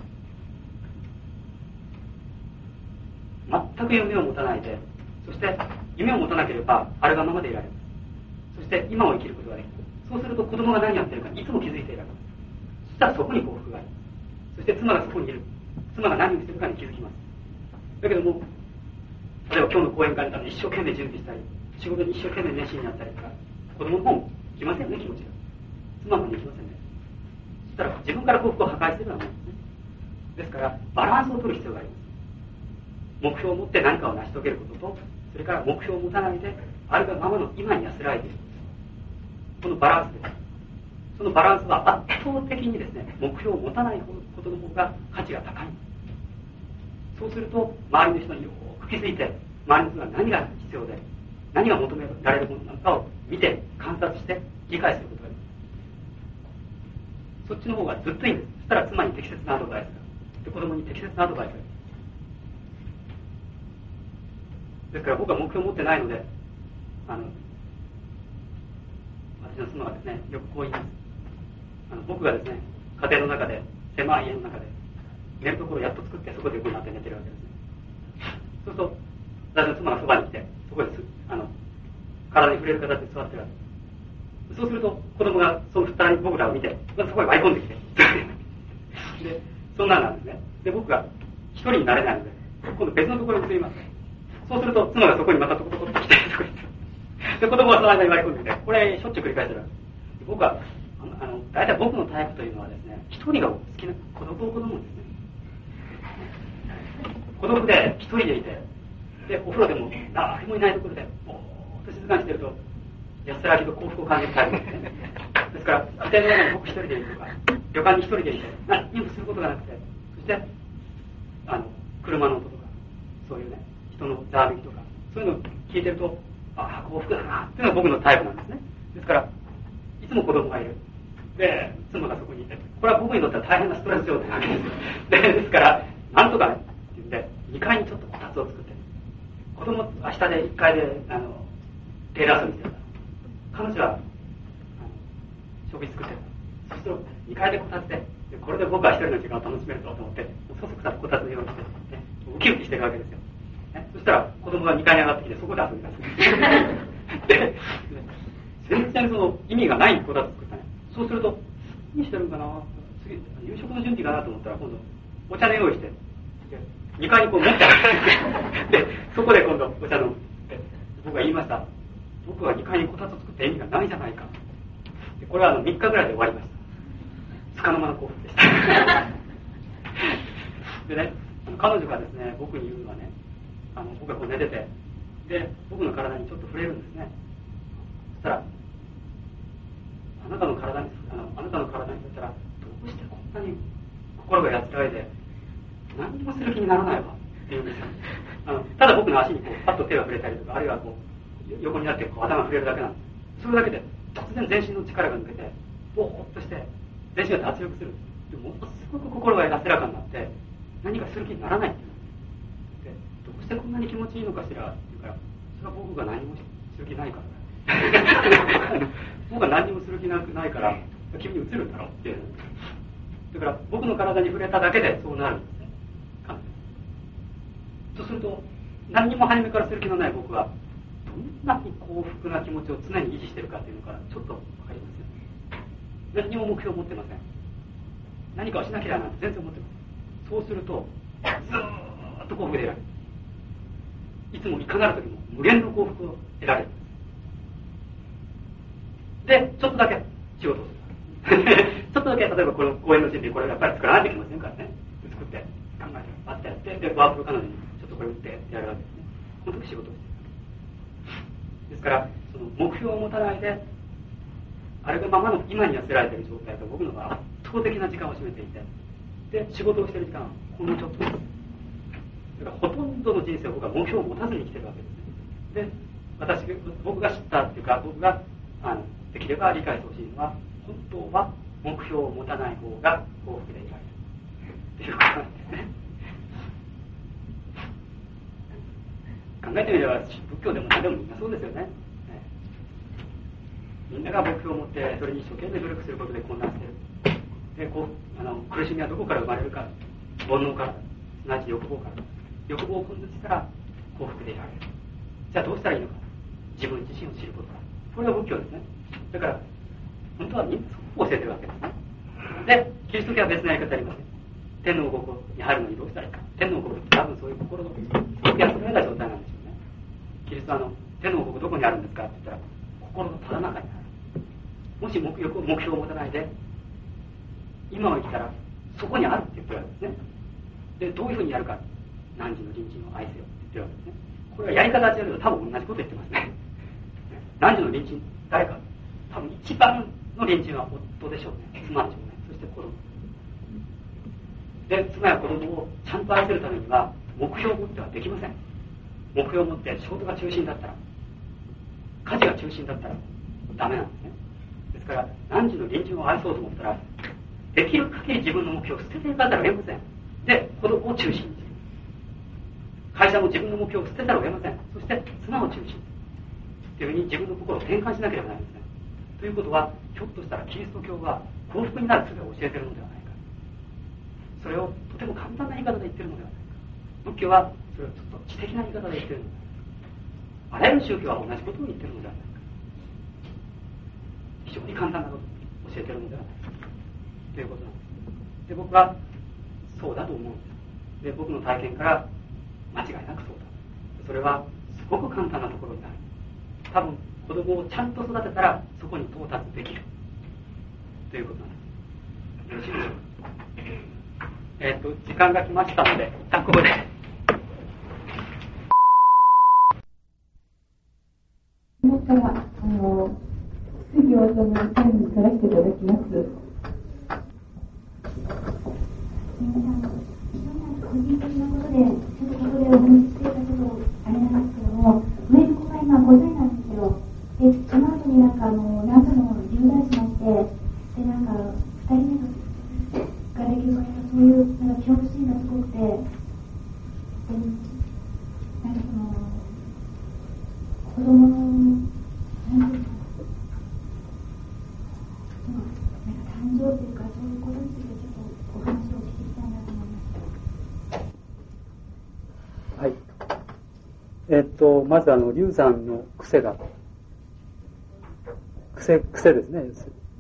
全く夢を持たないで、そして夢を持たなければあるがままでいられる。そして今を生きることができる。そうすると子供が何やってるかいつも気づいているわけです。そしたらそこに幸福がある。そして妻がそこにいる。妻が何をしてるかに気づきます。だけども例えば今日の講演会のために一生懸命準備したり、仕事に一生懸命熱心になったりとか、子供の方も来ませんね、気持ちが。妻もできませんね。そしたら自分から幸福を破壊するようなものですね。ですからバランスを取る必要があります。目標を持って何かを成し遂げることと、それから目標を持たないであるがままの今に安らいでいる。このバランスです。そのバランスは圧倒的にですね、目標を持たないことの方が価値が高いんです。そうすると周りの人によく気づいて、周りの人が何が必要で何が求められるものなのかを見て観察して理解することができる。そっちの方がずっといいんです。そしたら妻に適切なアドバイスが、で子供に適切なアドバイスが。ですから僕は目標を持ってないので、あの私の妻がですね、よくこう言います。あの僕がですね、家庭の中で狭い家の中で寝るところをやっと作って、そこで横になって寝てるわけですね。そうすると私の妻がそばに来て、そこにあの体に触れる形で座ってるわけ。そうすると子供がその二人僕らを見て、そこに割り込んできてでそんなんなんですね。で僕が一人になれないので今度別のところに移ります。そうすると妻がそこにまたトコトコって来て、そこにで子供はその間に割り込んできて、これしょっちゅう繰り返してるわけ。僕はあの大体僕のタイプというのはですね、一人が好きな孤独を好むんですね。孤独で一人でいて、でお風呂でも誰もいないところでぼーっと静かにしてると安らぎと幸福を感じるタイプですね。ですから家庭の中に僕一人でいるとか、旅館に一人でいて何にもすることがなくて、そしてあの車の音とかそういうね、人のざわめきとかそういうのを聞いてると、ああ幸福だなっていうのが僕のタイプなんですね。ですからいつも子供がいる。で妻がそこにいて、これは僕にとっては大変なストレス状態なわけです。でですからなんとかねって言ってにかいにちょっとこたつを作って、子供は下でいっかいであのテーラー遊びしてる。彼女はあの食事作ってる。そうするとにかいでこたつで、でこれで僕は一人の時間を楽しめるぞと思って、そそくさとこたつのようにして、ね、ウキウキしてるわけですよ。ね、そしたら子供がにかいに上がってきてそこで遊び出す。で全然その意味がないこたつ作ったね。そうすると何してるんかな、次夕食の準備かなと思ったら今度お茶の用意して、にかいにこう持ってある。でそこで今度お茶飲む。僕は言いました。僕はにかいにこたつを作った意味がないじゃないか。でこれはあのみっかぐらいで終わりました。つかの間の幸福でした。でね、彼女がですね、僕に言うのはね、あの僕がこう寝てて、で僕の体にちょっと触れるんですね。そしたら、あなたの体にあのあなたの体に触れたら、どうしてこんなに心が安らいで何にもする気にならないわって言うんですよ。あのただ僕の足にこうパッと手が触れたりとか、あるいはこう横になってこう頭が触れるだけなんです。それだけで突然全身の力が抜けて、ぼーっとして全身が脱力する。でものすごく心が安らかになって何かする気にならないっていう。でどうしてこんなに気持ちいいのかしらって言うから、それは僕が何もする気ないからだ。僕が何もする気なくないから君に移るんだろうっていう。だから僕の体に触れただけでそうなるんですね。とすると何にも初めからする気のない僕はどんなに幸福な気持ちを常に維持しているかというのがちょっと分かりますよね。何にも目標を持ってません。何かをしなきゃなんて全然思ってません。そうするとずーっと幸福でいられる。いつもいかなる時も無限の幸福を得られる。で、ちょっとだけ仕事をする。ちょっとだけ、例えばこの公園のシーンでこれやっぱり作らないといけませんからね。作って考えてバッてやって、でワープロ彼女にちょっとこれ打ってやるわけですね。本当に仕事をしてる。ですからその目標を持たないであれがままの今に寄せられている状態と僕のが圧倒的な時間を占めていて、で仕事をしている時間はほんのちょっとです。だからほとんどの人生を僕は目標を持たずに生きてるわけですね。で私僕が知ったっていうか僕があのできれば理解してほしいのは、本当は目標を持たない方が幸福でいられるっていうことなんですね。考えてみれば仏教でも何でもみんなそうですよね。みんなが目標を持ってそれに一生懸命努力することで混乱している。でこうあの苦しみはどこから生まれるか、煩悩から、すなわち欲望から。欲望を根絶したら幸福でいられる。じゃあどうしたらいいのか。自分自身を知ることだ。これが仏教ですね。だから本当はみんなそこを教えてるわけですね。でキリスト教は別のやり方ありますね。天の国に入るのにどうしたらいいか。天の国って多分そういう心の動きがそのような状態なんでしょうね。キリストはあの天の国どこにあるんですかって言ったら、心のただ中にある。もし 目, 目標を持たないで今を生きたらそこにあるって言ってるわけですね。でどういうふうにやるか。汝の隣人を愛せよって言ってるわけですね。これはやり方は違うけど多分同じこと言ってますね。汝の隣人誰か。多分一番の隣人は夫でしょうね。妻でしょうね。そして子供で、妻や子供をちゃんと愛せるためには目標を持ってはできません。目標を持って仕事が中心だったら、家事が中心だったらダメなんですね。ですから汝の隣人を愛そうと思ったら、できる限り自分の目標を捨てていかざるを得ません。で子供を中心にする。会社も自分の目標を捨てざるを得ません。そして妻を中心というふうに自分の心を転換しなければなりません。ということは、ひょっとしたらキリスト教は幸福になる術を教えているのではないか。それをとても簡単な言い方で言っているのではないか。仏教はそれをちょっと知的な言い方で言っているのではないか。あらゆる宗教は同じことを言っているのではないか。非常に簡単なことを教えているのではないかということなんです。で僕はそうだと思うんです。で僕の体験から間違いなくそうだ。それはすごく簡単なところにある。多分子供をちゃんと育てたらそこに到達できるということなんです。よろしいでしょうか。えっと時間が来ましたので一旦ここで。 今からあの質疑応答のタイムに取らせていただきます。個人的なことで、ちょっとここでお話ししていたことあれなんですけども、上の子が今ごさいなんですよ。で、その後になんかあの何度も入団しまして、でなんかふたりめのができるから、そういうなんか恐怖心がすごくて、でなんかその子供のなんていうか、そのなんか誕生というかそういうことについてちょっとお話をお聞きしたいなと思います。 はい。えっとまずあの流産の癖が癖癖ですね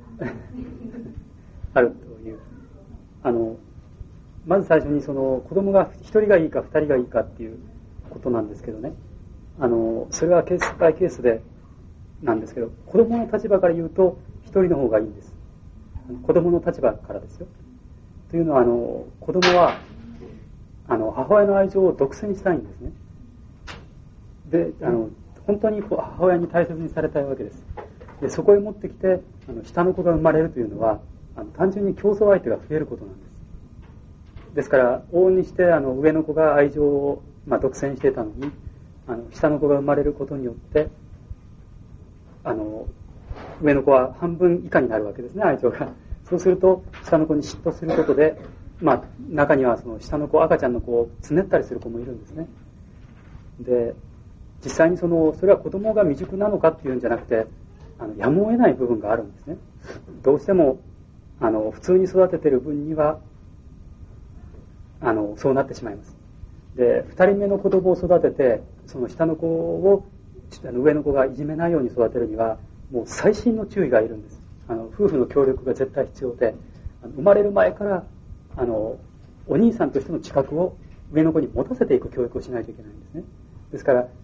あるという、あのまず最初にその子供がひとりがいいかふたりがいいかっていうことなんですけどね、あのそれはケースバイケースでなんですけど、子供の立場から言うとひとりの方がいいんです。子供の立場からですよ。というのはあの子供はあの母親の愛情を独占したいんですね。であの本当に母親に大切にされたいわけです。でそこへ持ってきてあの下の子が生まれるというのはあの単純に競争相手が増えることなんです。ですから往々にしてあの上の子が愛情を、まあ、独占していたのにあの下の子が生まれることによってあの上の子は半分以下になるわけですね、愛情が。そうすると下の子に嫉妬することで、まあ、中にはその下の子赤ちゃんの子をつねったりする子もいるんですね。で実際にそのそれは子供が未熟なのかっていうんじゃなくて、あのやむを得ない部分があるんですね。どうしてもあの普通に育てている分にはあのそうなってしまいます。でふたりめの子供を育ててその下の子をあの上の子がいじめないように育てるにはもう細心の注意がいるんです。あの夫婦の協力が絶対必要で、あの生まれる前からあのお兄さんとしての知覚を上の子に持たせていく教育をしないといけないんですね。ですから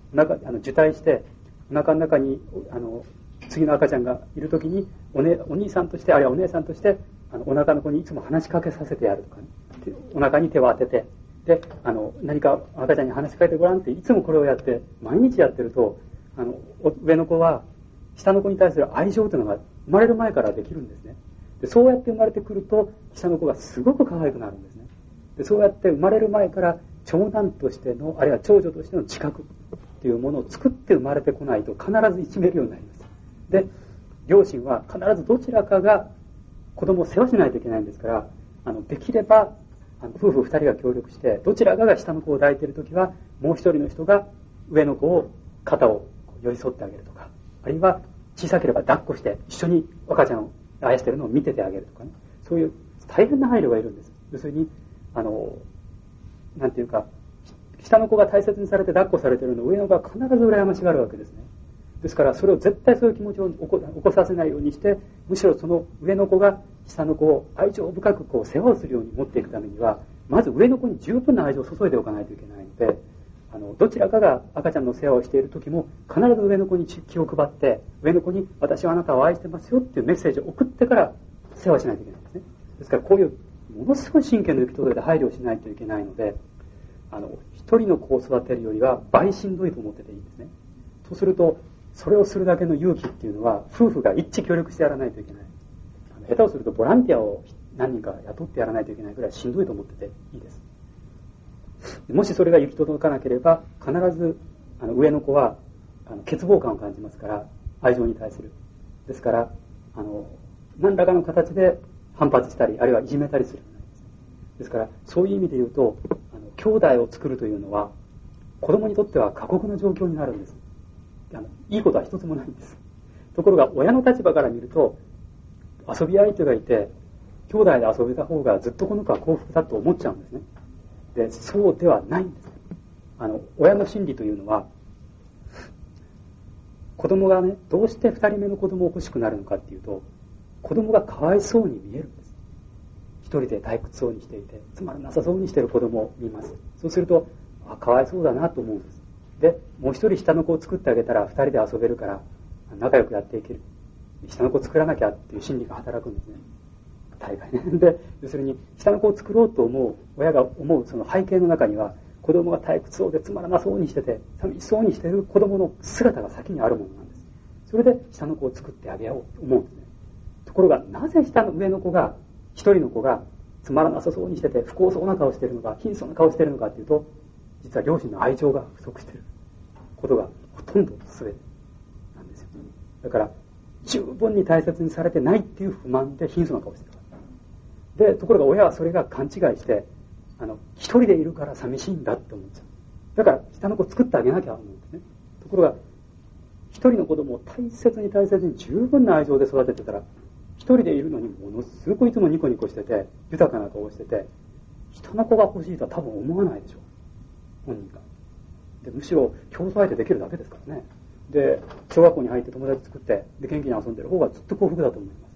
お腹あの受胎してお腹の中にあの次の赤ちゃんがいるときに お,、ね、お兄さんとしてあるいはお姉さんとしてあのお腹の子にいつも話しかけさせてやるとかね、お腹に手を当ててであの何か赤ちゃんに話しかけてごらんっていつもこれをやって毎日やってるとあの上の子は下の子に対する愛情というのが生まれる前からできるんですね。でそうやって生まれてくると下の子がすごく可愛くなるんですね。でそうやって生まれる前から長男としてのあるいは長女としての自覚っていうものを作って生まれてこないと必ずいじめるようになります。で両親は必ずどちらかが子供を世話しないといけないんですからあのできればあの夫婦二人が協力してどちらかが下の子を抱いているときはもう一人の人が上の子を肩を寄り添ってあげるとかあるいは小さければ抱っこして一緒に赤ちゃんを愛しているのを見ててあげるとかね、そういう大変な配慮がいるんです。要するにあのなんていうか下の子が大切にされて抱っこされているのを上の子は必ず羨ましがるわけですね。ですからそれを絶対そういう気持ちを起こ、起こさせないようにしてむしろその上の子が下の子を愛情深くこう世話をするように持っていくためにはまず上の子に十分な愛情を注いでおかないといけないのであのどちらかが赤ちゃんの世話をしている時も必ず上の子に気を配って上の子に私はあなたを愛してますよっていうメッセージを送ってから世話しないといけないんですね。ですからこういうものすごい神経の行き届いて配慮しないといけないのであの一人の子を育てるよりは倍しんどいと思ってていいんですね。とするとそれをするだけの勇気っていうのは夫婦が一致協力してやらないといけない。あの下手をするとボランティアを何人か雇ってやらないといけないぐらいしんどいと思ってていいです。もしそれが行き届かなければ必ずあの上の子はあの欠乏感を感じますから愛情に対するですからあの何らかの形で反発したりあるいはいじめたりするようになります。ですからそういう意味で言うとあの兄弟を作るというのは子供にとっては過酷な状況になるんです。あのいいことは一つもないんです。ところが親の立場から見ると遊び相手がいて兄弟で遊べた方がずっとこの子は幸福だと思っちゃうんですね。でそうではないんです。あの親の心理というのは子供がねどうして二人目の子供を欲しくなるのかっていうと子供がかわいそうに見えるんです。一人で退屈そうにしていてつまらなさそうにしている子供を見ます。そうするとあかわいそうだなと思うんです。でもう一人下の子を作ってあげたら二人で遊べるから仲良くやっていける。下の子を作らなきゃっていう心理が働くんですね。大概ね。で要するに下の子を作ろうと思う親が思うその背景の中には子供が退屈そうでつまらなそうにしてて寂しそうにしている子供の姿が先にあるものなんです。それで下の子を作ってあげようと思うんですね。ところがなぜ下の上の子が一人の子がつまらなさそうにしてて不幸そうな顔しているのか貧相な顔しているのかというと実は両親の愛情が不足していることがほとんど全てなんですよ。だから十分に大切にされてないっていう不満で貧相な顔している。でところが親はそれが勘違いしてあの一人でいるから寂しいんだって思っちゃう。だから下の子を作ってあげなきゃ思うんですね。ところが一人の子供を大切に大切に十分な愛情で育ててたら一人でいるのにものすごくいつもニコニコしてて豊かな顔をしてて下の子が欲しいとは多分思わないでしょう本人が。でむしろ競争相手できるだけですからね。で小学校に入って友達作ってで元気に遊んでる方がずっと幸福だと思います。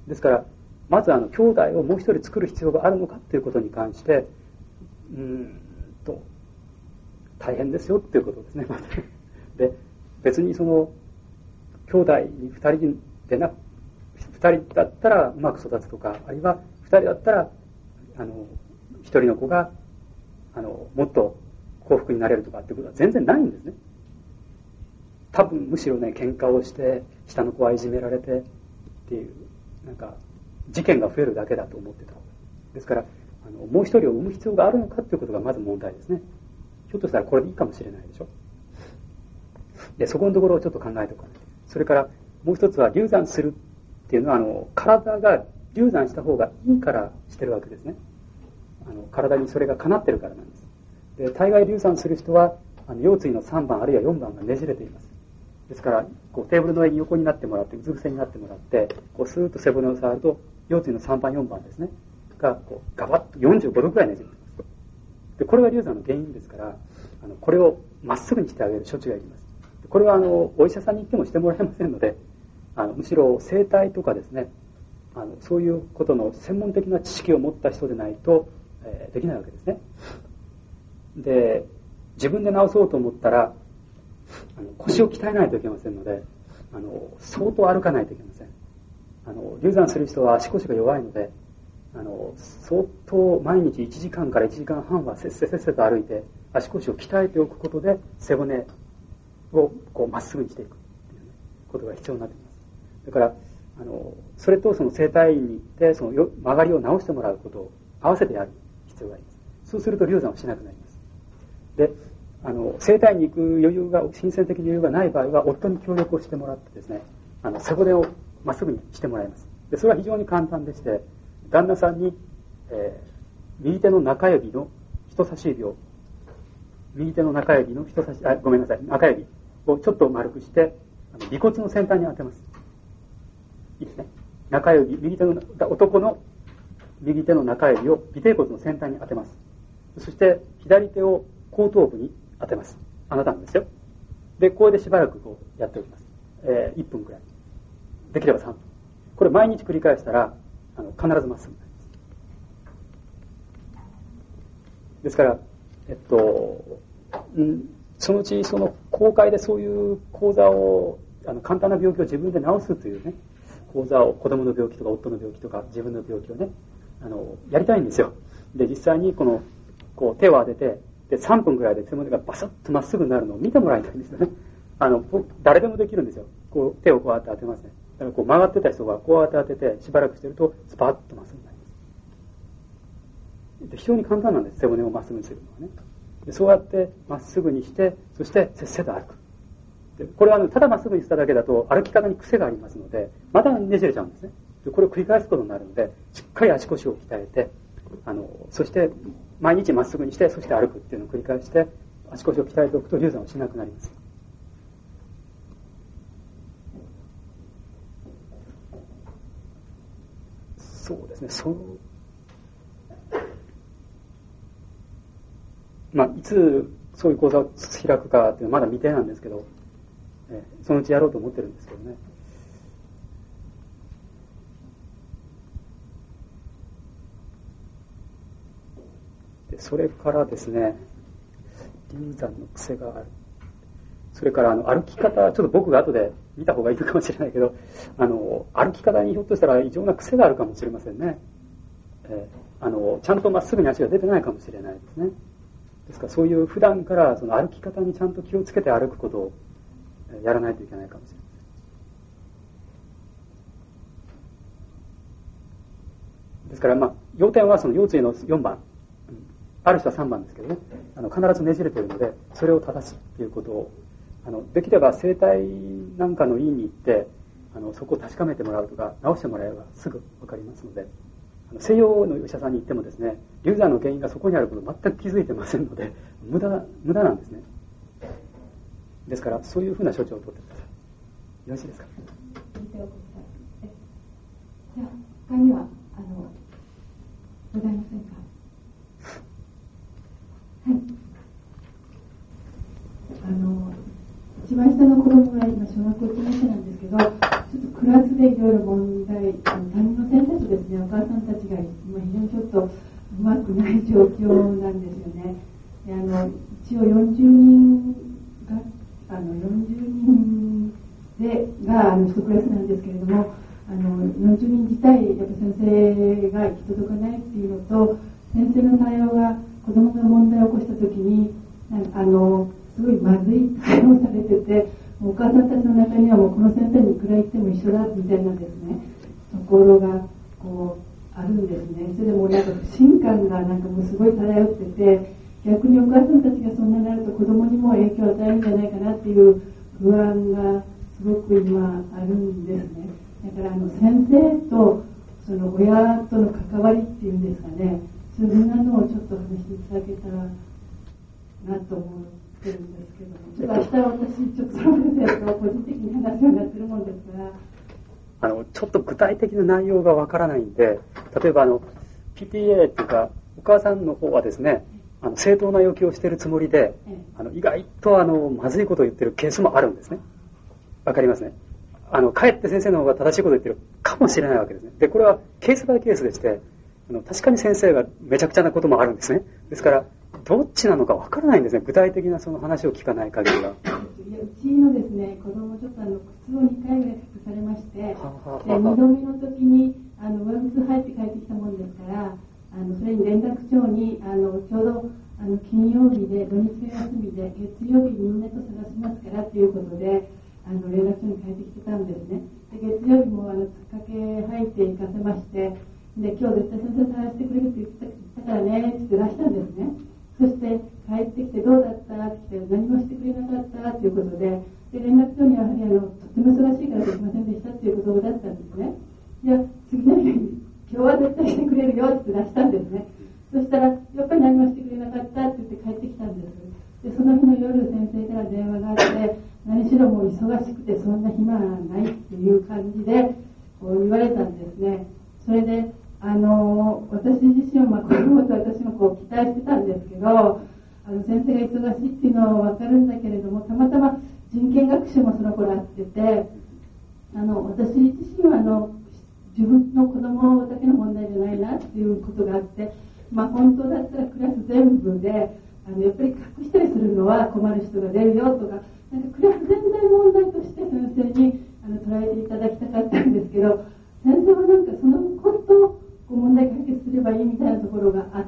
ですからまずあの兄弟をもう一人作る必要があるのかっていうことに関してうーんと大変ですよっていうことですねまずで別にその兄弟にふたりでなふたりだったらうまく育つとかあるいはふたりだったらあのひとりの子があのもっと幸福になれるとかっていうことは全然ないんですね。多分むしろね喧嘩をして下の子はいじめられてっていうなんか事件が増えるだけだと思ってた。ですからあのもう一人を産む必要があるのかということがまず問題ですね。ひょっとしたらこれでいいかもしれないでしょ。でそこのところをちょっと考えておかない。それからもう一つは流産するっていうのはあの体が流産した方がいいからしてるわけですね。あの体にそれがかなってるからなんです。で大概流産する人はあの腰椎のさんばんあるいはよんばんがねじれています。ですからこうテーブルの上に横になってもらってうつ伏せになってもらってこうスーッと背骨を触ると腰椎のさんばんよんばんですねがこうガバッとよんじゅうごどくらいねじれています。でこれが流産の原因ですからあのこれをまっすぐにしてあげる処置がいります。これはあのお医者さんに行ってもしてもらえませんのであのむしろ整体とかですねあのそういうことの専門的な知識を持った人でないと、えー、できないわけですね。で自分で治そうと思ったらあの腰を鍛えないといけませんので、あの相当歩かないといけません。あの流産する人は足腰が弱いので、あの相当毎日いちじかんからいちじかんはんはせっせせっせと歩いて足腰を鍛えておくことで背骨をこうまっすぐにしていくという、ね、ことが必要になってきます。だからあのそれとその整体院に行ってそのよ曲がりを直してもらうことを合わせてやる必要があります。そうすると流産をしなくなります。で、あの整体院に行く余裕が金銭的余裕がない場合は夫に協力をしてもらってですね、あの背骨をまっすぐにしてもらいます。でそれは非常に簡単でして、旦那さんに、えー、右手の中指の人差し指を右手の中指の人差しあごめんなさい中指をちょっと丸くしてあの尾骨の先端に当てます。いいですね。中指右手の男の右手の中指を尾てい骨の先端に当てます。そして左手を後頭部に当てます。あなたなんですよ。でこれでしばらくこうやっておきます。えー、いっぷんくらい、できればさんぷん、これ毎日繰り返したらあの必ずまっすぐになります。ですから、えっと、んそのうちその公開でそういう講座をあの簡単な病気を自分で治すというね講座を子供の病気とか夫の病気とか自分の病気をねあのやりたいんですよ。で実際にこのこう手を当ててでさんぷんぐらいで背骨がバサッとまっすぐになるのを見てもらいたいんですよね。あの誰でもできるんですよ。こう手をこうやって当てますね。だからこう曲がってた人がこうやって当ててしばらくしてるとスパッとまっすぐになります。非常に簡単なんです。背骨をまっすぐにするのはね。でそうやってまっすぐにしてそしてせっせと歩く。でこれはあのただまっすぐにしただけだと歩き方に癖がありますのでまたねじれちゃうんですね。でこれを繰り返すことになるのでしっかり足腰を鍛えてあのそして毎日まっすぐにしてそして歩くっていうのを繰り返して足腰を鍛えておくと流産をしなくなります。そうですね。そうまあいつそういう講座を開くかっていうのはまだ未定なんですけど、えそのうちやろうと思ってるんですけどね。でそれからですね、流産の癖がある。それからあの歩き方、ちょっと僕が後で見た方がいいのかもしれないけど、あの歩き方にひょっとしたら異常な癖があるかもしれませんね。えー、あのちゃんとまっすぐに足が出てないかもしれないですね。ですからそういう普段からその歩き方にちゃんと気をつけて歩くことをやらないといけないかもしれません。ですからまあ要点はその腰椎のよんばん、ある人はさんばんですけどね、あの必ずねじれているのでそれを正すということをあのできれば整体なんかの院に行ってあのそこを確かめてもらうとか直してもらえばすぐ分かりますので、あの西洋のお医者さんに行ってもですね流産の原因がそこにあることを全く気づいてませんので無駄無駄なんですね。ですからそういうふうな処置を取ってください。よろしいですか。 じゃあ他にはあのございませんか。はい。あの一番下の子供が今小学校いちねん生なんですけど、ちょっとクラスでいろいろ問題、あの担任の先生とですね、お母さんたちが今非常にちょっとうまくない状況なんですよね。であの一応よんじゅうにんがあのよんじゅうにんでがあの一クラスなんですけれども、あのよんじゅうにん自体やっぱ先生が行き届かないっていうのと、先生の対応が子供が問題を起こしたときにあのすごいまずい対応されてて、お母さんたちの中にはもうこの先生にいくら言っても一緒だみたいなですねところがこうあるんですね。それでもなんか不信感がなんかもうすごい漂ってて、逆にお母さんたちがそんなになると子供にも影響を与えるんじゃないかなっていう不安がすごく今あるんですね。だからあの先生とその親との関わりっていうんですかね、そういうのをちょっと話していただけたらなと思ってるんですけども、ちょっと明日私ちょっとその先生と個人的に話すようになってるもんですから、 あのちょっと具体的な内容がわからないんで、例えばあの ピーティーエー っていうかお母さんの方はですね、あの正当な要求をしているつもりで、あの意外とあのまずいことを言ってるケースもあるんですね。わかりますね。あのかえって先生の方が正しいことを言ってるかもしれないわけですね。でこれはケースバイケースでして、あの確かに先生がめちゃくちゃなこともあるんですね。ですからどっちなのかわからないんですね。具体的なその話を聞かない限りは。 いやうちちのですね、子供ちょっとあの靴をにかいぐらい隠されまして、でにどめの時にあの上靴履いて帰ってきたもんですから、あのそれに連絡帳にあのちょうどあの金曜日で土日が休みで月曜日みんなと探しますからということであの連絡帳に書いてきてたんですね。で月曜日もあのつっかけ履いて行かせまして、で今日絶対先生探してくれるって言ってたからねって出したんですね。そして帰ってきてどうだったって言って何もしてくれなかったということで、で連絡帳にはやはりあのとても忙しいからできませんでしたということだったんですね。じゃあ次の日に今日は絶対してくれるよって出したんですね。そしたらやっぱり何もしてくれなかったって言って帰ってきたんです。でその日の夜先生から電話があって、何しろもう忙しくてそんな暇はないっていう感じでこう言われたんですね。それであの私自身はまあ子供と私もこう期待してたんですけど、あの先生が忙しいっていうのは分かるんだけれども、たまたま人権学習もその頃あってて、あの私自身はあの自分の子供だけの問題じゃないなっていうことがあって、まあ本当だったらクラス全部であのやっぱり隠したりするのは困る人が出るよとか、なんかクラス全体問題として先生にあの捉えていただきたかったんですけど、先生はなんかそのことを問題解決すればいいみたいなところがあって、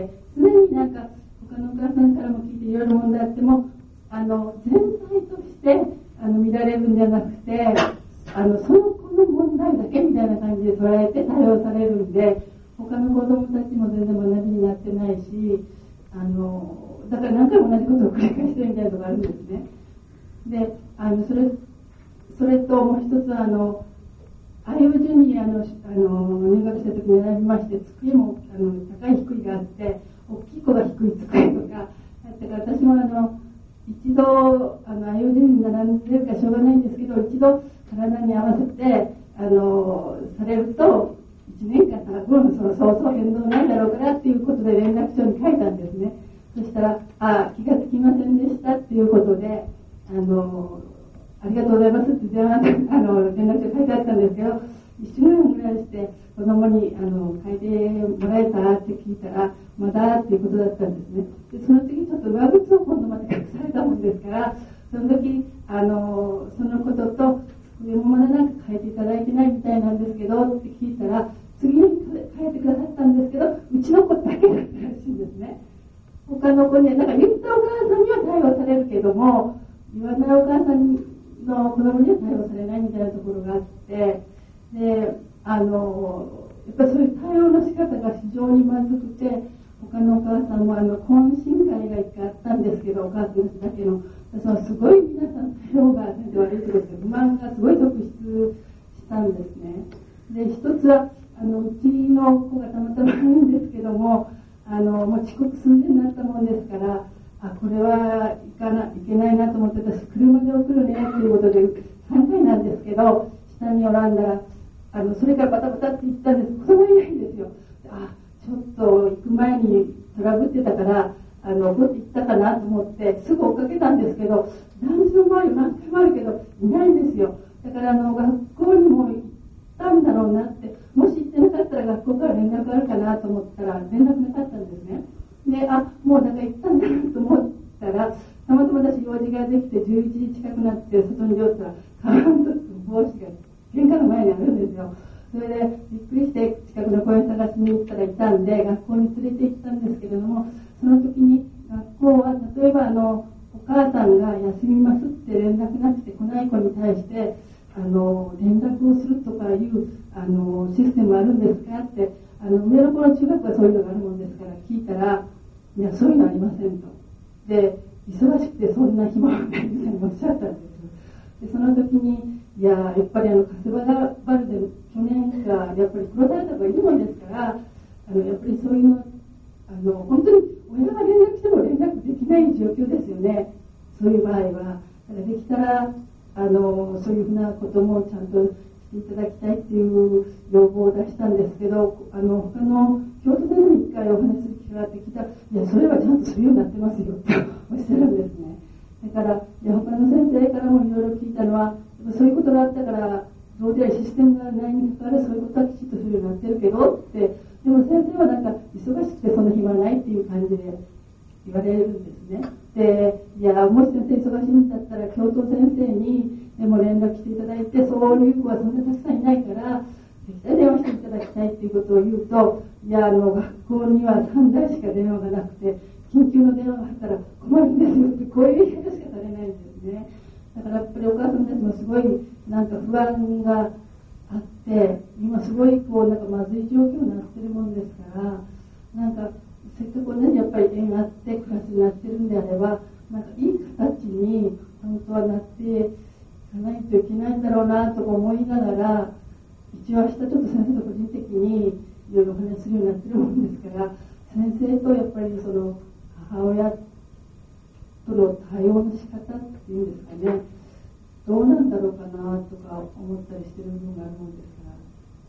常になんか他のお母さんからも聞いていろいろ問題あってもあの全体としてあの見られるんじゃなくて、あのその子の問題だけみたいな感じで捉えて対応されるんで、他の子供たちも全然学びになってないし、あのだから何回も同じことを繰り返してるみたいなところがあるんですね。であのそれそれともう一つあのアイオジュにあのあの入学した時に選びまして、机もあの高い低いがあって、大きい子が低い机とかだったから、私もあの一度あのアイオジュに並んでるからしょうがないんですけど、一度体に合わせてあのされるといちねんかんたら分そうそう変動ないだろうからっていうことで連絡書に書いたんですね。そしたらあ気がつきませんでしたっていうことで、あのありがとうございますって電話であの連絡書書いてあったんですけど、いっしゅうかんぐらいして子供にあの書いてもらえたって聞いたらまだっていうことだったんですね。でその次ちょっと上靴を今度また隠されたもんですから、その時あのそのことと机もまだなんか書いていただいてないみたいなんですけどって聞いたら、次に書いてくださったんですけど、うちの子だけだったらしいんですね。他の子にはなんか言ったお母さんには対応されるけども、言わないお母さんの子供には対応されないみたいなところがあって、であのやっぱりそういう対応の仕方が非常にまずくて、他のお母さんもあの懇親会が一回あったんですけど、お母さんだけのそのすごい皆さん対応が悪いところで不満がすごい続出したんですね。で一つはあのうちの子がたまたまいいんですけども、あのもう遅刻寸前になったもんですから、あこれは行かないけないなと思って、私車で送るねということでさんかいなんですけど、下におらんだらあのそれからバタバタって言ったんです。子供いないんですよ。あちょっと行く前にトラブってたからあのどうって行ったかなと思ってすぐ追っかけたんですけど、団地の周り何回もあるけどいないんですよ。だからあの学校にも行ったんだろうなって、もし行ってなかったら学校から連絡あるかなと思ったら連絡なかったんですね。であもうなんか行ったんだなと思ったら、たまたま私用事ができてじゅういちじ近くなって外に出たらカバンと帽子が玄関の前にあるんですよ。それでびっくりして近くの公園探しに行ったらいたんで学校に連れて行ったんですけれども、その時に学校は例えばあのお母さんが休みますって連絡なくて来ない子に対してあの連絡をするとかいうあのシステムあるんですかって、あの上の子の中学はそういうのがあるもんですから聞いたら、いやそういうのありませんと。で忙しくてそんな暇はないみたいにおっしゃったんです。でその時にいややっぱりあのカスバラバルで去年がやっぱり殺された子がいるもんですから、あのやっぱりそういうのあの本当に親が連絡しても連絡できない状況ですよね。そういう場合はだからできたらあのそういうふうなこともちゃんとしていただきたいっていう要望を出したんですけど、あの他の教徒でも一回お話する機会があってきたら、いやそれはちゃんとするようになってますよっておっしゃるんですね。だからいや他の先生からもいろいろ聞いたのは、そういうことがあったからどうでシステムがないにかかわらずそういうことはきちっとするようになってるけどって、でも先生はなんか忙しくてそんな暇ないっていう感じで言われるんですね。 で、いや、もし先生忙しいんだったら、教頭先生にでも連絡していただいて、そういう子はそんなたくさんいないから、絶対電話していただきたいっていうことを言うと、いや、あの、学校にはさんだいしか電話がなくて、緊急の電話があったら困るんですよって、こういう言い方しかされないんですね。だからやっぱりお母さんたちもすごい、なんか不安があって、今すごいこう、なんかまずい状況になってるもんですから、なんか、せっかくね、やっぱり縁があってクラスになってるんであれば、なんかいい形に本当はなっていかないといけないんだろうなと思いながら、一応明日ちょっと先生と個人的にいろいろお話しするようになってるもんですから、先生とやっぱりその母親との対応の仕方っていうんですかね、どうなんだろうかなとか思ったりしてる部分があるもんですから。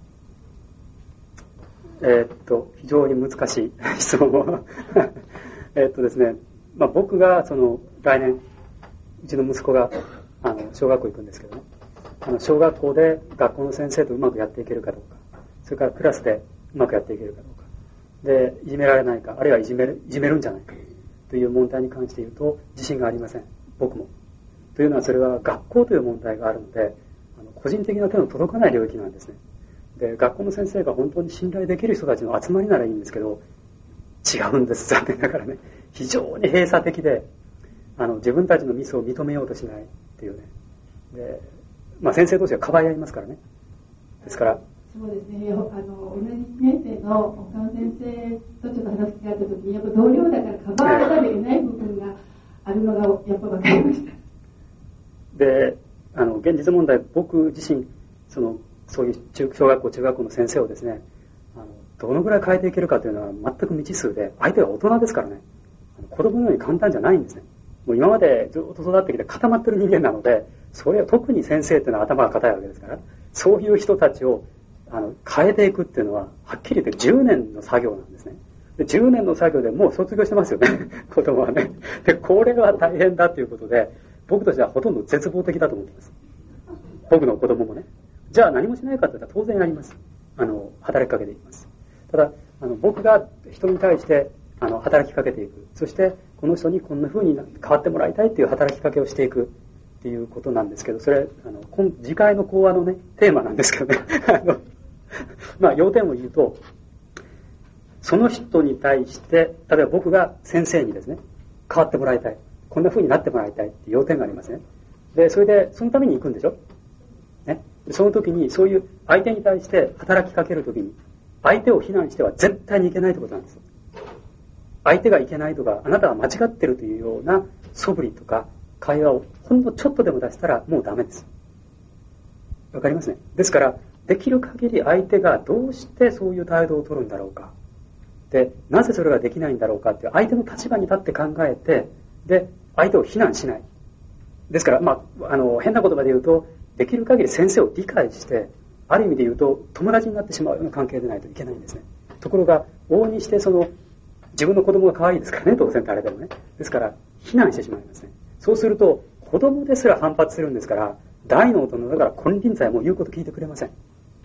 えー、っと非常に難しい質問をえっとですね、まあ、僕がその来年うちの息子があの小学校行くんですけどね、あの小学校で学校の先生とうまくやっていけるかどうか、それからクラスでうまくやっていけるかどうかで、いじめられないか、あるいはいじめる、いじめるんじゃないかという問題に関して言うと自信がありません、僕も。というのはそれは学校という問題があるので、あの個人的な手の届かない領域なんですね。で、学校の先生が本当に信頼できる人たちの集まりならいいんですけど、違うんです、残念ながらね。非常に閉鎖的で、あの自分たちのミスを認めようとしないっていうね。で、まあ先生同士がかばい合いますからね。ですから。 そうですね。あの同じいちねん生の岡野先生とちょっと話聞かれた時に、やっぱ同僚だからかばわれなきゃいけない部分があるのがやっぱ分かりました。 で、あの現実問題、僕自身そのそういう中小学校中学校の先生をですね、あのどのぐらい変えていけるかというのは全く未知数で、相手は大人ですからね、子供のように簡単じゃないんですね。もう今までずっと育ってきて固まってる人間なので、それは特に先生っていうのは頭が固いわけですから、そういう人たちをあの変えていくっていうのははっきり言ってじゅうねんの作業なんですね。でじゅうねんの作業でもう卒業してますよね子供はね。でこれは大変だということで、僕としてはほとんど絶望的だと思っています。僕の子供もね。じゃあ何もしないかといったら当然やります。あの働きかけていきます。ただあの僕が人に対してあの働きかけていく、そしてこの人にこんな風に変わってもらいたいっていう働きかけをしていくっていうことなんですけど、それあの今次回の講話のねテーマなんですけどねあのまあ要点を言うと、その人に対して例えば僕が先生にですね変わってもらいたい、こんな風になってもらいたいっていう要点がありますね。でそれでそのために行くんでしょ、ね、その時にそういう相手に対して働きかける時に相手を非難しては絶対にいけないということなんです。相手がいけないとかあなたは間違ってるというような素振りとか会話をほんのちょっとでも出したらもうダメです。わかりますね。ですからできる限り相手がどうしてそういう態度を取るんだろうか、でなぜそれができないんだろうかっていう相手の立場に立って考えて、で相手を非難しない。ですから、まあ、あの変な言葉で言うと、できる限り先生を理解して、ある意味で言うと友達になってしまうような関係でないといけないんですね。ところが往々にしてその自分の子供が可愛いですからね、当然誰でもね。ですから非難してしまいますね。そうすると子供ですら反発するんですから、大の大人だから金輪際も言うこと聞いてくれません。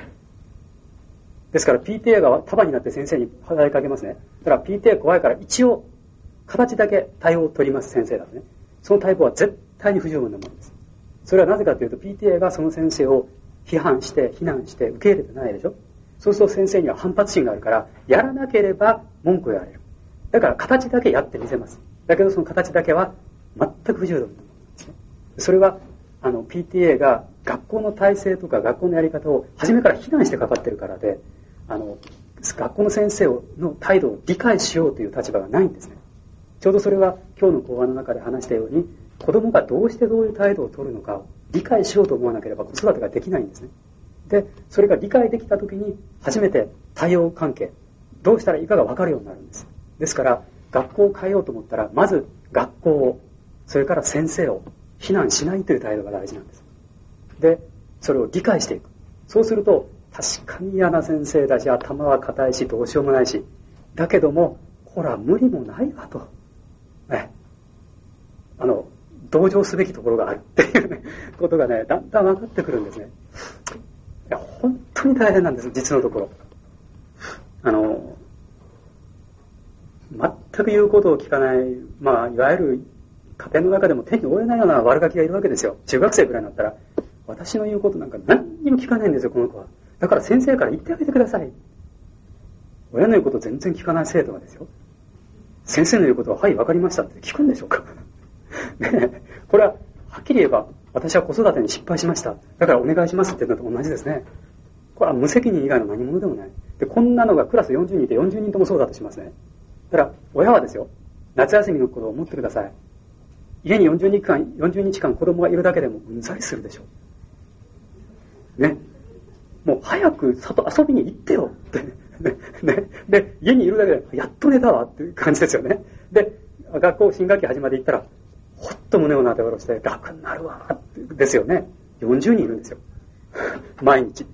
ですから ピーティーエー が束になって先生に働きかけますね。だから ピーティーエー 怖いから一応形だけ対応を取ります先生だとね。その対応は絶対に不十分なものです。それはなぜかというと ピーティーエー がその先生を批判して非難して受け入れてないでしょ。そうすると先生には反発心があるから、やらなければ文句を言われる。だから形だけやってみせます。だけどその形だけは全く不十分なものなんですね。それはあの ピーティーエー が学校の体制とか学校のやり方を初めから非難してかかってるからで、あの学校の先生の態度を理解しようという立場がないんですね。ちょうどそれは今日の講話の中で話したように、子供がどうしてどういう態度を取るのかを理解しようと思わなければ子育てができないんですね。で、それが理解できたときに初めて対応関係、どうしたらいいかが分かるようになるんです。ですから学校を変えようと思ったら、まず学校を、それから先生を非難しないという態度が大事なんです。で、それを理解していく。そうすると、確かに嫌な先生だし、頭は固いし、どうしようもないし、だけども、ほら無理もないわと、ね、あの同情すべきところがあるっていう、ね、ことがねだんだん分かってくるんですね。いや本当に大変なんです、実のところ。あの全く言うことを聞かない、まあいわゆる家庭の中でも手に負えないような悪ガキがいるわけですよ。中学生ぐらいになったら。私の言うことなんか何にも聞かないんですよ、この子は。だから先生から言ってあげてください。親の言うこと全然聞かない生徒がですよ。先生の言うことは、はい、わかりましたって聞くんでしょうか。ね、これは、はっきり言えば、私は子育てに失敗しました。だからお願いしますって言うのと同じですね。これは無責任以外の何者でもない。で、こんなのがクラスよんじゅうにんいてよんじゅうにんともそうだとしますね。だから、親はですよ、夏休みのことを思ってください。家によんじゅうにちかん、よんじゅうにちかん子供がいるだけでもうんざりするでしょう。ね。もう早く外遊びに行ってよって。ね。ね。で、家にいるだけで、やっと寝たわっていう感じですよね。で、学校新学期始まって行ったら、ほっと胸をなで下ろして楽になるわってですよね。よんじゅうにんいるんですよ。毎日。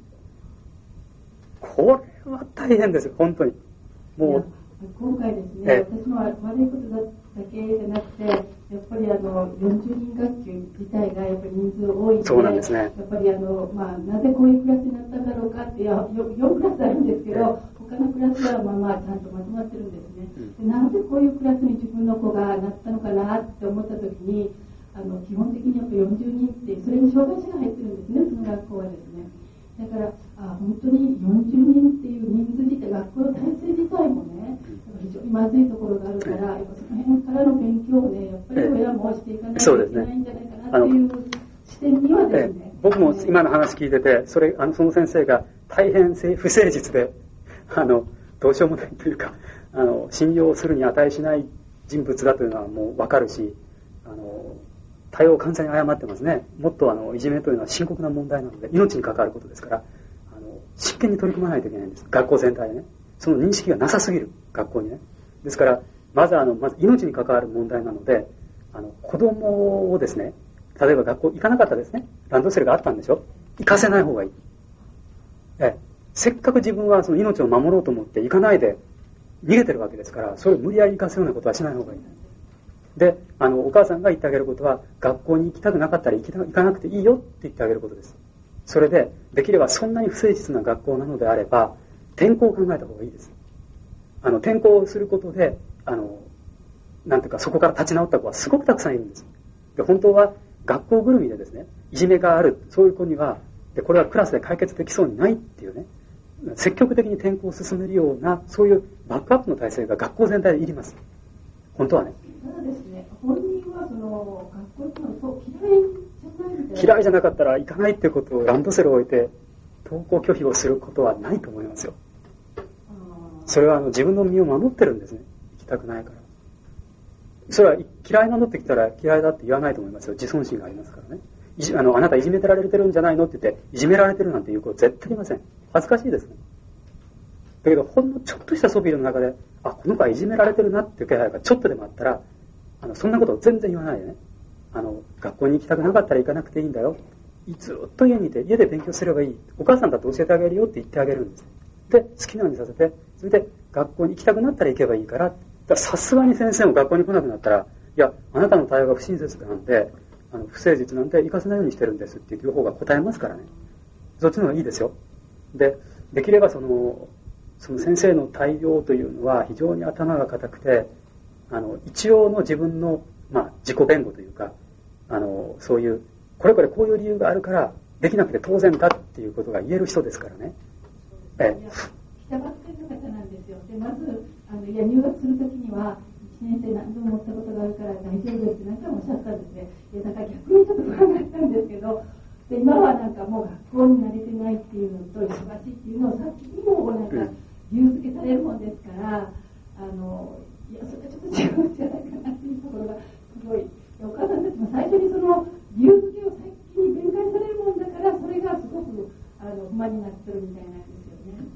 これは大変ですよ、本当に。もう。 今回ですね、私も悪いことだけじゃなくて、やっぱりあのよんじゅうにん学級自体がやっぱり人数多いので、 そうなんですね、 やっぱりあの、まあ、なぜこういうクラスになったんだろうかって、いやよんクラスあるんですけど、他のクラスはまあまあちゃんとまとまってるんですね。で、なぜこういうクラスに自分の子がなったのかなって思った時に、あの基本的にやっぱよんじゅうにんって、それに障害者が入ってるんですね、その学校はですね。だからあ本当によんじゅうにんっていう人数自体、学校の体制自体もね、非常にまずいところがあるから、やっぱその辺からの勉強をね、やっぱり親もしていかないといけないんじゃないかなっていう視点にはですね。 僕も今の話聞いてて、それあのその先生が大変不誠実で、あのどうしようもないというか、あの信用するに値しない人物だというのはもう分かるし、あの対応を完全に誤ってますね。もっとあのいじめというのは深刻な問題なので、命に関わることですから、あの真剣に取り組まないといけないんです。学校全体でね。その認識がなさすぎる、学校にね。ですから、まずあの、まず命に関わる問題なので、あの、子供をですね、例えば学校行かなかったですね。ランドセルがあったんでしょ。行かせない方がいい。ええ、せっかく自分はその命を守ろうと思って行かないで逃げてるわけですから、それを無理やり行かせるようなことはしない方がいい。で、あの、お母さんが言ってあげることは、学校に行きたくなかったら行きた行かなくていいよって言ってあげることです。それで、できればそんなに不誠実な学校なのであれば、転校を考えた方がいいです。あの、転校することで、あの、なんていうか、そこから立ち直った子はすごくたくさんいるんです。で、本当は学校ぐるみでですね、いじめがある、そういう子には、で、これはクラスで解決できそうにないっていうね、積極的に転校を進めるような、そういうバックアップの体制が学校全体でいります。本当はね。 ただですね、本人はその学校の嫌いじゃないみたいな。 嫌いじゃなかったら行かないっていうことをランドセルを置いて登校拒否をすることはないと思いますよ。それはあの自分の身を守ってるんですね。行きたくないから。それは嫌いなのってきたら嫌いだって言わないと思いますよ。自尊心がありますからね。いじあのあなたいじめてられてるんじゃないのって言っていじめられてるなんていうこと絶対言いません。恥ずかしいですね。だけどほんのちょっとした素振りの中で、あ、この子はいじめられてるなっていう気配がちょっとでもあったら、あのそんなことを全然言わないでね。あの学校に行きたくなかったら行かなくていいんだよ。ずっと家にいて家で勉強すればいい。お母さんだって教えてあげるよって言ってあげるんです。で、好きなようにさせて、それで学校に行きたくなったら行けばいいから、さすがに先生も学校に来なくなったら、いや、あなたの対応が不親切なんで、あの不誠実なんで行かせないようにしてるんですっていう方が答えますからね。そっちの方がいいですよ。で、できればその、その先生の対応というのは非常に頭が固くて、あの、一応の自分の、まあ、自己弁護というか、あの、そういう、これこれこういう理由があるから、できなくて当然だっていうことが言える人ですからね。 ええ。来たばっかりの方なんですよ。で、まず、あの、いや、入学するときには、いちねん生何度も持ったことがあるから大丈夫って何回もおっしゃったんですね。いや、だから逆にちょっと不安がったんですけど、で、今はなんかもう学校に慣れてないっていうのと、忙しいっていうのをさっきにもなんか、理由付けされるもんですから、あの、いや、それはちょっと違うんじゃないかなっていうところが、すごい。お母さんたちも最初にその、理由付けを先に弁解されるもんだから、それがすごく、あの、不満になってるみたいなんですよね。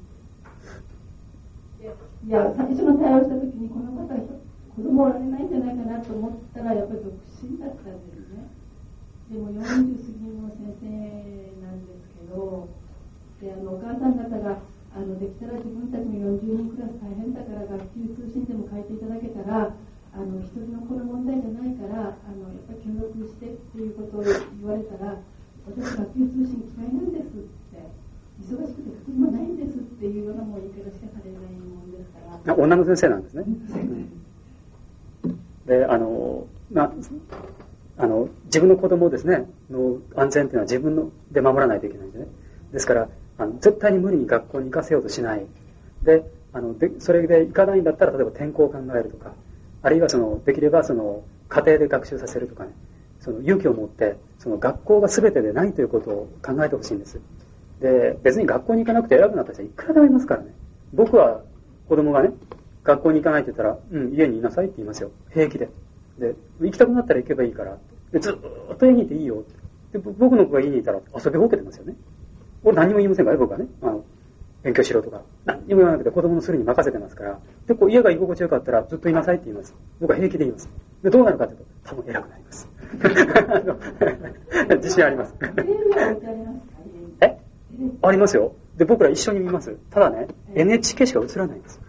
うん、いや、最初の対応したときに、この方は子供おられないんじゃないかなと思ったら、やっぱり独身だったんですね。でもよんじゅう過ぎの先生なんですけど、で、あの、お母さん方が、あの、できたら自分たちのよんじゅうにんクラス大変だから学級通信でも書いていただけたら、あの、一人の子の問題じゃないから、あの、やっぱり協力してっていうことを言われたら、私学級通信嫌いなんですって、忙しくて普通もないんですっていうようなもう言い方しかされないもんですから。 女の先生なんですね。で、あの、 まあ、あの自分の子供ですねの安全というのは自分ので守らないといけないんでね。ですからあの絶対に無理に学校に行かせようとしないで、あのでそれで行かないんだったら例えば転校を考えるとか、あるいはそのできればその家庭で学習させるとかね、その勇気を持ってその学校が全てでないということを考えてほしいんです。で別に学校に行かなくて偉くなった人はいくらでもいますからね。僕は子供がね学校に行かないって言ったら、うん、家にいなさいって言いますよ、平気で。で行きたくなったら行けばいいからでずっと家にいていいよって。で僕の子が家にいたら遊びほうけてますよね。俺何も言いませんからね、僕はね、あの勉強しろとか何にも言わなくて子供のするに任せてますから。でこう家が居心地よかったらずっといなさいって言います。僕は平気で言います。でどうなるかというと多分偉くなります自信ありますえありますよ。で僕ら一緒に見ます。ただね エヌエイチケー しか映らないんです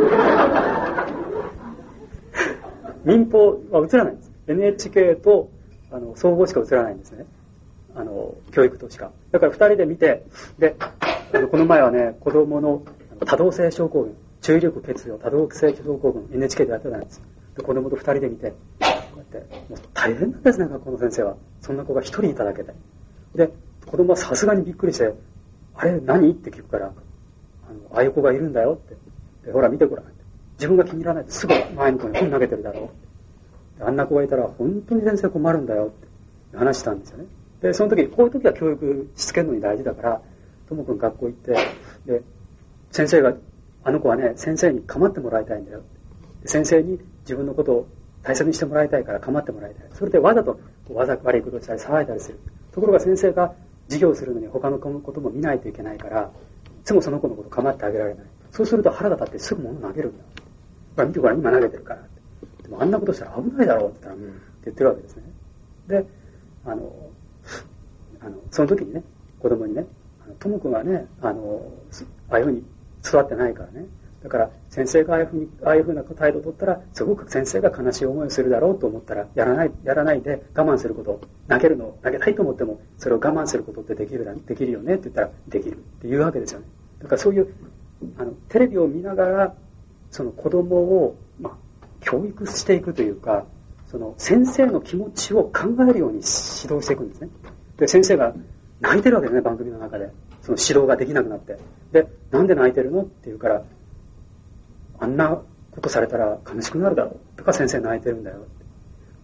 民放は映らないんです。 エヌエイチケー とあの総合しか映らないんですね、あの教育としか。だからふたりで見て、であのこの前はね子供の多動性症候群、注意力欠如多動性症候群 エヌエイチケー でやってたんです。で子供とふたりで見てこうやってもう大変なんですね、学校の先生は。そんな子がひとりいただけで。で子供はさすがにびっくりして、あれ何って聞くから、あのああいう子がいるんだよって。でほら見てごらんって。自分が気に入らないとすぐ前の子に本投げてるだろう。あんな子がいたら本当に先生困るんだよって話したんですよね。でその時こういう時は教育しつけるのに大事だから、ともくん学校行ってで先生があの子はね先生に構ってもらいたいんだよ。で先生に自分のことを大切にしてもらいたいから構ってもらいたい。それでわざとわざ悪いことをしたり騒いだりする。ところが先生が授業をするのに他の子のことも見ないといけないから、いつもその子のことを構ってあげられない。そうすると腹が立ってすぐ物投げるんだ。ほら見てごらん今投げてるからって。でもあんなことしたら危ないだろうって言ったら、うんって言ってるわけですね。であのあのその時にね子供にね、ともくんはねあのああいうふうに育ってないからね、だから先生がああいうふうにああいうふうな態度を取ったらすごく先生が悲しい思いをするだろうと思ったらやらないやらないで我慢すること、投げるの投げたいと思ってもそれを我慢することってできるできるよねって言ったらできるっていうわけですよね。だからそういうあのテレビを見ながらその子供を、まあ、教育していくというか、その先生の気持ちを考えるように指導していくんですね。で先生が泣いてるわけですね、番組の中で。その指導ができなくなって、でなんで泣いてるのって言うから、あんなことされたら悲しくなるだろうとか先生泣いてるんだよって。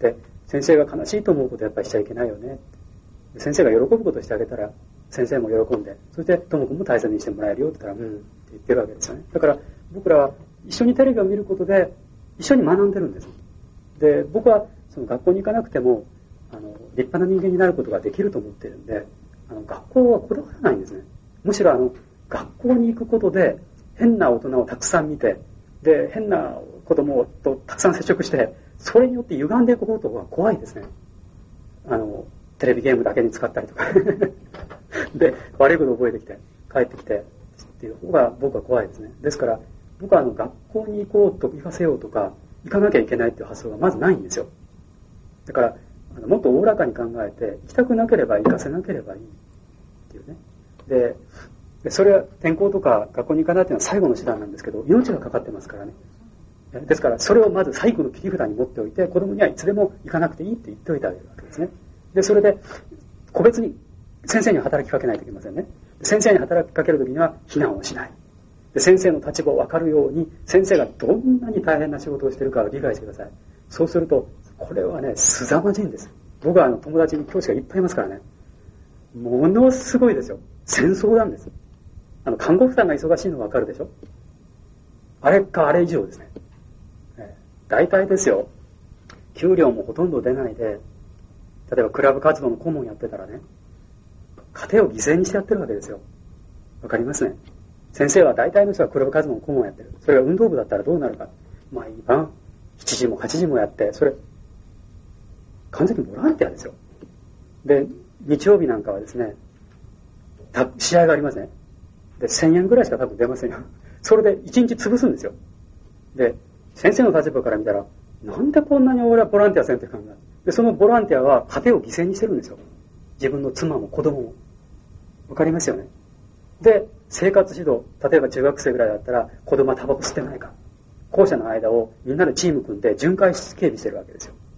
で先生が悲しいと思うことやっぱりしちゃいけないよね。で先生が喜ぶことをしてあげたら先生も喜んで、そしてともくんも大切にしてもらえるよって言ったらうんって言ってるわけですよね。だから僕らは一緒にテレビを見ることで一緒に学んでるんです。で僕はその学校に行かなくてもあの立派な人間になることができると思っているんで、あの学校はこだわらないんですね。むしろあの学校に行くことで変な大人をたくさん見て、で変な子供とたくさん接触して、それによって歪んでいくことが怖いですね。あのテレビゲームだけに使ったりとかで悪いことを覚えてきて帰ってきてっていう方が僕は怖いですね。ですから僕はあの学校に行こうと行かせようとか行かなきゃいけないっていう発想がまずないんですよ。だからあのもっとおおらかに考えて、行きたくなければ行かせなければいいっていうね。ででそれは転校とか学校に行かないっていうのは最後の手段なんですけど、命がかかってますからね。ですからそれをまず最後の切り札に持っておいて、子供にはいつでも行かなくていいって言っておいてあげるわけですね。でそれで個別に先生に働きかけないといけませんね。先生に働きかけるときには非難をしない。で先生の立場を分かるように先生がどんなに大変な仕事をしているかを理解してください。そうするとこれはね凄まじいんです。僕はあの友達に教師がいっぱいいますからね、ものすごいですよ。戦争なんです。あの看護婦さんが忙しいの分かるでしょ。あれかあれ以上ですね。えー、大体ですよ、給料もほとんど出ないで、例えばクラブ活動の顧問やってたらね、家庭を犠牲にしてやってるわけですよ。わかりますね。先生は大体の人はクラブ活動の顧問をやってる。それが運動部だったらどうなるか。毎晩しちじもはちじもやって、それ完全にボランティアですよ。で日曜日なんかはですね、試合がありますね。でせんえんぐらいしか多分出ませんよ。それでいちにち潰すんですよ。で先生の立場から見たら、なんでこんなに俺はボランティアせんって考える。でそのボランティアは家庭を犠牲にしてるんですよ。自分の妻も子供も。わかりますよね。で生活指導、例えば中学生ぐらいだったら子供はタバコ吸ってないか、校舎の間をみんなでチーム組んで巡回警備してるわけですよ。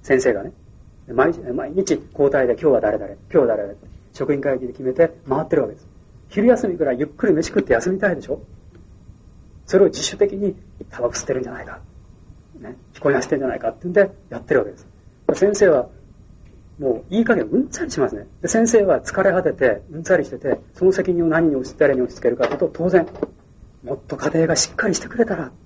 先生がね。毎日、毎日交代で今日は誰々、今日は誰々、職員会議で決めて回ってるわけです。昼休みくらいゆっくり飯食って休みたいでしょ。それを自主的にタバコ吸ってるんじゃないか、ね、彦根走ってるんじゃないかって言うんでやってるわけです。先生はもういい加減うんざりしますね。で先生は疲れ果ててうんざりしてて、その責任を何に押し誰に押し付けるかというと、当然もっと家庭がしっかりしてくれたら。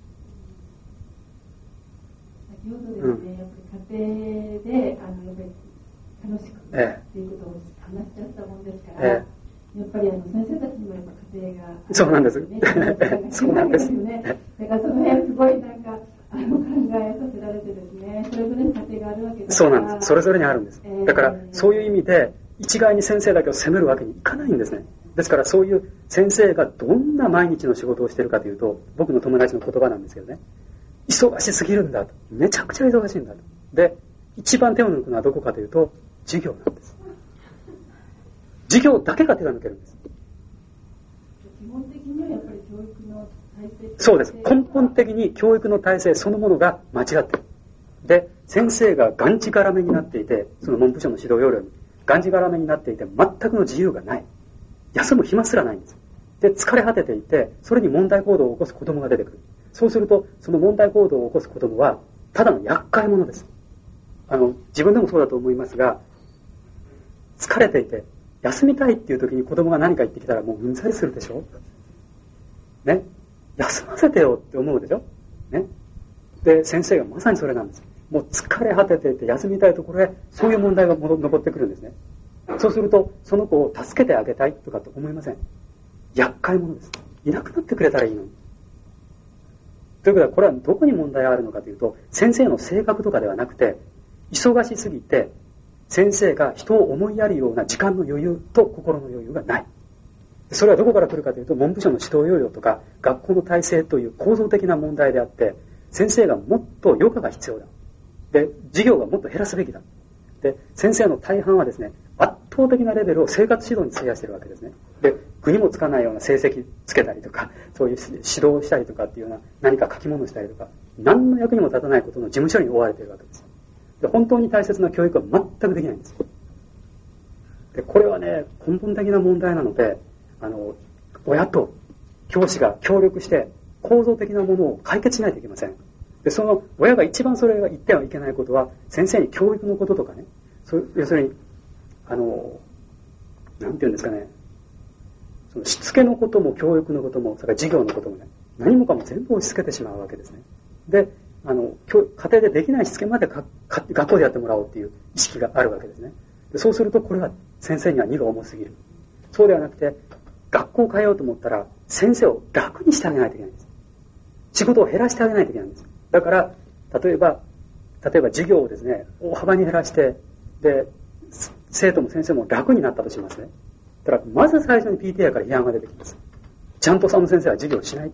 先ほどですね、うん、やっぱり家庭であのやっぱり楽しくっていうことを話しちゃったもんですから、ええ、やっぱりあの先生たちにもやっぱ家庭が、ね、 そうなんです。そうなんです。 だからその辺すごいなんかあの考えさせられてですね、それぞれに家庭があるわけですから。 そうなんです。それぞれにあるんです。えー、だからそういう意味で一概に先生だけを責めるわけにいかないんですね。ですからそういう先生がどんな毎日の仕事をしているかというと、僕の友達の言葉なんですけどね、忙しすぎるんだと、めちゃくちゃ忙しいんだと。で一番手を抜くのはどこかというと授業なんです。授業だけが手が抜けるんです。 基本的にはやっぱり教育の体制、 そうです。根本的に教育の体制そのものが間違っている。で先生ががんじがらめになっていて、その文部省の指導要領にがんじがらめになっていて、全くの自由がない、休む暇すらないんです。で疲れ果てていて、それに問題行動を起こす子供が出てくる。そうするとその問題行動を起こす子供はただの厄介者です。あの自分でもそうだと思いますが、疲れていて休みたいっていう時に子供が何か言ってきたらもううんざりするでしょ。ね、休ませてよって思うでしょ。ね。で先生がまさにそれなんです。もう疲れ果てていて休みたいところへそういう問題が残ってくるんですね。そうするとその子を助けてあげたいとかって思いません。厄介者です。いなくなってくれたらいいのに。ということはこれはどこに問題があるのかというと、先生の性格とかではなくて、忙しすぎて先生が人を思いやるような時間の余裕と心の余裕がない。それはどこから来るかというと、文部省の指導要領とか学校の体制という構造的な問題であって、先生がもっと余暇が必要だ。で授業がもっと減らすべきだ。で先生の大半はですね、圧倒的なレベルを生活指導に費やしているわけですね。で国にもつかないような成績つけたりとか、そういう指導をしたりとかっていうような何か書き物したりとか、何の役にも立たないことの事務処理に追われているわけです。で本当に大切な教育は全くできないんです。でこれはね、根本的な問題なので、あの親と教師が協力して構造的なものを解決しないといけません。でその親が一番それが言ってはいけないことは、先生に教育のこととかね、そう要するにあのなんていうんですかね、そのしつけのことも教育のことも、それから授業のこともね、何もかも全部押し付けてしまうわけですね。であの家庭でできないしつけまでかか学校でやってもらおうっていう意識があるわけですね。でそうするとこれは先生には荷が重すぎる。そうではなくて、学校を変えようと思ったら先生を楽にしてあげないといけないんです。仕事を減らしてあげないといけないんです。だから例えば例えば授業をですね、大幅に減らして、で生徒も先生も楽になったとしますね。だからまず最初に ピーティーエー から批判が出てきます。ちゃんとその先生は授業をしない。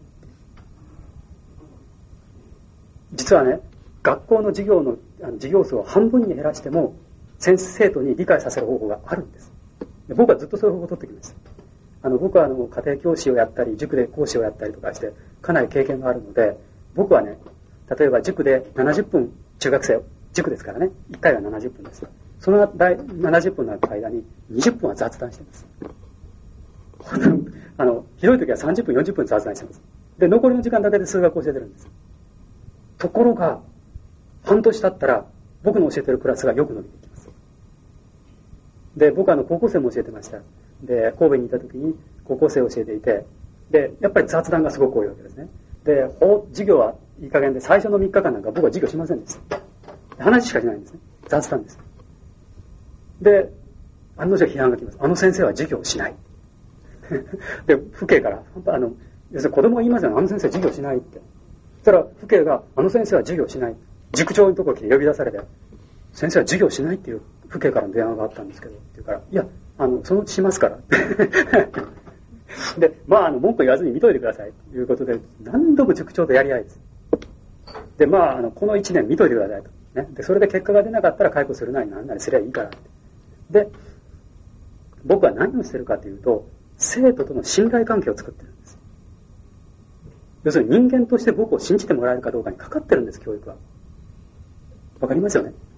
実はね、学校の授業の授業数を半分に減らしても先生徒に理解させる方法があるんです。で僕はずっとそういう方法を取ってきました。あの僕はあの家庭教師をやったり塾で講師をやったりとかしてかなり経験があるので、僕はね、例えば塾でななじゅっぷん、中学生塾ですからね、いっかいはななじゅっぷんです。そのななじゅっぷんの間ににじゅっぷんは雑談しています。あのひどい時はさんじゅっぷんよんじゅっぷん雑談しています。で残りの時間だけで数学を教えてるんです。ところが半年経ったら僕の教えてるクラスがよく伸びていきます。で僕はあの高校生も教えてました。で神戸にいた時に高校生を教えていて、でやっぱり雑談がすごく多いわけですね。で授業はいい加減で、最初のみっかかんなんか僕は授業しませんでした。話しかしないんですね。雑談です。で案の定批判が来ます。あの先生は授業をしないで父兄からあの要するに子供が言いますよね、あの先生授業しないって。そしたら父兄があの先生は授業しない、塾長のところに呼び出されて、先生は授業しないっていう父兄からの電話があったんですけどって言うから、いやあのそのうちしますからでまああの文句言わずに見といてくださいということで、何度も塾長とやり合いです。でまああのこのいちねん見といてくださいと、ね、でそれで結果が出なかったら解雇するなりなんなりすればいいからって。で僕は何をしてるかというと、生徒との信頼関係を作ってるんです。要するに人間として僕を信じてもらえるかどうかにかかってるんです、教育は。わかりますよね。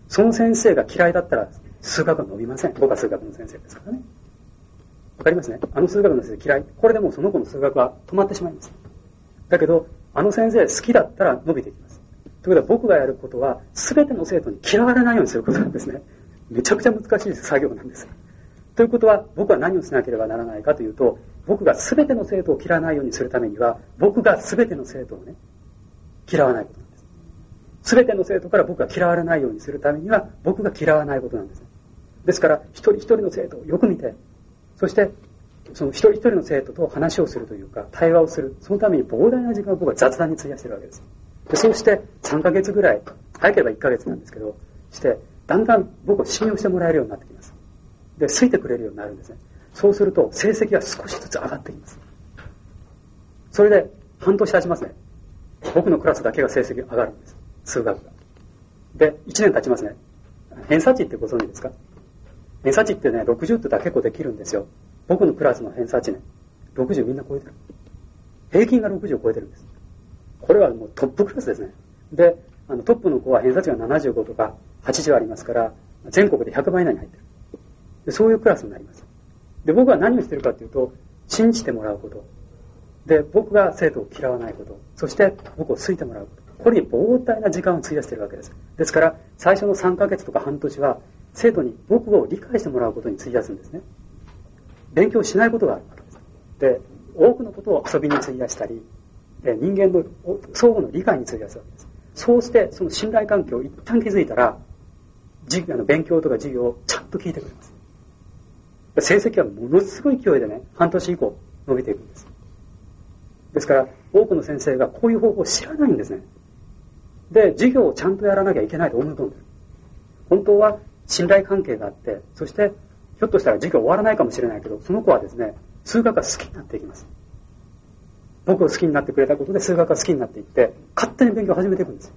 その先生が嫌いだったら数学は伸びません。僕は数学の先生ですからね。わかりますね。あの数学の先生嫌い。これでもうその子の数学は止まってしまいます。だけど、あの先生好きだったら伸びていきます。ということは僕がやることは全ての生徒に嫌われないようにすることなんですね。めちゃくちゃ難しい作業なんです。ということは僕は何をしなければならないかというと、僕が全ての生徒を嫌わないようにするためには、僕が全ての生徒をね、嫌わないことなんです。全ての生徒から僕が嫌われないようにするためには、僕が嫌わないことなんです。ですから、一人一人の生徒をよく見て、そして、その一人一人の生徒と話をするというか、対話をする。そのために膨大な時間を僕は雑談に費やしているわけです。でそうしてさんかげつぐらい、早ければいっかげつなんですけど、して、だんだん僕を信用してもらえるようになってきます。で、好いてくれるようになるんですね。そうすると、成績が少しずつ上がってきます。それで、半年経ちますね。僕のクラスだけが成績が上がるんです。数学が。で、いちねん経ちますね。偏差値ってご存知ですか？偏差値ってね、ろくじゅうってだ結構できるんですよ。僕のクラスの偏差値ね、ろくじゅうみんな超えてる。平均がろくじゅうを超えてるんです。これはもうトップクラスですね。で、あのトップの子は偏差値がななじゅうごとかはちじゅうありますから、全国でひゃくばい以内に入ってる。でそういうクラスになります。で、僕は何をしてるかというと、信じてもらうこと。で、僕が生徒を嫌わないこと。そして僕を好いてもらうこと。これに膨大な時間を費やしているわけです。ですから、最初のさんかげつとか半年は、生徒に僕を理解してもらうことに費やすんですね。勉強しないことがあるわけです。で、多くのことを遊びに費やしたり、人間の相互の理解に費やすわけです。そうして、その信頼関係を一旦築いたら、授業の勉強とか授業をちゃんと聞いてくれます。成績はものすごい勢いでね、半年以降伸びていくんです。ですから、多くの先生がこういう方法を知らないんですね。で、授業をちゃんとやらなきゃいけないと思い込んでる。本当は信頼関係があって、そして、ひょっとしたら授業終わらないかもしれないけど、その子はですね、数学が好きになっていきます。僕を好きになってくれたことで数学が好きになっていって、勝手に勉強を始めていくんです。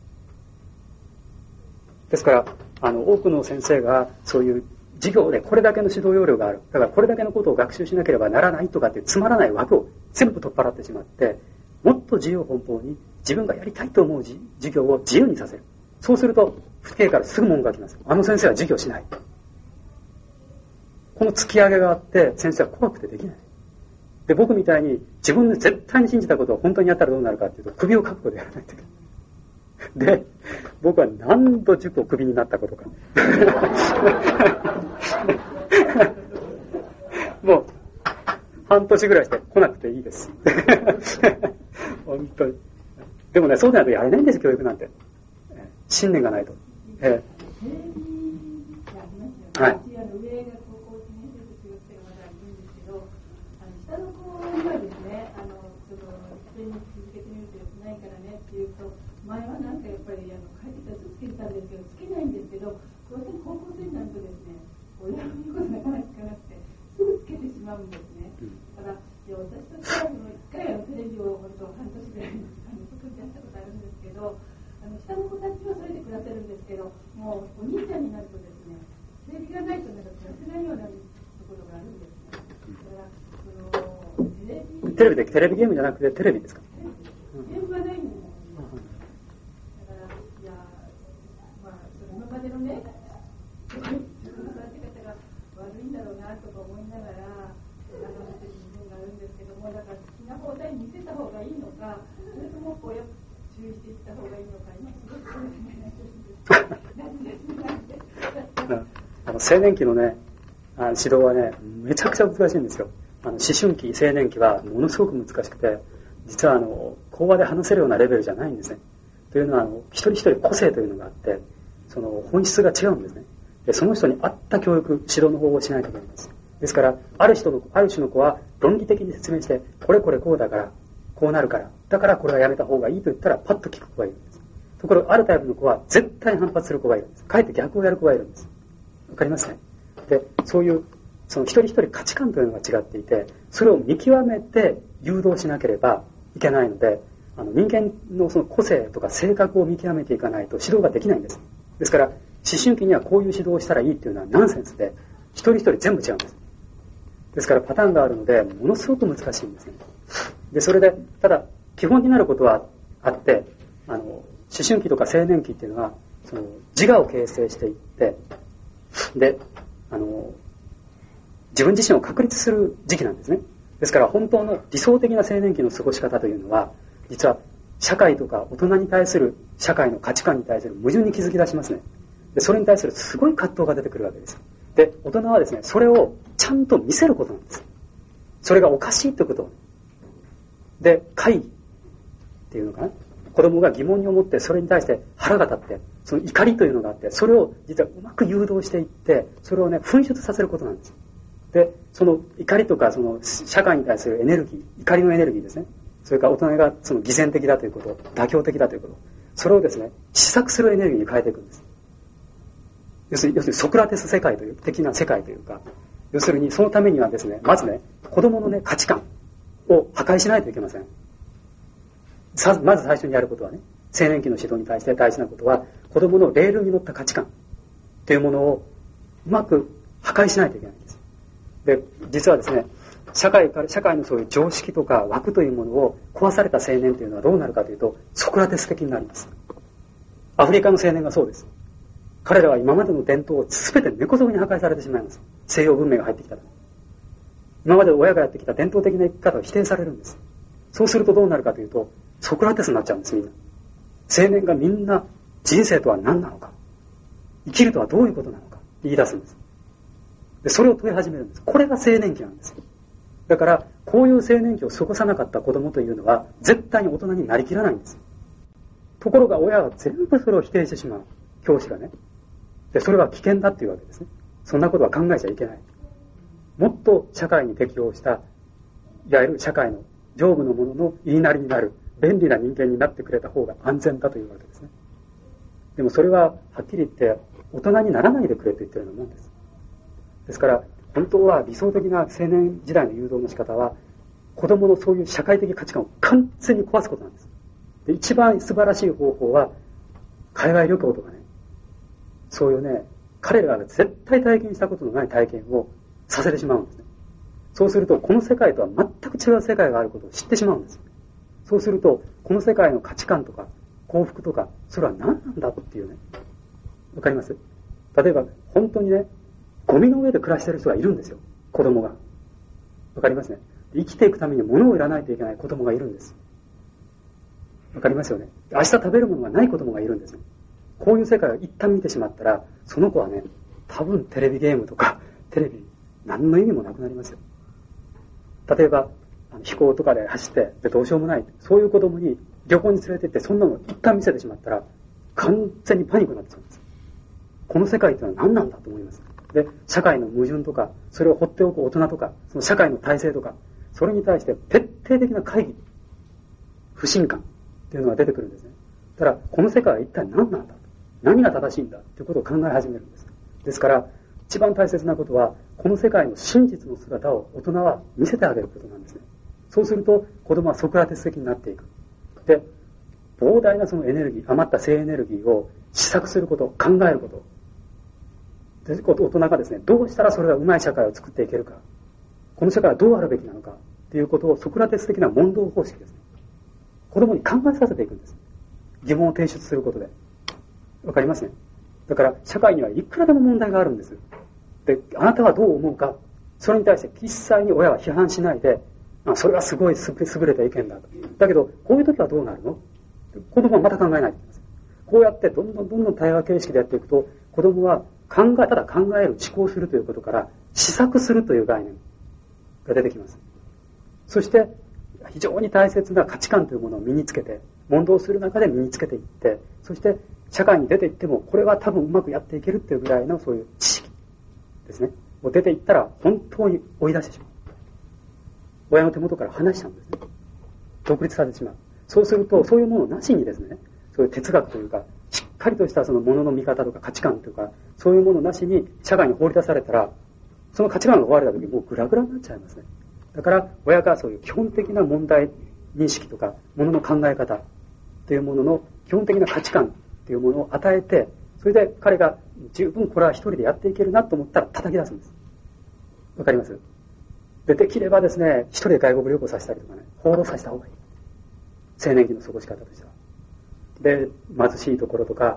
ですから、あの、多くの先生がそういう授業でこれだけの指導要領がある。だからこれだけのことを学習しなければならないとかってつまらない枠を全部取っ払ってしまって、もっと自由奔放に自分がやりたいと思う授業を自由にさせる。そうすると、父兄からすぐ文句が来ます。あの先生は授業しない。この突き上げがあって先生は怖くてできない。で、僕みたいに自分で絶対に信じたことを本当にやったらどうなるかっていうと、首をかくことでやらないといけない。で、僕は何度塾をクビになったことか。もう、半年ぐらいして来なくていいです。本当に。でもね、そうじゃないとやれないんですよ、教育なんて。信念がないと。えー、はい。 下の子にはですね、あの、その、それに続けてみるとよくないからねっていうと、前はなんかやっぱり、あの、帰ってきたらすぐつけてたんですけど、つけないんですけど、当然高校生になるとですね、親の言うことなかなか聞かなくて、すぐつけてしまうんですね。だから、いや私としては、一回あのテレビを本当半年ぐらい、あの、作ってやったことあるんですけど、あの、下の子たちはそれで暮らせるんですけど、もう、お兄ちゃんになるとですね、テレビがないとなんか暮らせないようなところがあるんですね。だからテレビでテレビゲームじゃなくてテレビですか？ ゲームがないんです。だからいやまあその今までのね自分の育て方が悪いんだろうなとか思いながら眺めてる部分があるんですけども、だから好きな放題見せた方がいいのか、それともこうや注意していった方がいいのか、今すごく考えないあの青年期のね指導はねめちゃくちゃ難しいんですよ。あの思春期、青年期はものすごく難しくて、実はあの講話で話せるようなレベルじゃないんですね。というのはあの一人一人個性というのがあって、その本質が違うんですね。でその人に合った教育、指導の方法をしないといけないんです。ですからある人のある種の子は論理的に説明して、これこれこうだからこうなるから、だからこれはやめた方がいいと言ったらパッと聞く子がいるんです。ところがあるタイプの子は絶対に反発する子がいるんです。かえって逆をやる子がいるんです。わかりますね。でそういうその一人一人価値観というのが違っていて、それを見極めて誘導しなければいけないので、あの人間のその個性とか性格を見極めていかないと指導ができないんです。ですから思春期にはこういう指導をしたらいいっていうのはナンセンスで、一人一人全部違うんです。ですからパターンがあるのでものすごく難しいんですね。でそれでただ基本になることはあって、あの思春期とか青年期っていうのはその自我を形成していって、で、あの、自分自身を確立する時期なんですね。ですから本当の理想的な青年期の過ごし方というのは、実は社会とか大人に対する社会の価値観に対する矛盾に気づき出しますね。で、それに対するすごい葛藤が出てくるわけです。で、大人はですね、それをちゃんと見せることなんです。それがおかしいということを。で、怪異っていうのかな。子供が疑問に思ってそれに対して腹が立って、その怒りというのがあって、それを実はうまく誘導していって、それをね、噴出させることなんです。で、その怒りとかその社会に対するエネルギー、怒りのエネルギーですね。それから大人がその偽善的だということ、妥協的だということ、それをですね、試作するエネルギーに変えていくんです。要するに、要するにソクラテス世界という、的な世界というか、要するにそのためにはですね、まずね、子供のね、価値観を破壊しないといけません。さまず最初にやることはね、青年期の指導に対して大事なことは、子供のレールに乗った価値観というものをうまく破壊しないといけないんです。で、実はですね、社会から、社会のそういう常識とか枠というものを壊された青年というのはどうなるかというと、ソクラテス的になります。アフリカの青年がそうです。彼らは今までの伝統を全て根こそぎに破壊されてしまいます。西洋文明が入ってきたら。今まで親がやってきた伝統的な生き方を否定されるんです。そうするとどうなるかというと、ソクラテスになっちゃうんです、みんな。青年がみんな人生とは何なのか、生きるとはどういうことなのか言い出すんです。で、それを問い始めるんです。これが青年期なんです。だから、こういう青年期を過ごさなかった子供というのは、絶対に大人になりきらないんです。ところが親は全部それを否定してしまう。教師がね。で、それは危険だっていうわけですね。そんなことは考えちゃいけない。もっと社会に適応した、いわゆる社会の上部のものの言いなりになる、便利な人間になってくれた方が安全だというわけですね。でもそれは、はっきり言って、大人にならないでくれと言ってるようなもんです。ですから、本当は理想的な青年時代の誘導の仕方は、子供のそういう社会的価値観を完全に壊すことなんです。で、一番素晴らしい方法は、海外旅行とかね、そういうね、彼らが絶対体験したことのない体験をさせてしまうんですね。そうすると、この世界とは全く違う世界があることを知ってしまうんです。そうすると、この世界の価値観とか幸福とか、それは何なんだっていうね。わかります？例えば、本当にね、ゴミの上で暮らしている人がいるんですよ。子供が。わかりますね。生きていくために物を売らないといけない子供がいるんです。わかりますよね。明日食べるものがない子供がいるんですよ。こういう世界を一旦見てしまったら、その子はね、多分テレビゲームとか、テレビ、何の意味もなくなりますよ。例えば、あの飛行とかで走って、で、どうしようもない。そういう子供に旅行に連れて行って、そんなの一旦見せてしまったら、完全にパニックになってしまうんです。この世界ってのは何なんだと思います。で、社会の矛盾とか、それを放っておく大人とか、その社会の体制とか、それに対して徹底的な会議、不信感っていうのが出てくるんですね。だから、この世界は一体何なんだ、何が正しいんだということを考え始めるんです。ですから、一番大切なことは、この世界の真実の姿を大人は見せてあげることなんですね。そうすると、子供はソクラテス的になっていく。で、膨大なそのエネルギー、余った性エネルギーを試作すること、考えること。で、大人がですね、どうしたらそれがうまい社会を作っていけるか。この社会はどうあるべきなのか。ということをソクラテス的な問答方式ですね。子供に考えさせていくんです。疑問を提出することで。わかりますね。だから、社会にはいくらでも問題があるんです。で、あなたはどう思うか。それに対して一切に親は批判しないで、あ、それはすごい優れた意見だと。だけど、こういう時はどうなるの？子供はまた考えないといけません。こうやってどんどんどんどん対話形式でやっていくと、子供は考え、ただ考える、思考するということから、試作するという概念が出てきます。そして、非常に大切な価値観というものを身につけて、問答する中で身につけていって、そして社会に出ていっても、これは多分うまくやっていけるっていうぐらいのそういう知識ですね。を出ていったら、本当に追い出してしまう。親の手元から離しちゃうんですね。独立されてしまう。そうすると、そういうものなしにですね、そういう哲学というか、しっかりとしたそのものの見方とか価値観というか、そういうものなしに社会に放り出されたら、その価値観が終われた時にもうグラグラになっちゃいますね。だから、親がそういう基本的な問題認識とか、ものの考え方というものの基本的な価値観というものを与えて、それで彼が十分これは一人でやっていけるなと思ったら叩き出すんです。わかります？で、できればですね、一人で外国旅行させたりとかね、放浪させた方がいい。青年期の過ごし方としては。で、貧しいところとか、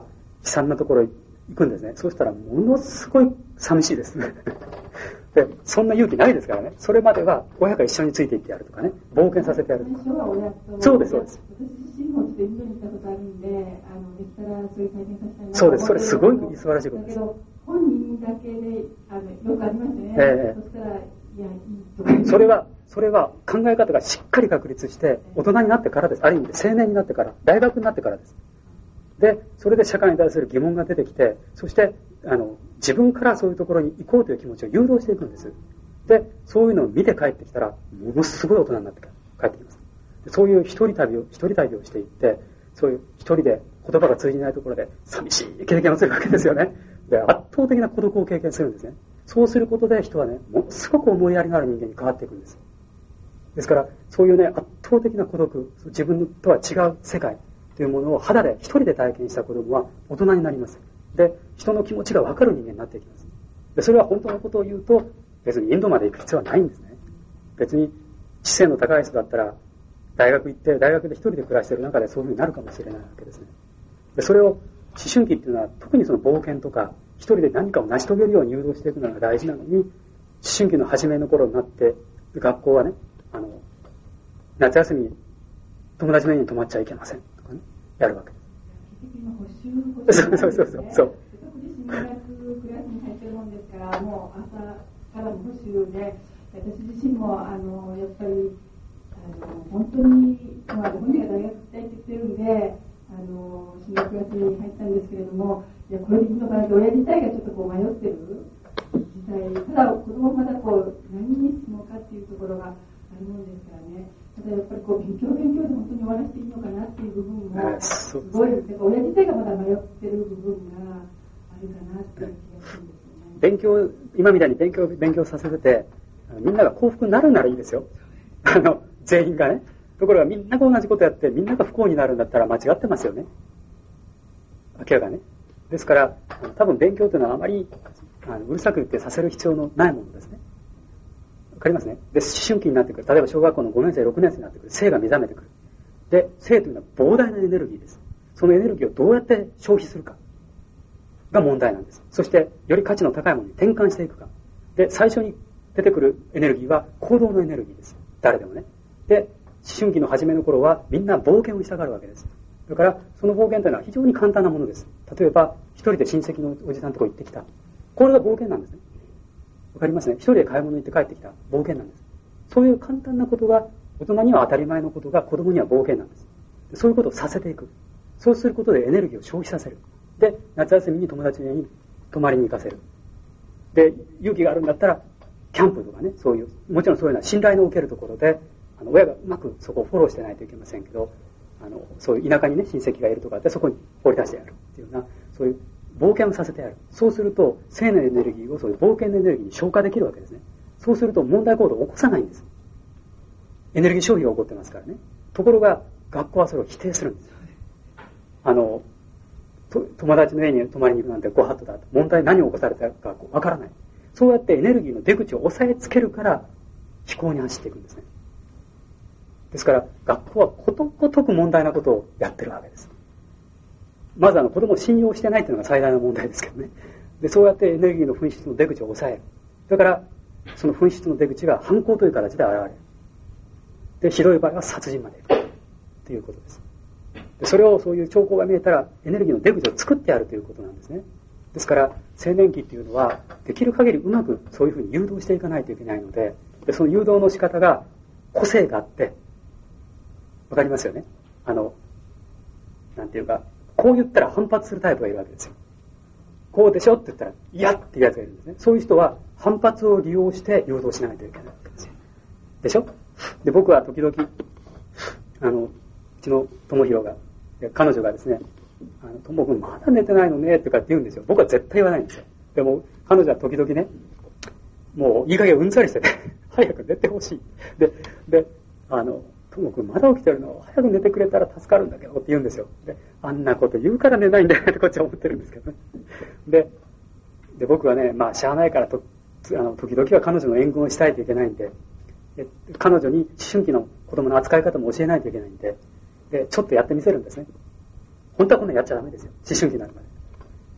惨なところへ行くんですね。そうしたらものすごい寂しいですね。で、そんな勇気ないですからね。それまでは親が一緒についていってやるとかね、冒険させてやるとか。 最初は親と。 そうです、そうです。 私自身もちょっとインドに行ったことあるんで、あの、できたらそういう体験させたいな。 そうです、それすごい素晴らしいことです。 だけど、本人だけで、あの、よくありますね。 ええ、 そしたら、いや、いいと思う。 それは、それは考え方がしっかり確立して、大人になってからです。ある意味で青年になってから、大学になってからです。で、それで社会に対する疑問が出てきて、そして、あの、自分からそういうところに行こうという気持ちを誘導していくんです。で、そういうのを見て帰ってきたら、ものすごい大人になって帰ってきます。そういう一人旅を、一人旅をしていって、そういう一人で言葉が通じないところで寂しい経験をするわけですよね。で、圧倒的な孤独を経験するんですね。そうすることで人はね、ものすごく思いやりのある人間に変わっていくんです。ですから、そういうね、圧倒的な孤独、自分とは違う世界というものを肌で一人で体験した子供は大人になります。で、人の気持ちが分かる人間になっていきます。で、それは本当のことを言うと、別にインドまで行く必要はないんですね。別に知性の高い人だったら、大学行って、大学で一人で暮らしている中でそういうふうになるかもしれないわけですね。で、それを思春期っていうのは特にその冒険とか、一人で何かを成し遂げるように誘導していくのが大事なのに、思春期の初めの頃になって、学校はね、あの、夏休み、友達の家に泊まっちゃいけませんとかね、やるわけです。そうそうそうそう。 特に進学クラスに入ってるもんですから、もう朝からの補習で、私自身も、あの、やっぱり、あの、本当に、まあ、本人が大学行きたいって言ってるんで、あの、進学クラスに入ったんですけれども、いや、これでいいのかなって、親自体がちょっとこう迷ってる時代、ただ子供まだこう、何にするのかっていうところがあるもんですからね。ただやっぱりこう、勉強勉強で本当に終わらせていいのかなっていう部分も、すごい、だから親自体がまだ迷ってる部分があるかなっていう気がするんですよね。 勉強、今みたいに勉強、勉強させてて、みんなが幸福になるならいいですよ。あの、全員がね。ところがみんなが同じことやって、みんなが不幸になるんだったら間違ってますよね。明らかね。ですから、多分勉強というのはあまり、あのうるさく言ってさせる必要のないものですね。わかりますね。で、思春期になってくる。例えば小学校のごねん生、ろくねん生になってくる。性が目覚めてくる。で、性というのは膨大なエネルギーです。そのエネルギーをどうやって消費するかが問題なんです。そして、より価値の高いものに転換していくか。で、最初に出てくるエネルギーは行動のエネルギーです。誰でもね。で、思春期の初めの頃はみんな冒険をしたがるわけです。だから、その冒険というのは非常に簡単なものです。例えば、一人で親戚のおじさんのところ行ってきた。これが冒険なんですね。わかりますね。一人で買い物行って帰ってきた。冒険なんです。そういう簡単なことが、大人には当たり前のことが子供には冒険なんです。そういうことをさせていく。そうすることでエネルギーを消費させる。で、夏休みに友達の家に泊まりに行かせる。で、勇気があるんだったら、キャンプとかね、そういう、もちろんそういうのは信頼のおけるところで、あの、親がうまくそこをフォローしてないといけませんけど、あの、そういう田舎にね、親戚がいるとかで、そこに放り出してやるっていうような、そういう冒険をさせてやる。そうすると、性のエネルギーをそういう冒険のエネルギーに消化できるわけですね。そうすると問題行動を起こさないんです。エネルギー消費が起こってますからね。ところが、学校はそれを否定するんです。あの、と友達の家に泊まりに行くなんてご法度だと。問題何を起こされたかわからない。そうやってエネルギーの出口を押さえつけるから思考に走っていくんですね。ですから学校はことごとく問題なことをやってるわけです。まずあの子供を信用してないというのが最大の問題ですけどね。で、そうやってエネルギーの噴出の出口を抑える。だからその噴出の出口が犯行という形で現れる。で、ひどい場合は殺人までいくということです。で、それをそういう兆候が見えたらエネルギーの出口を作ってやるということなんですね。ですから青年期っていうのはできる限りうまくそういうふうに誘導していかないといけないので、でその誘導の仕方が個性があって、わかりますよね。あのなんていうか、こう言ったら反発するタイプがいるわけですよ。こうでしょって言ったら嫌っていうやつがいるんですね。そういう人は反発を利用して誘導しないといけないわけですよ。でしょ。で、僕は時々あのうちの友弘が彼女がですね、あの、ともくんまだ寝てないのねとかって言うんですよ。僕は絶対言わないんですよ。でも、彼女は時々ね、もういい加減うんざりしてね、早く寝てほしい。で、で、あの、ともくんまだ起きてるの、早く寝てくれたら助かるんだけどって言うんですよ。で、あんなこと言うから寝ないんだよってこっちは思ってるんですけどね。で、で僕はね、まあ、しゃあないからと、あの、時々は彼女の援軍をしたいといけないんで、で彼女に思春期の子供の扱い方も教えないといけないんで、で、ちょっとやってみせるんですね。本当はこんなやっちゃダメですよ。思春期になるまで。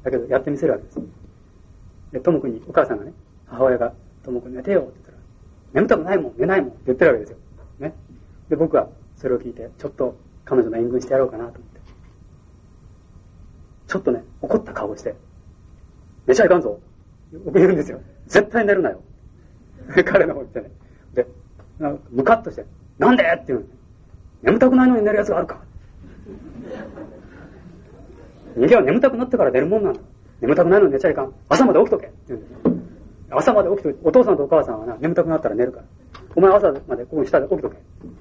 だけどやってみせるわけです。で、ともくんに、お母さんがね、母親が、ともくん寝てよって言ったら、眠たくないもん、寝ないもんって言ってるわけですよ。ね。で、僕はそれを聞いて、ちょっと彼女の援軍してやろうかなと思って。ちょっとね、怒った顔をして、寝ちゃいかんぞ。僕言うんですよ。絶対寝るなよ。彼の方に言ってね。で、なんかムカッとして、なんでって言うのね。眠たくないのに寝るやつがあるか。人間は眠たくなってから寝るもんなんだ。眠たくないのに寝ちゃいかん。朝まで起きとけって言うんですよ。朝まで起きとけ。お父さんとお母さんはな、眠たくなったら寝るから。お前朝までここに下で起きとけ。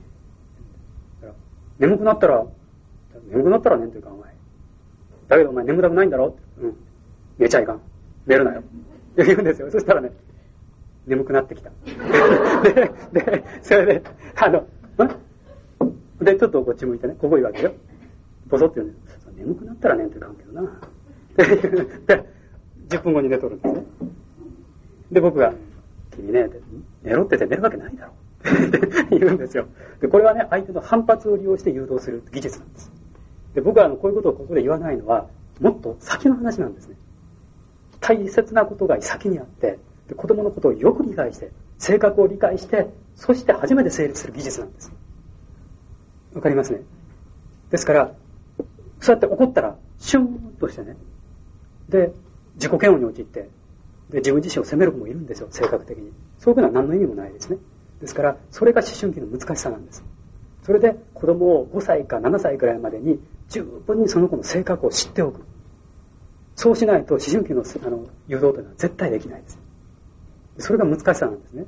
眠くなったら、眠くなったら寝んというか、お前。だけどお前眠たくないんだろうん。寝ちゃいかん。寝るなよ。って言うんですよ。そしたらね、眠くなってきた。で、で、それで、あの、んで、ちょっとこっち向いてね、ここ言うわけよ。ボソって言うんです。眠くなったら寝んというかんけどな。で、じゅっぷんごに寝とるんですね。で、僕が、君ね、寝ろってて寝るわけないだろ。って言うんですよ。で、これはね、相手の反発を利用して誘導する技術なんです。で、僕はあのこういうことをここで言わないのは、もっと先の話なんですね。大切なことが先にあって、で子供のことをよく理解して、性格を理解して、そして初めて成立する技術なんです。わかりますね。ですから、そうやって怒ったら、シュンとしてね、で、自己嫌悪に陥って、で、自分自身を責める子もいるんですよ、性格的に。そういうのは何の意味もないですね。ですから、それが思春期の難しさなんです。それで、子供をごさいかななさいくらいまでに、十分にその子の性格を知っておく。そうしないと、思春期の、あの誘導というのは絶対できないです。それが難しさなんですね。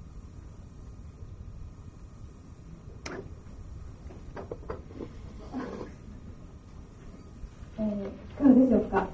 えー、いかがでしょうか。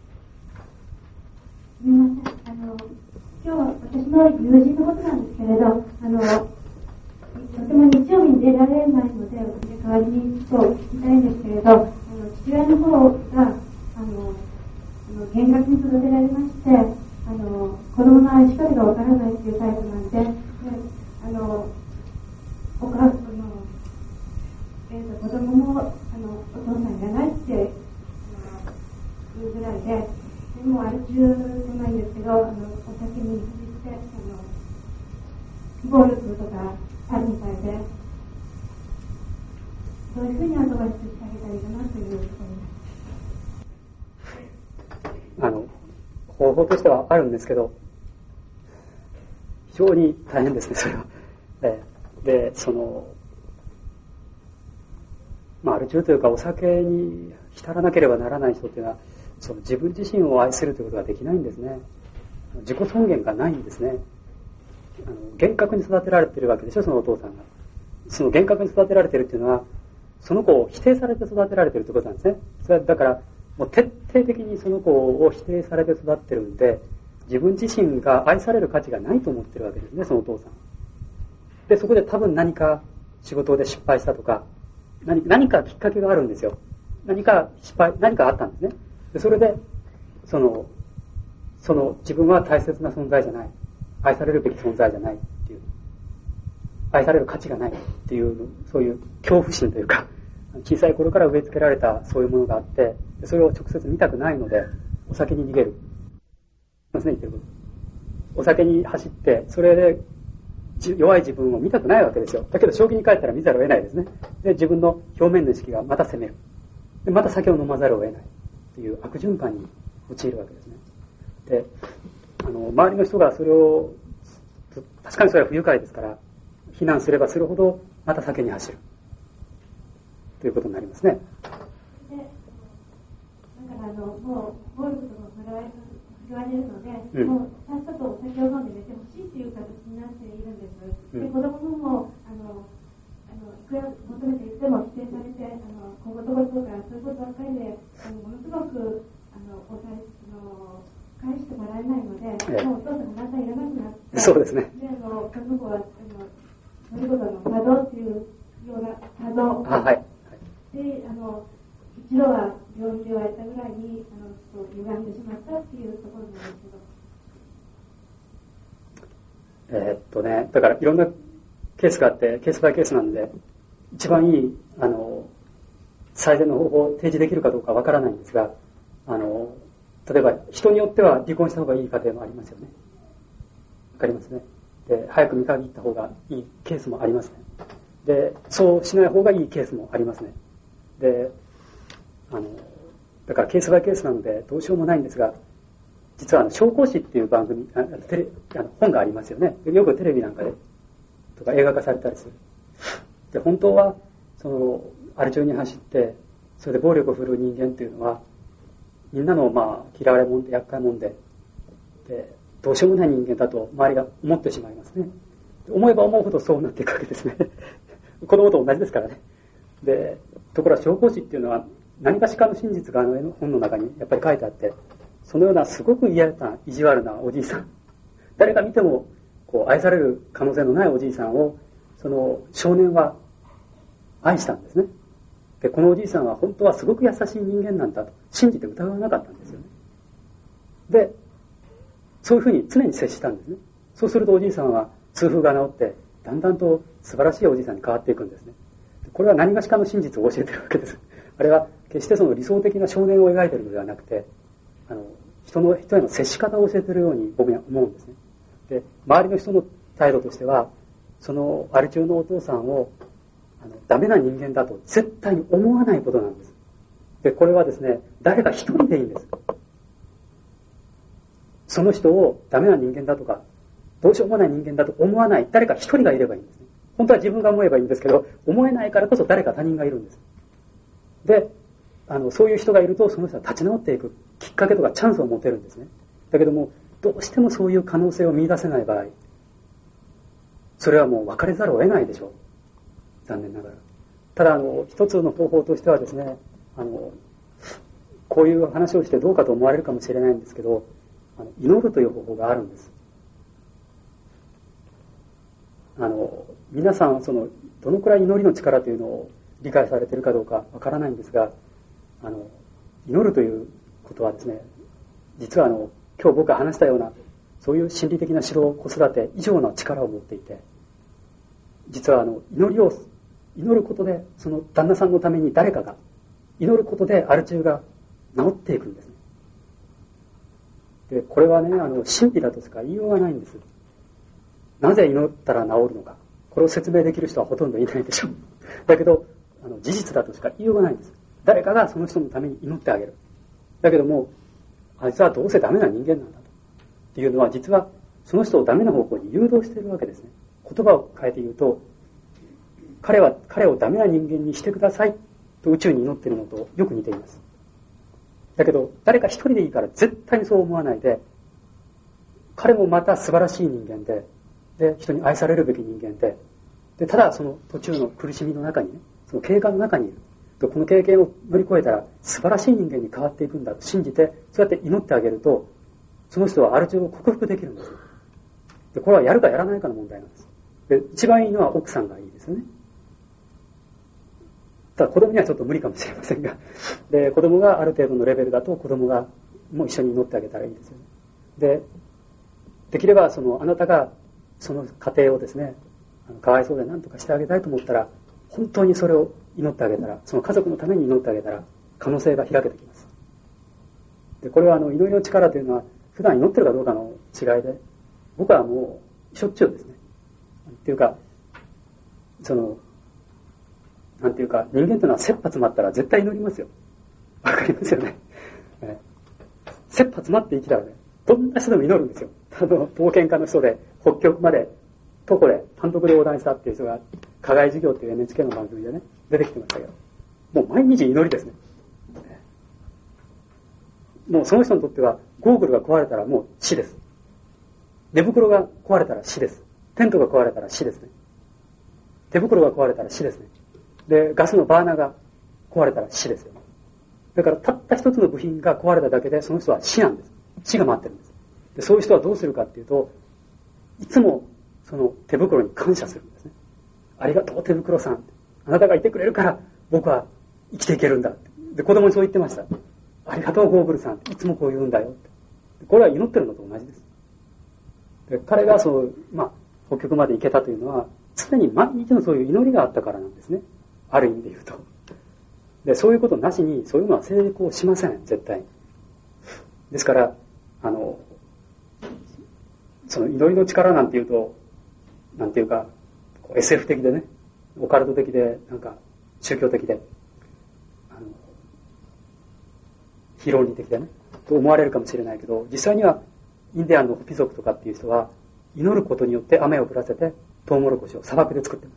すみません。あの、今日私の友人のことなんですけれど、あの、とても日曜日に出られないので、私代わりにちょっと聞きたいんですけれど、あの、父親の方が、あの、あの厳格に育てられまして、あの、子供の愛し方がわからないっていうタイプなんで、であの、お母さんの、えーと、子供も、あの、お父さんいらないって、いうぐらいで、でもある中じゃないんですけど、あのお酒に走ってあの暴力とかあるみたいで、どういうふうにアドバイスしてあげたらいいかなというところです。 あの方法としてはあるんですけど、非常に大変ですね、それは。えー、で、その、まあ、アル中というかお酒に浸らなければならない人っていうのは、その自分自身を愛するということができないんですね。自己尊厳がないんですね。あの厳格に育てられているわけでしょ、そのお父さんが。その厳格に育てられているっていうのは、その子を否定されて育てられているということなんですね。それはだからもう徹底的にその子を否定されて育ってるんで、自分自身が愛される価値がないと思ってるわけですね、そのお父さん。で、そこで多分何か仕事で失敗したとか、何, 何かきっかけがあるんですよ。何か失敗、何かあったんですね。でそれで、その、その自分は大切な存在じゃない。愛されるべき存在じゃないっていう。愛される価値がないっていう、そういう恐怖心というか、小さい頃から植え付けられたそういうものがあって、それを直接見たくないので、お酒に逃げる。ますね、言ってること。お酒に走って、それで弱い自分を見たくないわけですよ。だけど正気に帰ったら見ざるを得ないですね。で、自分の表面の意識がまた責める。で、また酒を飲まざるを得ない。っていう悪循環に陥るわけですね。で、あの周りの人がそれを、確かにそれは不愉快ですから非難すればするほどまた酒に走るということになりますね。 で、だからあのもう暴力とか振るわれるので、うん、もうさっさとお酒を飲んで寝てほしいという形になっているんです。で、うん、子供もあのあのいくら求めて言っても否定されて、あの今後とかそうかそういうことばっかりで、あのものすごくあのお返しの返してもらえないので、ええ、もうお父さんがだんだんいらなくなって、 そうですね。 で、あのこの子はあのそういうことの多動っていうような多動。 あ、はい。 で、あの一度は病気をやったぐらいにあのちょっと歪んでしまったっていうところなんですけど。えー、っとね、だからいろんなケースがあってケースバイケースなんで一番いいあの最善の方法を提示できるかどうかわからないんですが、あの例えば人によっては離婚した方がいい家庭もありますよね。わかりますね。で、早く見限った方がいいケースもありますね。で、そうしない方がいいケースもありますね。で、あの、だからケースバイケースなのでどうしようもないんですが、実はあの、紹興酒っていう番組、あテレあの本がありますよね。よくテレビなんかで、とか映画化されたりする。で、本当は、その、アル中に走って、それで暴力を振るう人間っていうのは、みんなのまあ嫌われ者で厄介者で、で、どうしようもない人間だと周りが思ってしまいますね。思えば思うほどそうなっていくわけですね。子供と同じですからね。で、ところが紹興酒っていうのは何かしかの真実があの本の中にやっぱり書いてあって、そのようなすごく嫌な意地悪なおじいさん、誰が見てもこう愛される可能性のないおじいさんを、その少年は愛したんですね。で、このおじいさんは本当はすごく優しい人間なんだと信じて疑わなかったんですよね。で、そういうふうに常に接したんですね。そうするとおじいさんは痛風が治って、だんだんと素晴らしいおじいさんに変わっていくんですね。これは何がしかの真実を教えてるわけです。あれは決してその理想的な少年を描いているのではなくて、あの、人の人への接し方を教えているように僕には思うんですね。で、周りの人の態度としては、そのアル中のお父さんをあのダメな人間だと絶対に思わないことなんです。で、これはですね、誰か一人でいいんです。その人をダメな人間だとか、どうしようもない人間だと思わない誰か一人がいればいいんですね。本当は自分が思えばいいんですけど、思えないからこそ誰か他人がいるんです。で、あの、そういう人がいると、その人は立ち直っていくきっかけとかチャンスを持てるんですね。だけども、どうしてもそういう可能性を見出せない場合、それはもう別れざるを得ないでしょう。残念ながら。ただ、あの、一つの方法としてはですね、あの、こういう話をしてどうかと思われるかもしれないんですけど、あの祈るという方法があるんです。あの、皆さんはその、どのくらい祈りの力というのを理解されているかどうかわからないんですが、あの、祈るということはですね、実はあの、今日僕が話したような、そういう心理的な指導、子育て以上の力を持っていて、実はあの、祈りを、祈ることで、その旦那さんのために誰かが、祈ることでアル中が治っていくんですね。で、これはね、あの、真理だとしか言いようがないんです。なぜ祈ったら治るのか。これを説明できる人はほとんどいないでしょう。だけど、あの事実だとしか言いようがないんです。誰かがその人のために祈ってあげる。だけども、あいつはどうせダメな人間なんだと。っていうのは、実はその人をダメな方向に誘導しているわけですね。言葉を変えて言うと、彼は彼をダメな人間にしてくださいと宇宙に祈っているのとよく似ています。だけど、誰か一人でいいから絶対にそう思わないで、彼もまた素晴らしい人間で、で、人に愛されるべき人間で、で、ただその途中の苦しみの中にね、その経過の中にいる。で、この経験を乗り越えたら素晴らしい人間に変わっていくんだと信じて、そうやって祈ってあげると、その人はある程度克服できるんですよ。で、これはやるかやらないかの問題なんです。で、一番いいのは奥さんがいいですよね。ただ子供にはちょっと無理かもしれませんが、で、子供がある程度のレベルだと子供がもう一緒に祈ってあげたらいいですよね。で、できればそのあなたがその家庭をですね、あのかわいそうで何とかしてあげたいと思ったら、本当にそれを祈ってあげたら、その家族のために祈ってあげたら、可能性が開けてきます。で、これはあの祈りの力というのは、普段祈ってるかどうかの違いで、僕はもうしょっちゅうですね。っていうか、その、なんていうか、人間というのは切羽詰まったら絶対祈りますよ。わかりますよね。え切羽詰まって生きたらね、どんな人でも祈るんですよ。あの、冒険家の人で、北極まで、徒歩で、単独で横断したっていう人が、課外授業っていう エヌエイチケー の番組でね、出てきてましたけど、もう毎日祈りですね。もうその人にとっては、ゴーグルが壊れたらもう死です。寝袋が壊れたら死です。テントが壊れたら死ですね。手袋が壊れたら死ですね。で、ガスのバーナーが壊れたら死ですよね。だからたった一つの部品が壊れただけでその人は死なんです。死が待ってるんです。で、そういう人はどうするかっていうと、いつもその手袋に感謝するんですね。ありがとう手袋さん。あなたがいてくれるから僕は生きていけるんだ。で、子供にそう言ってました。ありがとうゴーグルさん。いつもこう言うんだよ。これは祈ってるのと同じです。で、彼がそう、まあ、北極まで行けたというのは、常に毎日のそういう祈りがあったからなんですね。ある意味で言うと。で、そういうことなしに、そういうのは成功しません、絶対に。 ですから、あの、その祈りの力なんていうと、なんていうか、エスエフ 的でね、オカルト的で、なんか宗教的で、あの、非論理的でね、と思われるかもしれないけど、実際にはインディアンのホピ族とかっていう人は、祈ることによって雨を降らせて、トウモロコシを砂漠で作っています。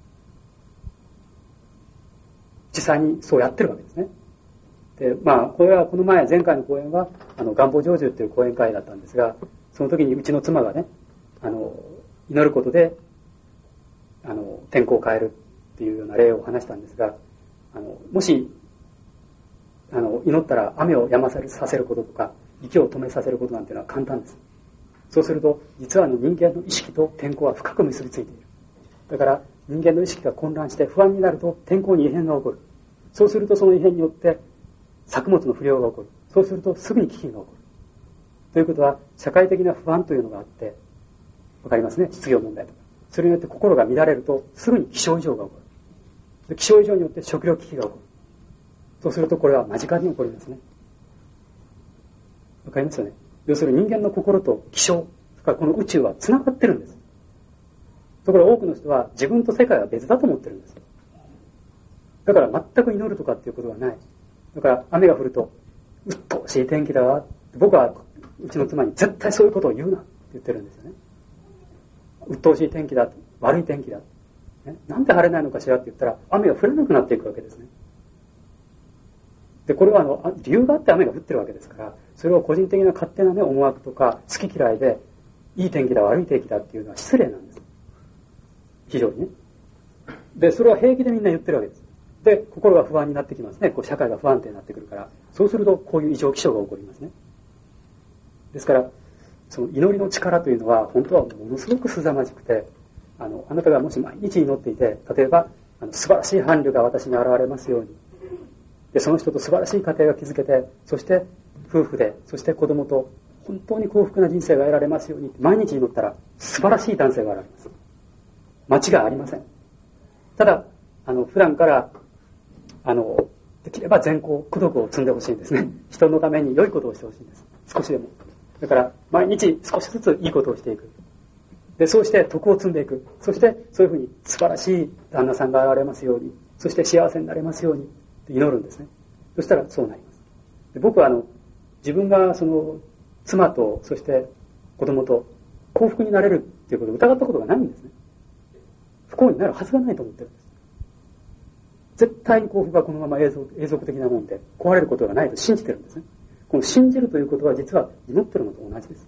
実際にそうやってるわけですね。で、まあ、これはこの前、前回の講演は、あの、願望成就っていう講演会だったんですが、その時にうちの妻がね、あの、祈ることで、あの、天候を変えるっていうような例を話したんですが、あの、もし、あの、祈ったら雨を止まさせることとか、息を止めさせることなんていうのは簡単です。そうすると、実はあの人間の意識と天候は深く結びついている。だから、人間の意識が混乱して不安になると天候に異変が起こる。そうするとその異変によって作物の不良が起こる。そうするとすぐに飢饉が起こる。ということは、社会的な不安というのがあって、わかりますね、失業問題とか。それによって心が乱れるとすぐに気象異常が起こる。気象異常によって食料危機が起こる。そうするとこれは間近に起こりますね。わかりますよね。要するに人間の心と気象、それからこの宇宙はつながってるんです。ところが多くの人は自分と世界は別だと思ってるんです。だから全く祈るとかっていうことはない。だから雨が降ると、うっとうしい天気だわ。僕はうちの妻に絶対そういうことを言うなって言ってるんですよね。うっとうしい天気だ、悪い天気だ、ね、なんで晴れないのかしらって言ったら雨が降らなくなっていくわけですね。でこれはあの理由があって雨が降ってるわけですから、それを個人的な勝手な、ね、思惑とか好き嫌いでいい天気だ悪い天気だっていうのは失礼なんです。非常にね。でそれは平気でみんな言ってるわけです。で心が不安になってきますね。こう社会が不安定になってくるから、そうするとこういう異常気象が起こりますね。ですからその祈りの力というのは本当はものすごく凄まじくて、あのあなたがもし毎日祈っていて、例えばあの素晴らしい伴侶が私に現れますように、でその人と素晴らしい家庭が築けて、そして夫婦で、そして子供と本当に幸福な人生が得られますように毎日祈ったら素晴らしい男性が現れます。間違いありません。ただあの普段からあのできれば善行功徳を積んでほしいんですね。人のために良いことをしてほしいんです。少しでも。だから毎日少しずついいことをしていく。でそうして徳を積んでいく。そしてそういうふうに素晴らしい旦那さんが現れますように、そして幸せになれますように祈るんですね。そしたらそうなります。で僕はあの自分がその妻とそして子供と幸福になれるっていうことを疑ったことがないんですね。不幸になるはずがないと思ってるんです。絶対に幸福はこのまま永続、永続的なもんで壊れることがないと信じてるんですね。この信じるということは実は祈ってるのと同じです。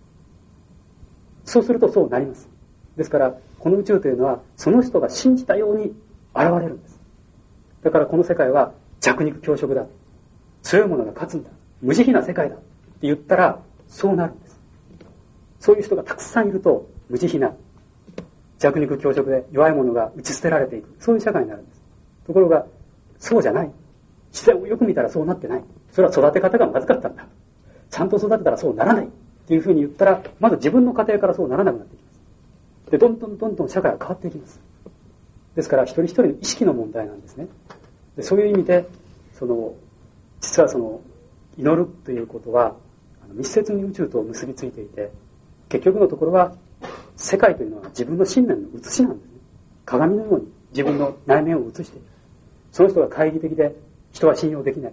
そうするとそうなります。ですからこの宇宙というのはその人が信じたように現れるんです。だからこの世界は弱肉強食だ、強い者が勝つんだ、無慈悲な世界だって言ったらそうなるんです。そういう人がたくさんいると無慈悲な弱肉強食で弱い者が打ち捨てられていく、そういう社会になるんです。ところがそうじゃない。自然をよく見たらそうなってない。それは育て方がまずかったんだ。ちゃんと育てたらそうならないっていうふうに言ったら、まず自分の家庭からそうならなくなっていきます。でどんどんどんどん社会は変わっていきます。ですから一人一人の意識の問題なんですね。でそういう意味でその実はその祈るということはあの密接に宇宙と結びついていて、結局のところは世界というのは自分の信念の写しなんですね。鏡のように自分の内面を映している。その人が懐疑的で人は信用できない。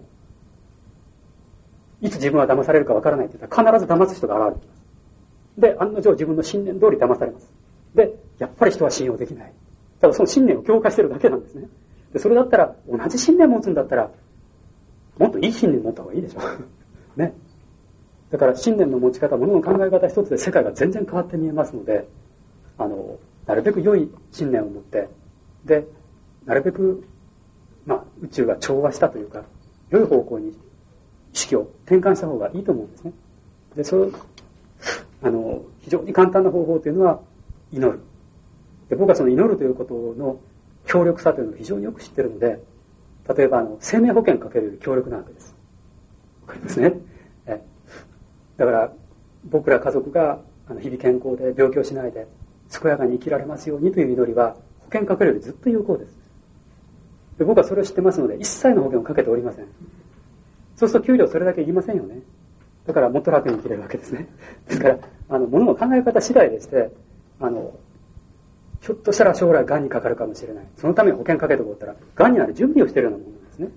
いつ自分は騙されるかわからないと言ったら必ず騙す人が現れてきます。で、案の定自分の信念通り騙されます。で、やっぱり人は信用できない。ただその信念を強化してるだけなんですね。で、それだったら同じ信念を持つんだったらもっといい信念を持った方がいいでしょう。ね。だから信念の持ち方、ものの考え方一つで世界が全然変わって見えますので、あの、なるべく良い信念を持って、で、なるべく、まあ、宇宙が調和したというか、良い方向に意識を転換した方がいいと思うんですね。で、それ、あの、非常に簡単な方法というのは、祈る。で、僕はその祈るということの強力さというのを非常によく知っているので、例えば、あの、生命保険かけるより強力なわけです。わかりますね。えだから、僕ら家族があの日々健康で病気をしないで、健やかに生きられますようにという祈りは、保険かけるよりずっと有効です。で僕はそれを知ってますので、一切の保険をかけておりません。そうすると給料それだけいりませんよね。 だからもっと楽に生きれるわけですね。ですから、あの、物の考え方次第でして、あの、ひょっとしたら将来癌にかかるかもしれない。そのために保険かけておこうったら、癌になる準備をしているようなものなんですね。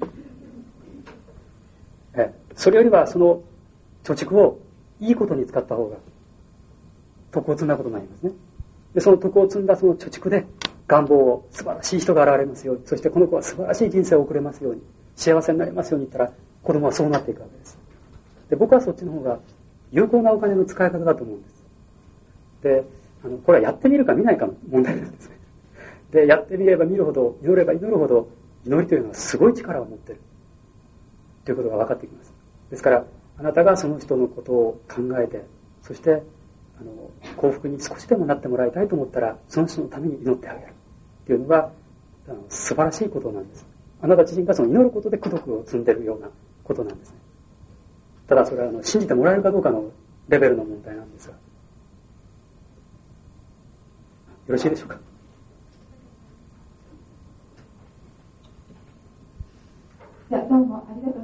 えそれよりはその貯蓄をいいことに使った方が徳を積んだことになりますね。で、その徳を積んだその貯蓄で願望を素晴らしい人が現れますように、そしてこの子は素晴らしい人生を送れますように、幸せになりますように言ったら、子供はそうなっていくわけです。で、僕はそっちの方が有効なお金の使い方だと思うんです。で、あの、これはやってみるか見ないかの問題なんですね。で、やってみれば見るほど、祈れば祈るほど、祈りというのはすごい力を持っている。ということが分かってきます。ですから、あなたがその人のことを考えて、そして、あの、幸福に少しでもなってもらいたいと思ったら、その人のために祈ってあげる。というのが、あの素晴らしいことなんです。あなた自身がその祈ることで功徳を積んでいるようなことなんですね。ただそれはあの信じてもらえるかどうかのレベルの問題なんですが。よろしいでしょうか。 じゃあどうもありがとう